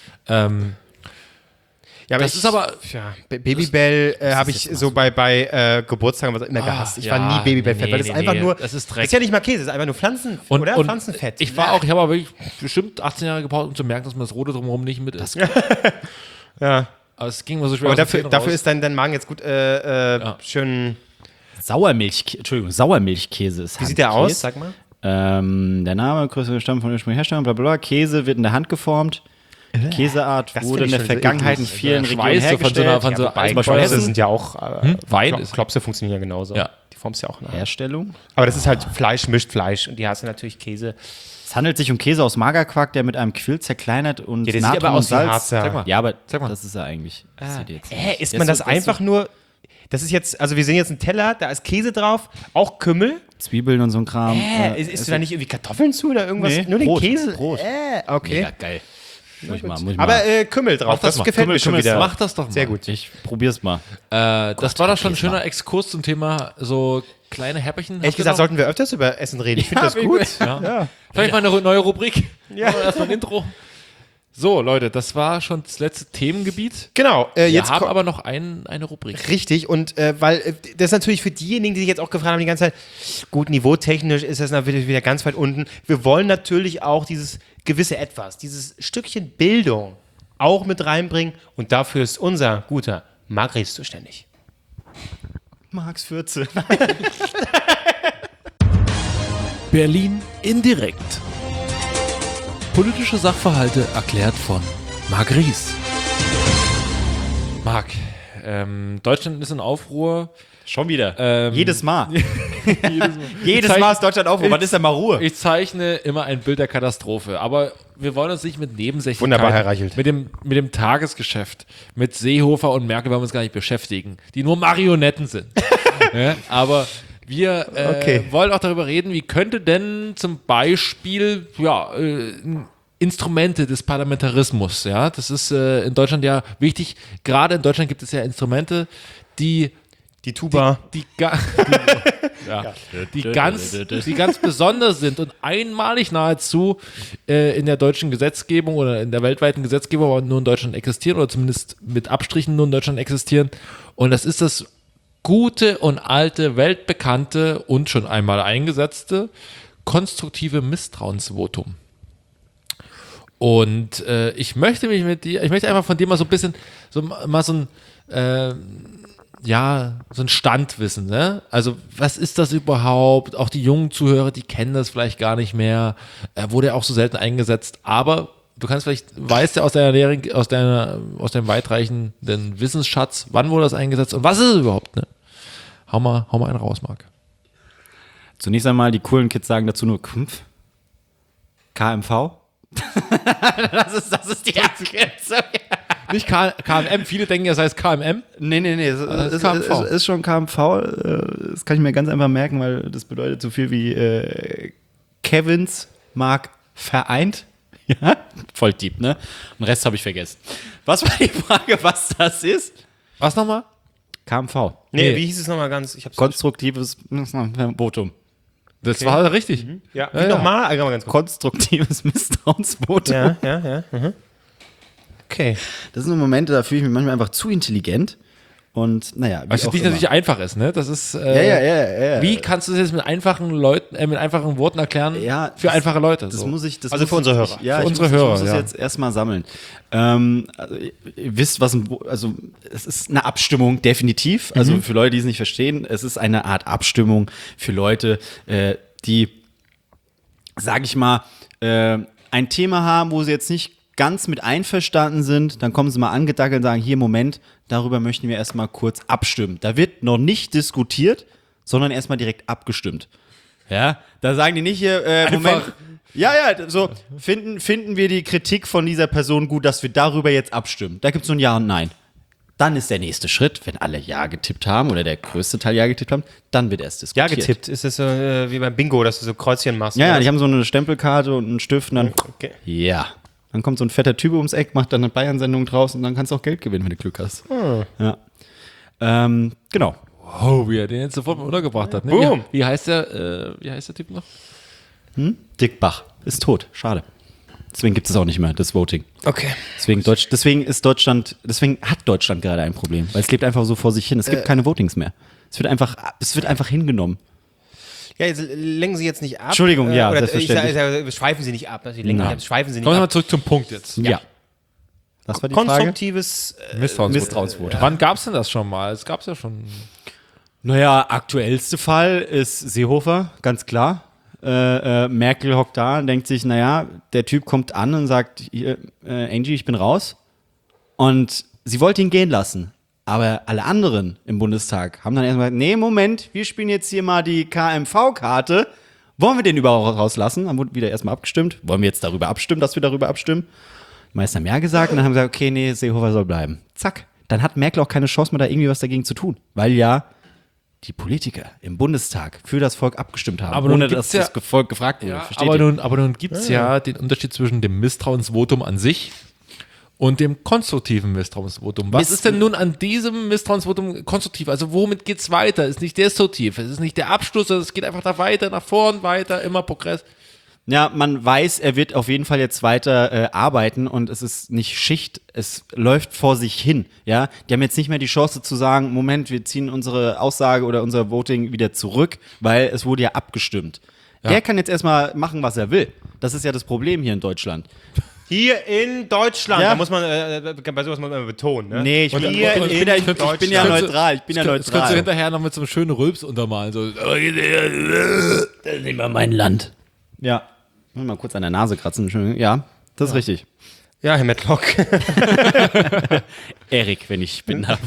Ähm, Ja, aber Das ist aber- Ja, B- Babybel äh, habe ich so bei, bei äh, Geburtstagen was immer gehasst. Ich war ja, nie Babybel-Fett, nee, weil das nee, ist einfach nee, nur. das ist Dreck. ist ja nicht mal Käse, das ist einfach nur Pflanzen, und, oder? und Pflanzenfett. Ich war auch, ich habe aber wirklich bestimmt achtzehn Jahre gebraucht, um zu merken, dass man das Rote drumherum nicht mit ist. Ja. Aber es ging mir so schwer. Aber aus den dafür, Zähnen dafür raus. ist dein, dein Magen jetzt gut äh, äh, Ja. schön. Sauermilch, Entschuldigung, Sauermilchkäse ist Wie sieht der Handkäse. aus? Sag mal. Ähm, der Name, größere Stamm von ursprünglichen Herstellern, bla bla bla. Käse wird in der Hand geformt. Käseart Das wurde find in ich der schon Vergangenheit in eklig. vielen Der Regionen Schweiß so von so einer- hergestellt. von so Wobei, Zum Beispiel Klopse Hessen. sind ja auch. Äh, Wein Klo- ist- Klopse funktionieren ja genauso. Ja. Die formst ja auch nach. Herstellung. Aber das ist halt Fleisch, mischt Fleisch. Und die hast du natürlich Käse. Es handelt sich um Käse aus Magerquark, der mit einem Quill zerkleinert und Ja, der sieht Natron aber und aus wie Salz. Harzer. Sag mal. Ja, aber Sag mal. das ist er eigentlich. Das sieht jetzt Hä, nicht. isst Der man ist das so- der ist einfach nur. Das ist jetzt, also wir sehen jetzt einen Teller, da ist Käse drauf, auch Kümmel. So Zwiebeln und so ein Kram. Äh, Äh, isst, isst du da nicht irgendwie Kartoffeln zu oder irgendwas? Nee, nur den Brot, Käse? Brot. Äh, okay. Mega geil. Muss ich mal, muss ich mal. Aber äh, Kümmel drauf, das das, mal. gefällt Kümmel, mir schon Kümmel, wieder. mach das doch mal. Sehr gut. ich probier's mal. Äh, das war doch schon ein Käse schöner Exkurs zum Thema so kleine Häpperchen. Ehrlich Habt ihr gesagt, noch? sollten wir öfters über Essen reden. Ich finde das gut. Ja. Vielleicht mal eine neue Rubrik. Ja. Erstmal ein Intro. So, Leute, das war schon das letzte Themengebiet. Genau, äh, Wir jetzt haben ko- aber noch ein, eine Rubrik. Richtig, und äh, weil äh, das ist natürlich für diejenigen, die sich jetzt auch gefragt haben, die ganze Zeit, gut, niveautechnisch ist das natürlich wieder ganz weit unten. Wir wollen natürlich auch dieses gewisse Etwas, dieses Stückchen Bildung auch mit reinbringen und dafür ist unser guter Margris zuständig. Max Fürze. Berlin indirekt. Politische Sachverhalte erklärt von Marc Ries. Marc, ähm, Deutschland ist in Aufruhr. Schon wieder. Ähm, Jedes Mal. Jedes zeig- Mal ist Deutschland auf. Wann ist denn mal Ruhe? Ich zeichne immer ein Bild der Katastrophe, aber wir wollen uns nicht mit Nebensächlichkeiten, Wunderbar, Herr Reichelt. mit dem, mit dem Tagesgeschäft, mit Seehofer und Merkel wollen wir uns gar nicht beschäftigen, die nur Marionetten sind. ja, aber wir äh, Okay. wollen auch darüber reden, wie könnte denn zum Beispiel ja, äh, Instrumente des Parlamentarismus, ja, das ist äh, in Deutschland ja wichtig. Gerade in Deutschland gibt es ja Instrumente, die Die Tuba. die, ga die, ja, die, ganz, die ganz besonders sind und einmalig nahezu äh, in der deutschen Gesetzgebung oder in der weltweiten Gesetzgebung aber nur in Deutschland existieren oder zumindest mit Abstrichen nur in Deutschland existieren. Und das ist das gute und alte, weltbekannte und schon einmal eingesetzte konstruktive Misstrauensvotum. Und äh, ich möchte mich mit dir, ich möchte einfach von dir mal so ein bisschen, so mal so ein, äh, ja, so ein Stand wissen, ne? Also, was ist das überhaupt? Auch die jungen Zuhörer, die kennen das vielleicht gar nicht mehr. Er wurde ja auch so selten eingesetzt, aber du kannst vielleicht, weißt du aus deiner Lehre, aus deiner, aus deinem weitreichenden Wissensschatz, wann wurde das eingesetzt und was ist es überhaupt, ne? Hau mal, hau mal einen raus, Marc. Zunächst einmal, die coolen Kids sagen dazu nur Kumpf. K M V. das, ist, das ist die Abkürzung. Nicht K- KMM, viele denken, es heißt K M M. Nee, nee, nee, es, das es, ist K M V. es ist schon K M V. äh, Das kann ich mir ganz einfach merken, weil das bedeutet so viel wie äh, Kevins Mark vereint. Ja, voll deep, ne? Den Rest habe ich vergessen. Was war die Frage, was das ist? Was nochmal? K M V. Nee, Nee. wie hieß es nochmal ganz? Ich hab's Konstruktives Votum. Das war richtig. Ja, Ja, ja. nochmal? Also, ganz kurz. Konstruktives Misstrauensvotum. Ja, ja, ja. Mhm. Okay. Das sind so Momente, da fühle ich mich manchmal einfach zu intelligent. Und naja, wie Was für auch dich immer. natürlich einfach ist, ne? Das ist. Äh, Ja, ja, ja, ja. Wie kannst du das jetzt mit einfachen Leuten, äh, mit einfachen Worten erklären? Ja, für das- einfache Leute. Das so. muss ich, das Also muss für unsere ich, Hörer. Ich, ja, Für ich unsere muss, Hörer, Ich muss das ja. jetzt erstmal sammeln. Ähm, also, ihr, ihr wisst, was ein, Bo- also es ist eine Abstimmung, definitiv. Also Mhm. für Leute, die es nicht verstehen, es ist eine Art Abstimmung für Leute, äh, die, sag ich mal, äh, ein Thema haben, wo sie jetzt nicht ganz mit einverstanden sind, dann kommen sie mal angedackelt und sagen, hier, Moment, darüber möchten wir erstmal kurz abstimmen. Da wird noch nicht diskutiert, sondern erstmal direkt abgestimmt. Ja, da sagen die nicht hier, äh, Moment. Ja, ja, so, finden, finden wir die Kritik von dieser Person gut, dass wir darüber jetzt abstimmen. Da gibt es so ein Ja und Nein. Dann ist der nächste Schritt, wenn alle Ja getippt haben oder der größte Teil Ja getippt haben, dann wird erst Ja, diskutiert. getippt. Ist das so äh, wie beim Bingo, dass du so Kreuzchen machst? Ja, ja, oder? die haben so eine Stempelkarte und einen Stift und dann, Okay. ja. Dann kommt so ein fetter Typ ums Eck, macht dann eine Bayern-Sendung draus und dann kannst du auch Geld gewinnen, wenn du Glück hast. Ja. Ähm, genau. Oh, wie er den jetzt sofort mal untergebracht hat. Ne? Boom. Wie, wie heißt der, äh, wie heißt der Typ noch? Dick Bach ist tot. Schade. Deswegen gibt es auch nicht mehr, das Voting. Okay. Deswegen, Deutsch, deswegen ist Deutschland, deswegen hat Deutschland gerade ein Problem, weil es lebt einfach so vor sich hin. Es gibt keine Votings mehr. Es wird einfach, es wird einfach hingenommen. Ja, jetzt lenken Sie jetzt nicht ab. Entschuldigung, ja, oder, selbstverständlich. Ich sag, ich sag, schweifen Sie nicht ab. Sie lenken Nein. nicht ab, schweifen Sie nicht Kommen wir mal ab. zurück zum Punkt jetzt. Ja. Das war die Frage. Konstruktives. Äh, Misstrauensvotum. Misstrauensvotum. Wann gab es denn das schon mal? Es gab es ja schon. Naja, aktuellste Fall ist Seehofer, ganz klar. Äh, äh, Merkel hockt da und denkt sich, naja, der Typ kommt an und sagt, hier, äh, Angie, ich bin raus. Und sie wollte ihn gehen lassen. Aber alle anderen im Bundestag haben dann erstmal gesagt, nee, Moment, wir spielen jetzt hier mal die K M V-Karte. Wollen wir den überhaupt rauslassen? Dann wurde wieder erstmal abgestimmt. Wollen wir jetzt darüber abstimmen, dass wir darüber abstimmen? Die meisten haben ja gesagt und dann haben sie gesagt, okay, nee, Seehofer soll bleiben. Zack. Dann hat Merkel auch keine Chance mehr, da irgendwie was dagegen zu tun. Weil ja die Politiker im Bundestag für das Volk abgestimmt haben, Aber nun ohne gibt's dass ja- das Volk gefragt wurde. Ja, Versteht aber ihr? nun, aber nun gibt es ja den Unterschied zwischen dem Misstrauensvotum an sich und dem konstruktiven Misstrauensvotum. Was Miss- ist denn nun an diesem Misstrauensvotum konstruktiv? Also womit geht's weiter? Es ist nicht destruktiv, es ist nicht der Abschluss, sondern es geht einfach da weiter, nach vorn, weiter, immer Progress. Ja, man weiß, er wird auf jeden Fall jetzt weiter äh, arbeiten und es ist nicht Schicht, es läuft vor sich hin. Ja, die haben jetzt nicht mehr die Chance zu sagen, Moment, wir ziehen unsere Aussage oder unser Voting wieder zurück, weil es wurde ja abgestimmt. Der kann jetzt erstmal machen, was er will. Das ist ja das Problem hier in Deutschland. Hier in Deutschland, Ja. da muss man, äh, bei sowas muss man betonen. Ne? Nee, ich, Und- bin, und- ich, und- bin, ja, ich, und- ich bin ja und- neutral. Ich bin ja Das könntest du neutral. hinterher noch mit so einem schönen Rülps untermalen. So. Das ist nicht mal mein Land. Ja. Mal kurz an der Nase kratzen. Entschuldigung. Ja, das ist richtig. Ja, Herr Matlock. Erik, wenn ich bin darf.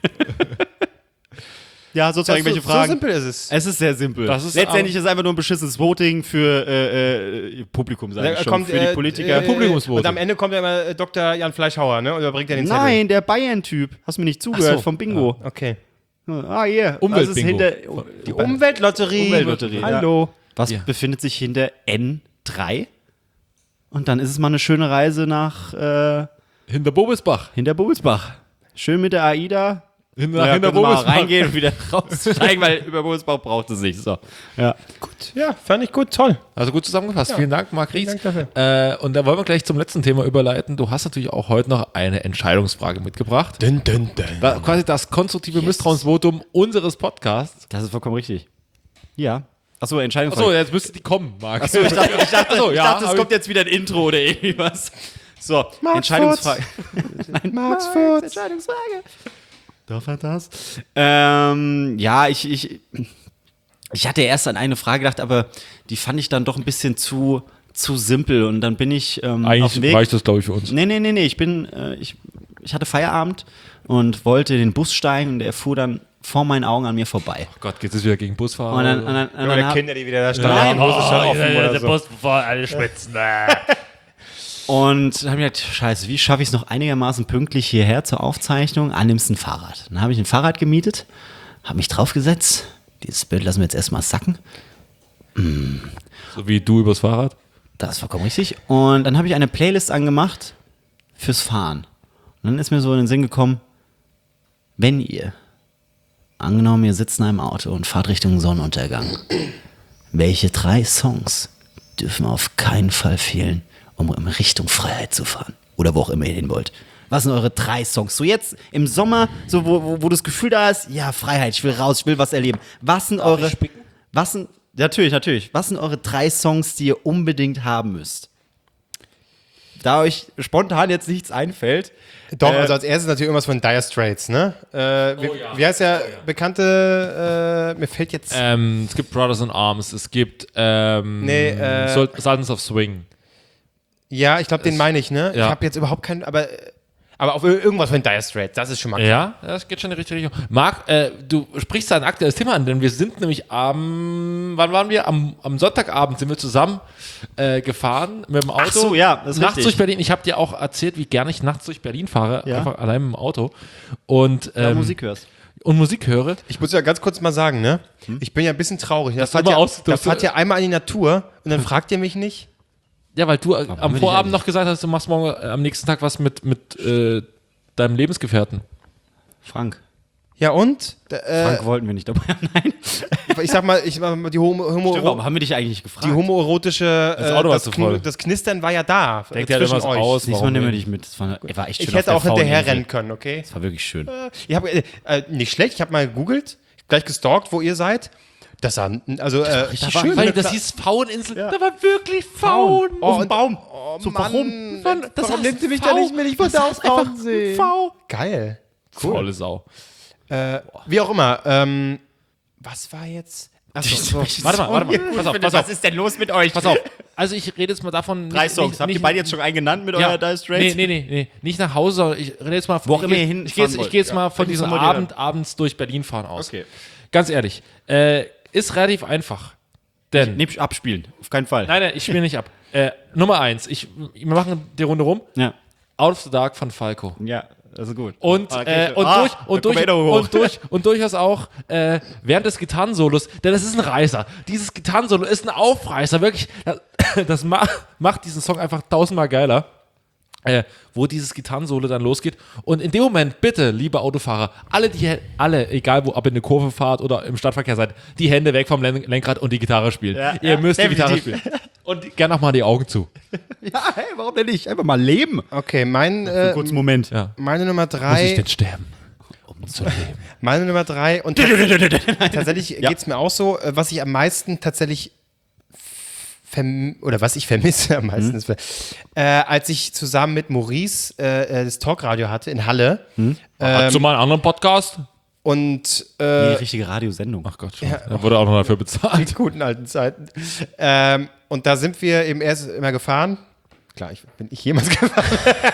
Ja, sozusagen so, welche so Fragen. simpel ist es. Es ist sehr simpel. Das ist Letztendlich ist es einfach nur ein beschissenes Voting für äh, äh, Publikum, sage ich Da schon, kommt, für die äh, Politiker. äh, Publikumsvote. Und am Ende kommt ja immer äh, Doktor Jan Fleischhauer, ne? Oder bringt er den Zettel? Nein, der Bayern-Typ. Hast du mir nicht zugehört so. vom Bingo. Okay. Ah, hier. Umweltbingo. Das ist hinter, Die Umweltlotterie. Umweltlotterie. Hallo. Was Ja. befindet sich hinter N drei? Und dann ist es mal eine schöne Reise nach äh, Hinter Bobelsbach. hinter Bobelsbach. Schön mit der AIDA. Hinter, Naja, hinter können Sie mal Bobelsbach. reingehen und wieder raussteigen, weil über Bobelsbach braucht es nicht. So. Ja. Ja, fand ich gut, toll. Also gut zusammengefasst. Vielen Dank, Marc Ries. Dank dafür. Äh, und da wollen wir gleich zum letzten Thema überleiten. Du hast natürlich auch heute noch eine Entscheidungsfrage mitgebracht. Dun, dun, dun. War quasi das konstruktive Misstrauensvotum unseres Podcasts. Das ist vollkommen richtig. Ja. Achso, Entscheidungsfrage. Achso, jetzt müsste die kommen, Marc. Achso, ich dachte, ich dachte, Achso, ich ja, dachte es hab kommt jetzt wieder ein Intro oder irgendwie was. So, Entscheidungsfrage. Nein, Max Furz. Entscheidungsfrage. Darf er das? Ähm, ja, ich, ich, ich hatte erst an eine Frage gedacht, aber die fand ich dann doch ein bisschen zu, zu simpel. Und dann bin ich ähm, auf dem Eigentlich Weg. reicht das, glaube ich, für uns. Nee, nee, nee, nee. Ich bin, äh, ich, ich hatte Feierabend und wollte den Bus steigen und der fuhr dann vor meinen Augen an mir vorbei. Oh Gott, geht es wieder gegen Busfahrer? Und dann, und dann, und Oder dann der hab, Kinder, die wieder da standen. Nein. die Hose schon offen oder der so. Bus vor alle schwitzen. und dann habe ich gedacht, scheiße, wie schaffe ich es noch einigermaßen pünktlich hierher zur Aufzeichnung? Ah, nimmst ein Fahrrad. Dann habe ich ein Fahrrad gemietet, habe mich draufgesetzt. Dieses Bild lassen wir jetzt erstmal sacken. So wie du übers Fahrrad? Das ist vollkommen richtig. Und dann habe ich eine Playlist angemacht fürs Fahren. Und dann ist mir so in den Sinn gekommen, wenn ihr, angenommen, ihr sitzt in einem Auto und fahrt Richtung Sonnenuntergang, welche drei Songs dürfen auf keinen Fall fehlen, um in Richtung Freiheit zu fahren? Oder wo auch immer ihr hin wollt. Was sind eure drei Songs? So jetzt im Sommer, so wo, wo, wo das Gefühl da ist, ja, Freiheit, ich will raus, ich will was erleben. Was sind eure, was sind, natürlich, natürlich, was sind eure drei Songs, die ihr unbedingt haben müsst? Da euch spontan jetzt nichts einfällt. Doch, äh, also als erstes natürlich irgendwas von Dire Straits, ne? Äh, wie, wie heißt der bekannte, äh, mir fällt jetzt... Ähm, es gibt Brothers in Arms, es gibt ähm, Nee, äh, Sol- Sultans of Swing. ja, ich glaube, den meine ich, ne? ja. Ich habe jetzt überhaupt keinen, aber... Aber auf ir- irgendwas von Dire Straits, das ist schon mal klar. Ja, das geht schon in die richtige Richtung. Marc, äh, du sprichst da ein aktuelles Thema an, denn wir sind nämlich am, wann waren wir? Am, am Sonntagabend sind wir zusammen äh, gefahren mit dem Auto. Ach so, ja, das ist Nachts richtig. durch Berlin. Ich habe dir auch erzählt, wie gerne ich nachts durch Berlin fahre, Ja. einfach allein mit dem Auto. Und, ja, ähm, Musik hörst. und Musik höre. Ich muss ja ganz kurz mal sagen, ne? Ich bin ja ein bisschen traurig. Da fahrt immer ihr aus- da das- fahrt ihr einmal in die Natur und dann fragt ihr mich nicht. Ja, weil du äh, am will ich Vorabend eigentlich- noch gesagt hast, du machst morgen äh, am nächsten Tag was mit, mit äh, deinem Lebensgefährten. Frank. Ja und? Da, Äh, Frank wollten wir nicht dabei haben. Nein. ich sag mal, ich sag mal die Homo, Homo, Stimmt, warum haben wir dich eigentlich gefragt? die homoerotische, Das äh, Auto war das, zu voll. Kn das Knistern war ja da. Denkt äh, ja zwischen immer euch. aus. Nächstes Mal Warum nehmen wir nicht? dich mit. Das war, er war echt schön Ich auf hätte der auch hinterher Fraueninsel. rennen können, okay? Das war wirklich schön. Ich habe äh, äh, nicht schlecht, ich habe mal gegoogelt, gleich gestalkt, wo ihr seid. Das sah, also, äh, richtig da war- schön. Weil eine das Kla- hieß Pfaueninsel. Da war wirklich Faun. Oh, Auf dem und- Baum. Oh, So, Mann, warum? Von- das warum heißt nimmt ihr mich V. da nicht mit? Ich wollte Das auch heißt einfach Frauen sehen. V. Geil. Volle Sau. Äh, wie auch immer. Ähm, was war jetzt? Achso, so. Warte mal, warte mal. Pass auf, pass auf. ist denn los mit euch? Pass auf. Also ich rede jetzt mal davon. Drei nicht- Songs. nicht- Habt ihr nicht- beide jetzt schon einen genannt mit Ja. eurer Dire Straits? Nee, nee, nee, nee. Nicht nach Hause, sondern ich rede jetzt mal von. Wo auch ich immer geh- ihr Ich hinfahren gehe jetzt, ich wollt. geh jetzt Ja. mal von Wenn diesem ich's mal Abend abends durch Berlin fahren aus. Okay. Ganz ehrlich. Äh, ist relativ einfach. Denn. Nee, abspielen. Auf keinen Fall. Nein, nein, ich spiele nicht ab. Äh, Nummer eins. Ich, wir machen die Runde rum. Ja. Out of the Dark von Falco. Ja, also gut. Und, Ah, okay, äh, schön. und, Ah, durch, da und, kommen durch, wir wieder hoch. und, durch, und durchaus auch äh, während des Gitarrensolos, denn es ist ein Reißer. Dieses Gitarrensolo ist ein Aufreißer, wirklich. Das, das ma macht diesen Song einfach tausendmal geiler. Äh, wo dieses Gitarrensolo dann losgeht. Und in dem Moment, bitte, liebe Autofahrer, alle, die, alle, egal wo, ob ihr in eine Kurve fahrt oder im Stadtverkehr seid, die Hände weg vom Len Lenkrad und die Gitarre spielen. Ja, ihr ja, müsst die Gitarre definitiv. spielen. Und gerne auch mal die Augen zu. Ja, hey, warum denn nicht? Einfach mal leben. Okay, mein, Für einen äh, kurzen Moment. Ja. meine Nummer Muss ich drei. denn sterben? Um zu leben. Meine Nummer drei. Und tatsächlich Ja. geht es mir auch so, äh, was ich am meisten tatsächlich verm oder was ich vermisse am meisten ist, äh, als ich zusammen mit Maurice äh, äh, das Talkradio hatte in Halle Hast du mal einen anderen Podcast? und Die äh, richtige Radiosendung. Ach Gott, schon. Da wurde auch noch dafür bezahlt. die guten alten Zeiten. Ähm, und da sind wir eben erst immer gefahren. Klar, ich bin ich jemals gefahren.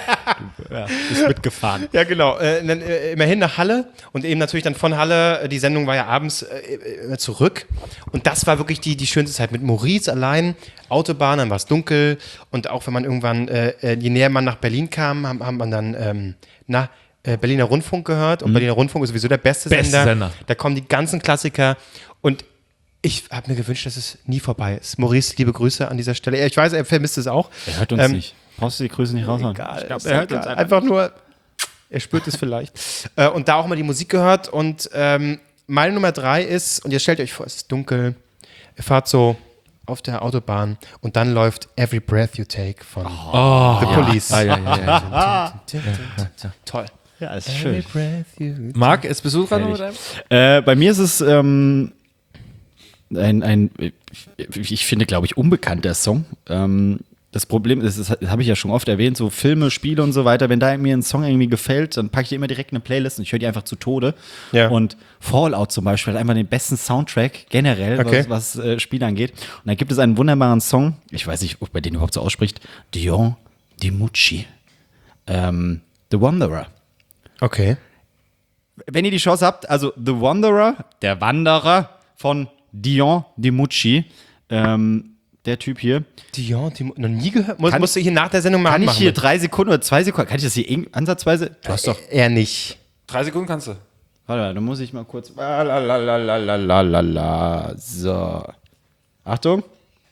Ist mitgefahren. Ja, genau. Äh, dann, äh, immerhin nach Halle und eben natürlich dann von Halle, äh, die Sendung war ja abends äh, immer zurück. Und das war wirklich die, die schönste Zeit mit Maurice allein, Autobahn, dann war es dunkel. Und auch wenn man irgendwann, äh, äh, je näher man nach Berlin kam, haben, haben man dann ähm, na, äh, Berliner Rundfunk gehört. Und Berliner Rundfunk ist sowieso der beste, Beste Sender. Sender. Da kommen die ganzen Klassiker. Und ich habe mir gewünscht, dass es nie vorbei ist. Maurice, liebe Grüße an dieser Stelle. Ich weiß, er vermisst es auch. Er hört uns Ähm, nicht. Brauchst du die Grüße nicht raushauen? Egal, Ich glaube, ist er hört egal. uns einfach. einfach nur, er spürt es vielleicht. Äh, und da auch mal die Musik gehört. Und ähm, meine Nummer drei ist, und jetzt stellt euch vor, es ist dunkel, ihr fahrt so auf der Autobahn und dann läuft Every Breath You Take von The Police. Ah, ja, ja, ja. Toll. Ja, ist schön. Breath you Marc, ist Besuch dran mit Herrlich. einem? Äh, bei mir ist es ähm, ein, ein ich, ich finde, glaube ich, unbekannter Song. Ähm, das Problem ist, das, das habe ich ja schon oft erwähnt, so Filme, Spiele und so weiter, wenn da mir ein Song irgendwie gefällt, dann packe ich immer direkt eine Playlist und ich höre die einfach zu Tode. Ja. Und Fallout zum Beispiel hat einfach den besten Soundtrack generell, Okay. was, was äh, Spiele angeht. Und da gibt es einen wunderbaren Song, ich weiß nicht, ob man den überhaupt so ausspricht, Dion DiMucci, ähm, The Wanderer. Okay. Wenn ihr die Chance habt, also The Wanderer, der Wanderer von Dion DiMucci, ähm, der Typ hier. Dion, die noch nie gehört. Muss, Kann- musst du hier nach der Sendung mal Kann ich anmachen. hier drei Sekunden oder zwei Sekunden, kann ich das hier irgend- ansatzweise? Du hast doch. Eher nicht. Drei Sekunden kannst du. Warte mal, dann muss ich mal kurz. Lalalalalalala. So. Achtung.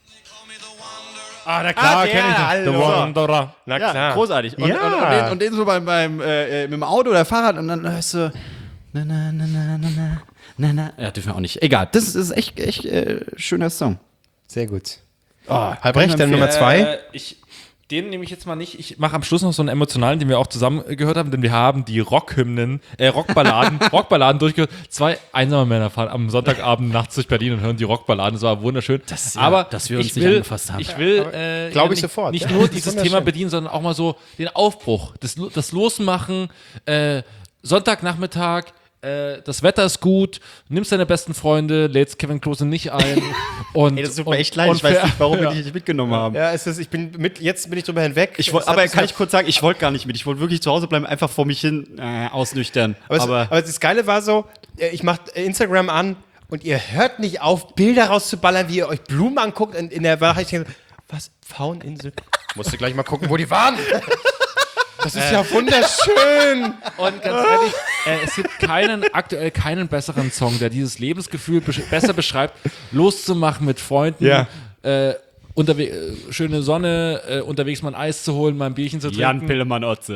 Ah, na klar, Ah, kenn ich der, das. Alter. The Wanderer. Na Ja, klar. großartig. Und, Ja. und, und, den, und den so beim, beim äh, mit dem Auto oder Fahrrad und dann hörst du. Na, na, na, na, na, na, na, na. Ja, dürfen wir auch nicht. Egal, das ist, das ist echt, echt äh, schöner Song. Sehr gut. Oh, Halbrecht, dann Nummer zwei. Äh, ich, den nehme ich jetzt mal nicht. Ich mache am Schluss noch so einen emotionalen, den wir auch zusammen äh, gehört haben, denn wir haben die Rockhymnen, äh, Rockballaden, Rockballaden durchgehört. Zwei einsame Männer fahren am Sonntagabend nachts durch Berlin und hören die Rockballaden. Das war wunderschön. Das, ja, aber dass wir uns ich nicht will, angefasst haben. Ich will, äh, Glaub ich nicht, sofort, nicht ja. nur Das ist dieses wunderschön. Thema bedienen, sondern auch mal so den Aufbruch, das, das Losmachen, äh, Sonntagnachmittag. Äh, das Wetter ist gut, nimmst deine besten Freunde, lädst Kevin Klose nicht ein. Und, Ey, das tut mir und, echt leid, und ich weiß ver- nicht, warum wir ja. dich nicht mitgenommen haben. Ja, es ist, ich bin mit, jetzt bin ich drüber hinweg. Ich wollt, Es hat aber bis kann jetzt- ich kurz sagen, ich wollte gar nicht mit. Ich wollte wirklich zu Hause bleiben, einfach vor mich hin äh, ausnüchtern. Aber, es, Aber, aber das Geile war so, äh, ich mach Instagram an und ihr hört nicht auf, Bilder rauszuballern, wie ihr euch Blumen anguckt. In, in der Wahrheit, ich denke, was? Pfaueninsel? Musst du gleich mal gucken, wo die waren. Das ist ja wunderschön. Und ganz ehrlich, äh, es gibt keinen, aktuell keinen besseren Song, der dieses Lebensgefühl besch besser beschreibt, loszumachen mit Freunden, Ja. äh, unterwe äh, schöne Sonne, äh, unterwegs mal ein Eis zu holen, mal ein Bierchen zu trinken. Jan Pillemann-Otze.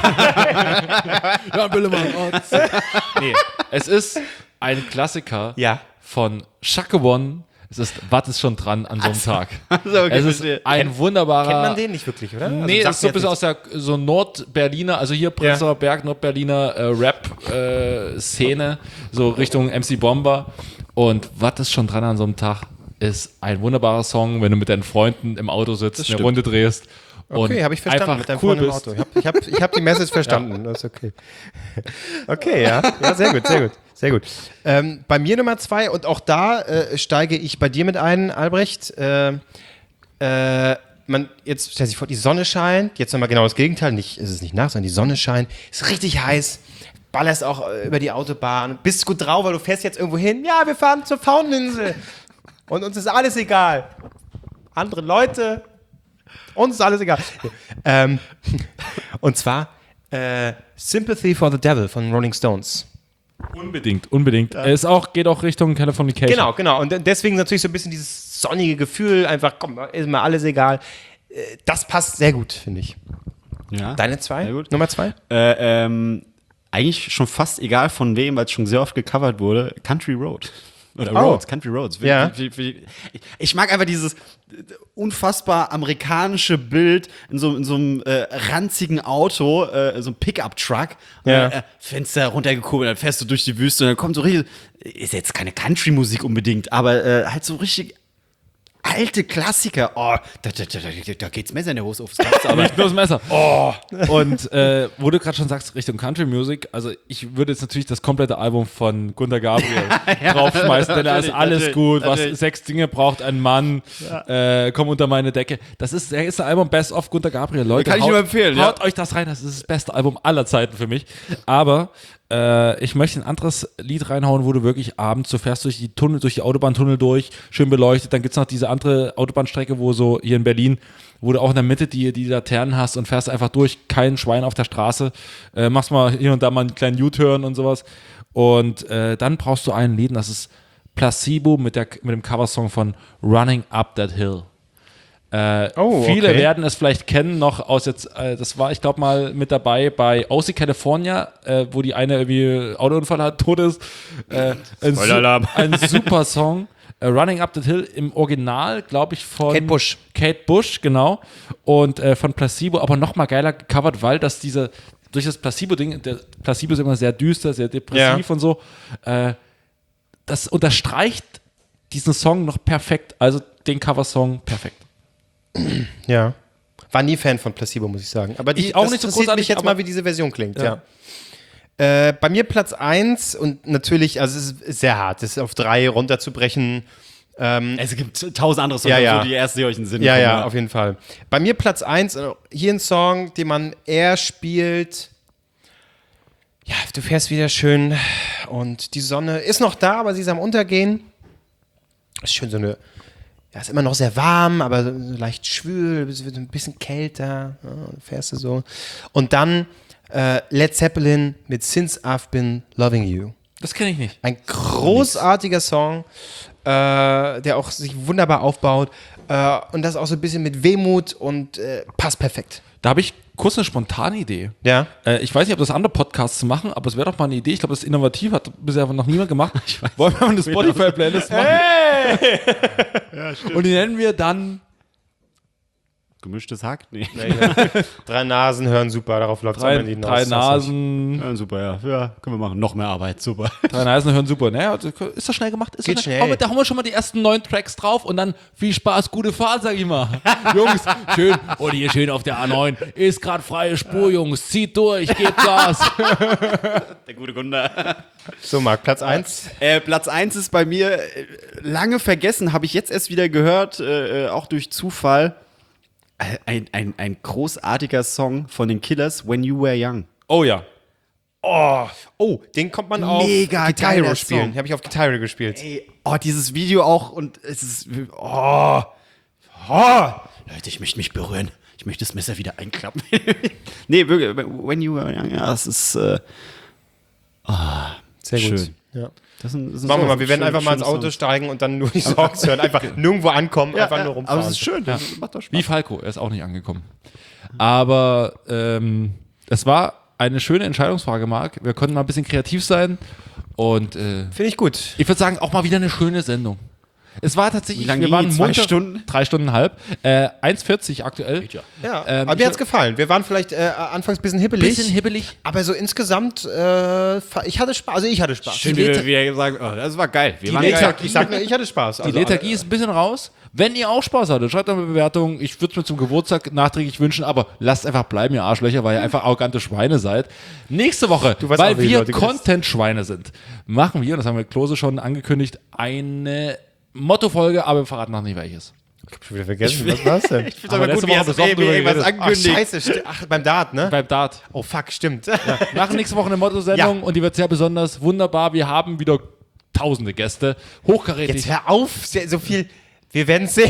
Jan Pillemann. Oh, nee, es ist ein Klassiker Ja. von Shaka One. Es ist, was ist schon dran an so einem Tag? So, okay, es ist verstehe. ein wunderbarer. Kennt man den nicht wirklich, oder? Also Nee, sagt das ist so mir ein bisschen aus jetzt der so Nordberliner, also hier Prenzlauer Berg, Nordberliner äh, Rap-Szene, so Richtung M C Bomber. Und was ist schon dran an so einem Tag, ist ein wunderbarer Song, wenn du mit deinen Freunden im Auto sitzt, eine stimmt. Runde drehst. nichts. Und Okay, habe ich verstanden. einfach Mit deinem cool Freund im bist. Auto. Ich habe ich hab, ich hab die Message verstanden. Das ist okay. Okay, ja. Ja, sehr gut, sehr gut. Sehr gut. Ähm, bei mir Nummer zwei, und auch da äh, steige ich bei dir mit ein, Albrecht. Äh, äh, man, jetzt stellt sich vor, die Sonne scheint. Jetzt nochmal genau das Gegenteil. Nicht, es ist nicht nachts, sondern die Sonne scheint. Ist richtig heiß. Ballerst auch äh, über die Autobahn. Bist gut drauf, weil du fährst jetzt irgendwo hin. Ja, wir fahren zur Fauneninsel. Und uns ist alles egal. Andere Leute. Uns ist alles egal. ähm, und zwar äh, Sympathy for the Devil von Rolling Stones. Unbedingt, unbedingt. Es ist auch, geht auch Richtung Californication. Genau, genau. Und deswegen natürlich so ein bisschen dieses sonnige Gefühl, einfach, komm, ist mir alles egal. Äh, Das passt sehr gut, finde ich. Ja. Deine zwei? Sehr gut. Nummer zwei? Äh, ähm, eigentlich schon fast egal von wem, weil es schon sehr oft gecovert wurde. Country Road. Oder Oh. Roads, Country Roads. Wie, Ja. wie, wie, ich, ich mag einfach dieses unfassbar amerikanische Bild in so, in so einem äh, ranzigen Auto, äh, so einem Pickup-Truck. Ja. Äh, Fenster runtergekurbelt, dann fährst du durch die Wüste und dann kommt so richtig, ist jetzt keine Country-Musik unbedingt, aber äh, halt so richtig alte Klassiker. Oh, da, da, da, da, da geht's Messer in der Hose aufs Ganze, aber Nicht bloß Messer. Oh. Und äh, wo du gerade schon sagst, Richtung Country Music, also ich würde jetzt natürlich das komplette Album von Gunter Gabriel draufschmeißen, denn da ist natürlich, alles natürlich, gut. Was natürlich. sechs Dinge braucht ein Mann, äh, komm unter meine Decke. Das ist, das ist ein Album Best of Gunter Gabriel. Leute, Kann ich haut, nur empfehlen, ja. Haut euch das rein, das ist das beste Album aller Zeiten für mich. Aber äh, ich möchte ein anderes Lied reinhauen, wo du wirklich abends, du fährst durch die Tunnel, durch die Autobahntunnel durch, schön beleuchtet, dann gibt es noch diese andere Autobahnstrecke, wo so hier in Berlin, wo du auch in der Mitte die, die Laternen hast und fährst einfach durch, kein Schwein auf der Straße, äh, machst mal hier und da mal einen kleinen U-Turn und sowas und äh, dann brauchst du ein Lied, und das ist Placebo mit, der, mit dem Coversong von Running Up That Hill. Äh, Oh, viele okay. werden es vielleicht kennen noch aus jetzt, äh, das war ich glaube mal mit dabei bei O C California, äh, wo die eine irgendwie Autounfall hat, tot ist. Äh, ein, su Spoiler-Alarm. ein super Song. Äh, Running Up That Hill im Original, glaube ich, von Kate Bush. Kate Bush, genau. Und äh, von Placebo, aber noch mal geiler gecovert, weil das diese, durch das Placebo-Ding, der Placebo ist immer sehr düster, sehr depressiv Ja. und so, äh, das unterstreicht diesen Song noch perfekt, also den Coversong perfekt. Ja. War nie Fan von Placebo, muss ich sagen. Aber die, Ich auch das nicht so interessiert großartig, mich jetzt aber- mal, wie diese Version klingt, ja. Ja. Äh, bei mir Platz eins und natürlich, also es ist sehr hart, das auf drei runterzubrechen. Es gibt tausend andere Songs, Ja, ja. so die erste, die euch in den Sinn Ja, kommen. ja, auf jeden Fall. Bei mir Platz eins, äh, hier ein Song, den man eher spielt. Ja, du fährst wieder schön und die Sonne ist noch da, aber sie ist am Untergehen. Ist schön so eine, ja, ist immer noch sehr warm, aber so leicht schwül, es wird ein bisschen kälter, ja, dann fährst du so. Und dann äh, Led Zeppelin mit Since I've Been Loving You. Das kenne ich nicht. Ein großartiger Song, äh, der auch sich wunderbar aufbaut äh, und das auch so ein bisschen mit Wehmut und äh, passt perfekt. Da habe ich kurz eine spontane Idee. Ja. Äh, ich weiß nicht, ob das andere Podcasts machen, aber es wäre doch mal eine Idee. Ich glaube, das ist innovativ, hat bisher einfach noch niemand gemacht. Ich weiß. Wollen wir mal eine Spotify-Playlist machen? Hey! Ja, und die nennen wir dann Gemischtes Hack? Nee. Drei Nasen hören super, darauf läuft es drei, am Ende hinaus. drei Nasen. Ja, super, ja. Ja, können wir machen. Noch mehr Arbeit, super. Drei Nasen hören super. Naja, ist das schnell gemacht? Ist Geht das schnell. Hauen wir, da hauen wir schon mal die ersten neun Tracks drauf und dann viel Spaß, gute Fahrt, sag ich mal. Jungs, schön. Und hier schön auf der A neun. Ist gerade freie Spur, Jungs. Zieht durch, gebt Gas. Der gute Gunnar. So, Marc, Platz eins. Äh, Platz eins ist bei mir äh, lange vergessen, habe ich jetzt erst wieder gehört, äh, auch durch Zufall. Äh, Ein, ein, ein großartiger Song von den Killers, When You Were Young. Oh ja. Oh, oh, den kommt man auf Mega Guitar geiler Hero spielen. Song. Habe ich auf Guitar Hero gespielt. Ey, oh, dieses Video auch und es ist, oh, oh, Leute, ich möchte mich berühren. Ich möchte das Messer wieder einklappen. Nee, wirklich, When You Were Young, ja, das ist, äh, Sehr gut. schön. Ja. das ist ein, das ist ein Machen wir Song, mal, wir werden schön- einfach mal ins schöner Auto Song. steigen und dann nur die Songs hören. Einfach nirgendwo ankommen, einfach nur rumfahren. Aber es ist schön, das macht doch Spaß. Wie Falco, er ist auch nicht angekommen. Aber ähm, es war eine schöne Entscheidungsfrage, Marc. Wir konnten mal ein bisschen kreativ sein und äh, Finde ich gut. ich würde sagen, auch mal wieder eine schöne Sendung. Es war tatsächlich, Wie lange wir ging waren die? Zwei munter- Stunden? Drei Stunden halb. Äh, eins vierzig aktuell. Ja, Ähm, aber ich mir hat's war- gefallen. Wir waren vielleicht äh, anfangs ein bisschen hibbelig. Bisschen hibbelig. Aber so insgesamt, äh, fa- ich hatte Spaß. Also ich hatte Spaß. Schön, wie wir, wie wir sagen, oh, das war geil. Wir Die waren Lethargie, geil. ich sag nur, ich hatte Spaß. Die Also, Lethargie ist ein bisschen raus. Wenn ihr auch Spaß hattet, schreibt eine Bewertung. Ich würde es mir zum Geburtstag nachträglich wünschen, aber lasst einfach bleiben, ihr Arschlöcher, weil ihr einfach arrogante Schweine seid. Nächste Woche, weißt weil auch, wie die wir Leute gehst. Content-Schweine sind, machen wir, und das haben wir mit Klose schon angekündigt, eine Motto-Folge, aber wir verraten noch nicht welches. Ich hab schon wieder vergessen, was war's denn? Ich finde aber letzte gut, wie Woche er besoffen wie drüber irgendwas geredet. Ach, ankündigt. scheiße. sti- Ach, beim Dart, ne? Beim Dart. Oh, fuck, stimmt. Wir machen nächste Woche eine Motto-Sendung Ja. und die wird sehr besonders wunderbar. Wir haben wieder tausende Gäste. Hochkarätig. Jetzt hör auf, sehr- so viel. Wir werden sehen.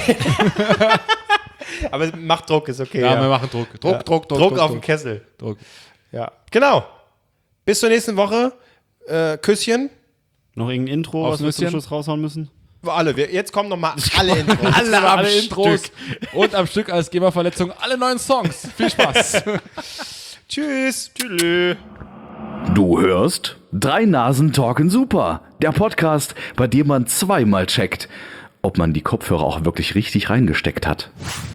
Aber mach Druck, ist okay. ja, wir machen Druck. Druck, Ja. Druck, Druck, Druck Druck, auf den Druck, Kessel. Druck. Ja. Genau. Bis zur nächsten Woche. Äh, Küsschen. Noch irgendein Intro, Aufs was wir zum Nüsschen. Schluss raushauen müssen? Alle. Wir, jetzt kommen nochmal alle Intros. Alle, am alle Intros Stück. und am Stück als GEMA-Verletzung alle neuen Songs. Viel Spaß. Tschüss. Tschüss. Du hörst Drei Nasen talken super. Der Podcast, bei dem man zweimal checkt, ob man die Kopfhörer auch wirklich richtig reingesteckt hat.